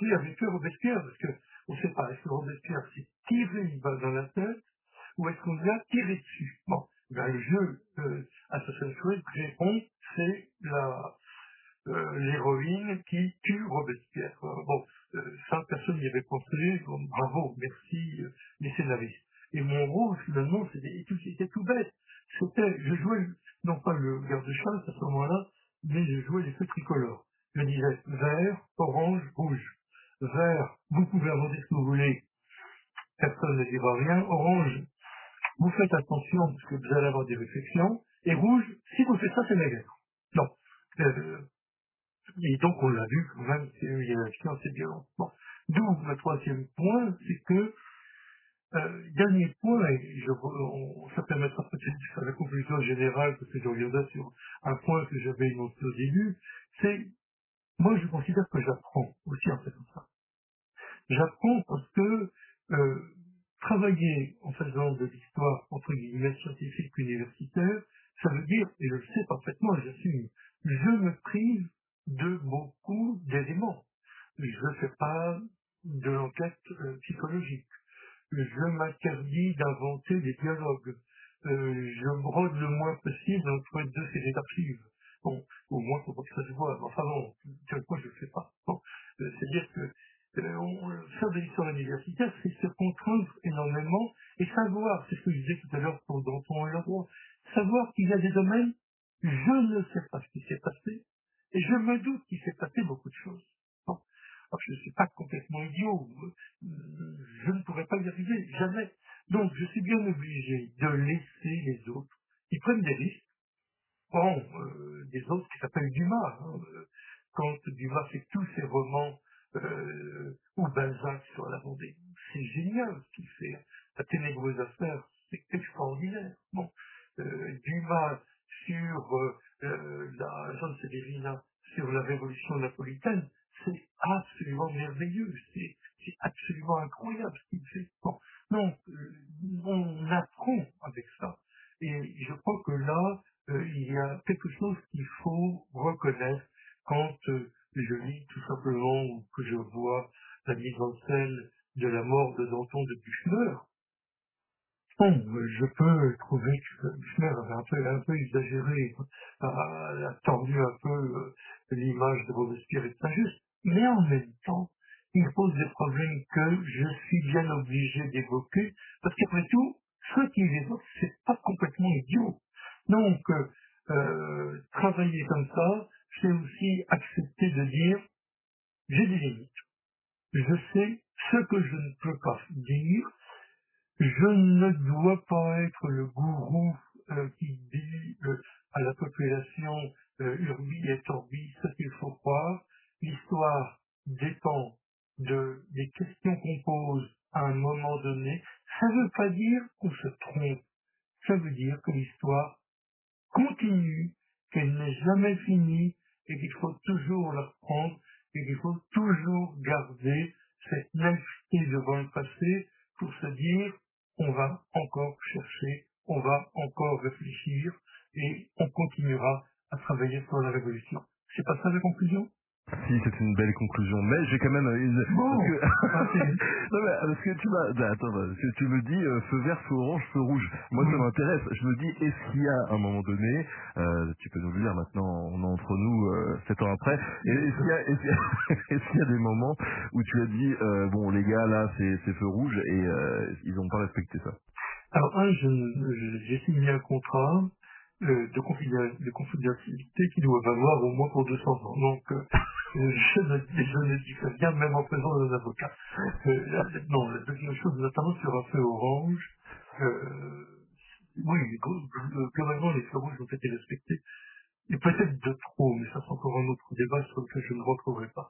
qui avait fait Robespierre, parce que on ne sait pas, est-ce que Robespierre s'est tiré une balle dans la tête, ou est-ce qu'on lui a tiré dessus? Bon, ben, le jeu euh, Assassin's Creed répond, c'est la euh, l'héroïne qui tue Robespierre. Euh, bon, euh, ça, personne n'y avait pensé. Bon, bravo, merci euh, les scénaristes. Et mon rôle, finalement, c'était tout, c'était tout bête. C'était, je jouais, non pas le garde-chasse à ce moment-là, mais je jouais les feux tricolores. Je disais vert, orange, rouge. Vert, vous pouvez aborder ce que vous voulez, personne ne dira rien. Orange, vous faites attention parce que vous allez avoir des réflexions. Et rouge, si vous faites ça, c'est la guerre. Non. Euh, et donc on l'a vu quand même, c'est une réaction assez violente. Bon. D'où le troisième point, c'est que, euh, dernier point, et je, on, ça permettra peut-être de faire la conclusion générale, parce que je reviendrai sur un point que j'avais énoncé au début, c'est, moi je considère que j'apprends aussi en faisant ça. J'apprends parce que euh, travailler en faisant de l'histoire, entre guillemets, scientifique universitaire, ça veut dire, et je le sais parfaitement, et j'assume, je me prive de beaucoup d'éléments. Je ne fais pas de l'enquête euh, psychologique. Je m'interdis d'inventer des dialogues. Euh, je brode le moins possible entre deux séries d'archives. Bon, au moins pour pas que ça se voit. Enfin bon, tel point je le fais pas. Bon, euh, c'est-à-dire que euh, on, faire de l'histoire universitaire, c'est se contraindre énormément et savoir, c'est ce que je disais tout à l'heure pour Danton et Leroy, savoir qu'il y a des domaines, je ne sais pas ce qui s'est passé, et je me doute qu'il s'est passé beaucoup de choses. Bon. Alors, je ne suis pas complètement idiot, je ne pourrais pas y arriver, jamais. Donc, je suis bien obligé de laisser les autres qui prennent des risques. Bon, euh, des autres qui s'appellent Dumas. Hein. Euh, Quand Dumas fait tous ses romans, euh, ou Balzac sur la Vendée, c'est génial ce qu'il fait. La ténébreuse affaire, c'est extraordinaire. Bon, euh, Dumas sur euh, euh, la Jean Sévérina, sur la révolution napolitaine, c'est absolument merveilleux. C'est c'est absolument incroyable ce qu'il fait. Bon, donc, euh, on apprend avec ça. Et je crois que là, euh, il y a quelque chose qu'il faut reconnaître quand euh, je lis tout simplement ou que je vois la mise en scène de la mort de Danton de Buchner. Bon, euh, je peux trouver que Buchner avait un peu, un peu exagéré, a, a tordu un peu euh, l'image de Robespierre et de Saint-Just, mais en même temps, il pose des problèmes que je suis bien obligé d'évoquer, parce qu'après tout, ceux qui les évoquent, c'est pas complètement idiot. Donc, euh, euh, travailler comme ça, c'est aussi accepter de dire, j'ai des limites. Je sais ce que je ne peux pas dire, je ne dois pas être le gourou euh, qui dit euh, à la population euh, urbi et orbi ce qu'il faut croire. L'histoire dépend de, des questions qu'on pose à un moment donné. Ça ne veut pas dire qu'on se trompe. Ça veut dire que l'histoire continue, qu'elle n'est jamais finie et qu'il faut toujours la reprendre et qu'il faut toujours garder cette naïveté devant le passé pour se dire on va encore chercher, on va encore réfléchir et on continuera à travailler sur la révolution. C'est pas ça la conclusion? Si, c'est une belle conclusion, mais j'ai quand même une... Bon, Parce que... ah, c'est... non, mais parce que tu m'as... bah, attends, parce que tu me dis euh, feu vert, feu orange, feu rouge. Moi, ça Oui. m'intéresse. Je me dis, est-ce qu'il y a un moment donné, euh, tu peux nous le dire maintenant, on est entre nous, euh, sept ans après, et est-ce qu'il y a, est-ce qu'il y a, est-ce qu'il y a des moments où tu as dit, euh, bon, les gars, là, c'est, c'est feu rouge, et euh, ils n'ont pas respecté ça? Alors, un, je, je- j'ai signé un contrat euh, de, confiden- de confidentialité qui doit valoir au moins pour deux cents ans. Donc, euh, je, ne, je ne dis que rien, même en présence d'un avocat. Euh, là, non, la deuxième chose, notamment sur un feu orange, euh, oui, glo- globalement, les feux rouges ont été respectés. Et peut-être de trop, mais ça c'est encore un autre débat sur lequel je ne retrouverai pas.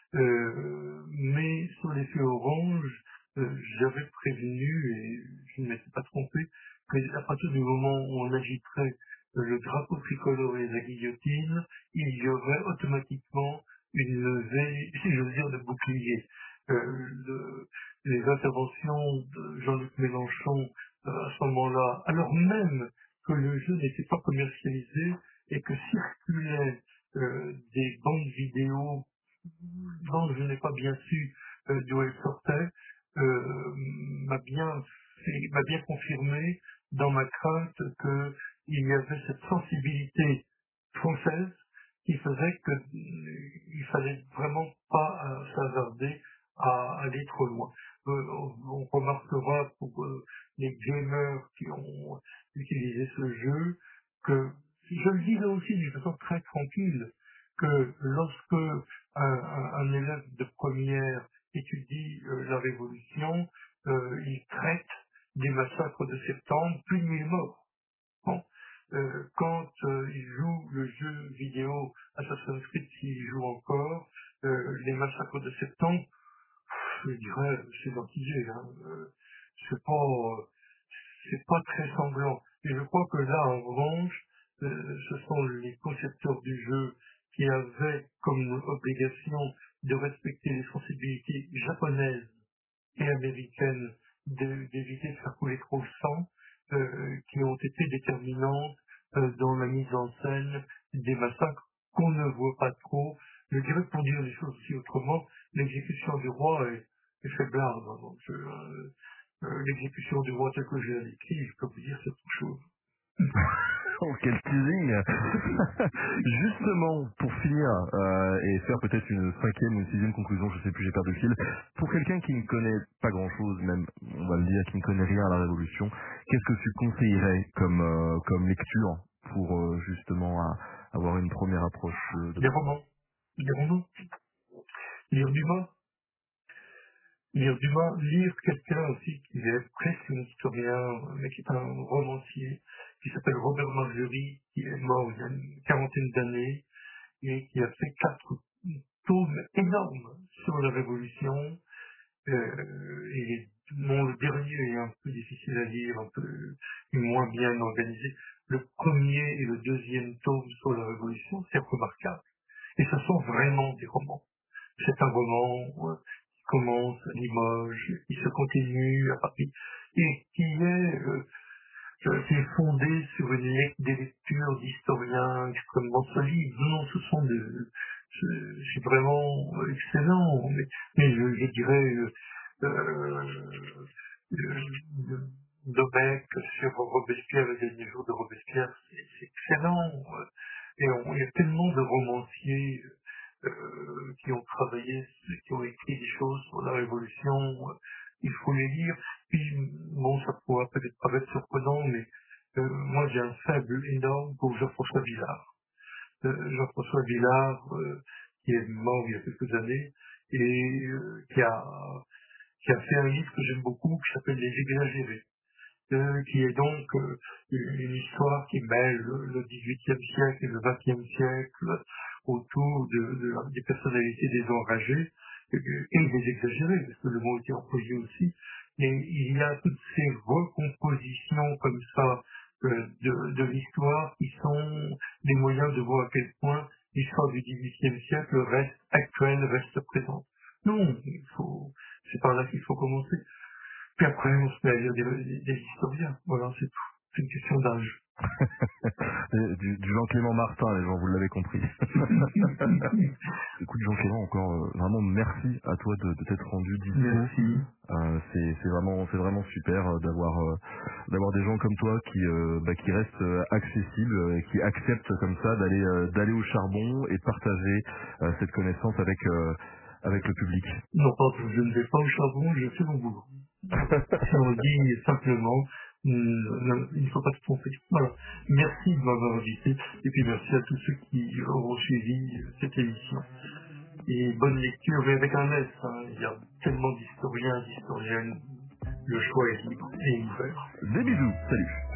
Euh, mais sur les feux oranges, euh, j'avais prévenu, et je ne m'étais pas trompé, qu'à partir du moment où on agiterait euh, le drapeau tricolore et la guillotine, il y aurait automatiquement une levée, si j'ose dire, de bouclier. Euh, le- les interventions de Jean-Luc Mélenchon euh, à ce moment-là, alors même que le jeu n'était pas commercialisé et que circulaient euh, des bandes vidéo dont je n'ai pas bien su euh, d'où elle sortait, euh, m'a bien, fait- m'a bien confirmé dans ma crainte qu'il y avait cette sensibilité française qui faisait que euh, il fallait vraiment pas euh, s'hasarder à aller trop loin. Euh, on, on remarquera pour euh, les gamers qui ont utilisé ce jeu que je le dis là aussi d'une façon très tranquille que lorsque un, un- un élève de première étudie euh, la Révolution, euh, il traite des massacres de septembre, plus de mille morts. Bon. Euh, quand euh, il joue le jeu vidéo Assassin's Creed, s'il joue encore, euh, les massacres de septembre, je dirais, c'est gentillet, hein. Euh, c'est pas, euh, c'est pas très sanglant. Et je crois que là, en revanche, euh, ce sont les concepteurs du jeu qui avaient comme obligation de respecter les sensibilités japonaises et américaines, de- d'éviter de faire couler trop le sang, euh, qui ont été déterminantes euh, dans la mise en scène des massacres qu'on ne voit pas trop. Je dirais, pour dire les choses aussi autrement, l'exécution du roi est, est faiblarde. Hein. Donc, euh, euh, l'exécution du roi tel que je l'ai écrit, je peux vous dire c'est autre chose. Oh, quel teasing. Justement, pour finir, euh, et faire peut-être une cinquième ou une sixième conclusion, je sais plus, j'ai perdu le fil, pour quelqu'un qui ne connaît pas grand-chose, même, on va le dire, qui ne connaît rien à la Révolution, qu'est-ce que tu conseillerais comme, euh, comme lecture pour euh, justement à- avoir une première approche euh, de... Des romans, des romans, lire Dumas, lire Dumas, lire quelqu'un aussi qui est presque un historien, mais qui est un romancier, qui s'appelle Robert Margerie, qui est mort il y a une quarantaine d'années, et qui a fait quatre tomes énormes sur la Révolution, euh, et mon le dernier est un peu difficile à lire, un peu moins bien organisé. Le premier et le deuxième tome sur la Révolution, c'est remarquable. Et ce sont vraiment des romans. C'est un roman euh, qui commence à Limoges, qui se continue à Paris, et qui est, euh, euh, qui est fondé sur une lec- des lectures d'historiens extrêmement solides. Non, ce sont des, c'est c'est vraiment excellent, mais, mais je, je dirais euh, euh, euh, Domecq sur Robespierre, les derniers jours de Robespierre, c'est c'est excellent. euh, Et on- il y a tellement de romanciers euh, qui ont travaillé, qui ont écrit des choses sur la Révolution, euh, il faut les lire. Puis, bon, ça pourra peut-être paraître surprenant, mais euh, moi j'ai un faible énorme pour Jean-François Villard. Euh, Jean-François Villard, euh, qui est mort il y a quelques années, et euh, qui a qui a fait un livre que j'aime beaucoup, qui s'appelle Les Exagérés euh, qui est donc euh, une histoire qui mêle le le dix-huitième siècle et le vingtième siècle autour de, de la- des personnalités des enragés euh, et des exagérés, parce que le mot était employé aussi. Et il y a toutes ces recompositions comme ça euh, de, de l'histoire qui sont des moyens de voir à quel point l'histoire du dix-huitième siècle reste actuelle, reste présente. Non, il faut, c'est par là qu'il faut commencer. Puis après, on se met à lire des, des, des historiens. Voilà, c'est tout. C'est une question d'âge. Euh, Du, du Jean-Clément Martin, les gens, vous l'avez compris. Écoute Jean-Clément, encore euh, vraiment merci à toi de, de t'être rendu dispo. Merci. Euh, c'est c'est vraiment c'est vraiment super euh, d'avoir euh, d'avoir des gens comme toi qui euh, bah, qui restent euh, accessibles euh, et qui acceptent comme ça d'aller euh, d'aller au charbon et de partager euh, cette connaissance avec euh, avec le public. Non, pas que je ne vais pas au charbon, je fais mon boulot. Voilà. Si on dit simplement, euh, il ne faut pas se tromper. Voilà. Merci de m'avoir invité. Et puis merci à tous ceux qui auront suivi cette émission. Et bonne lecture, mais avec un S. Hein. Il y a tellement d'historiens, d'historiennes. Le choix est libre et ouvert. Des bisous, salut.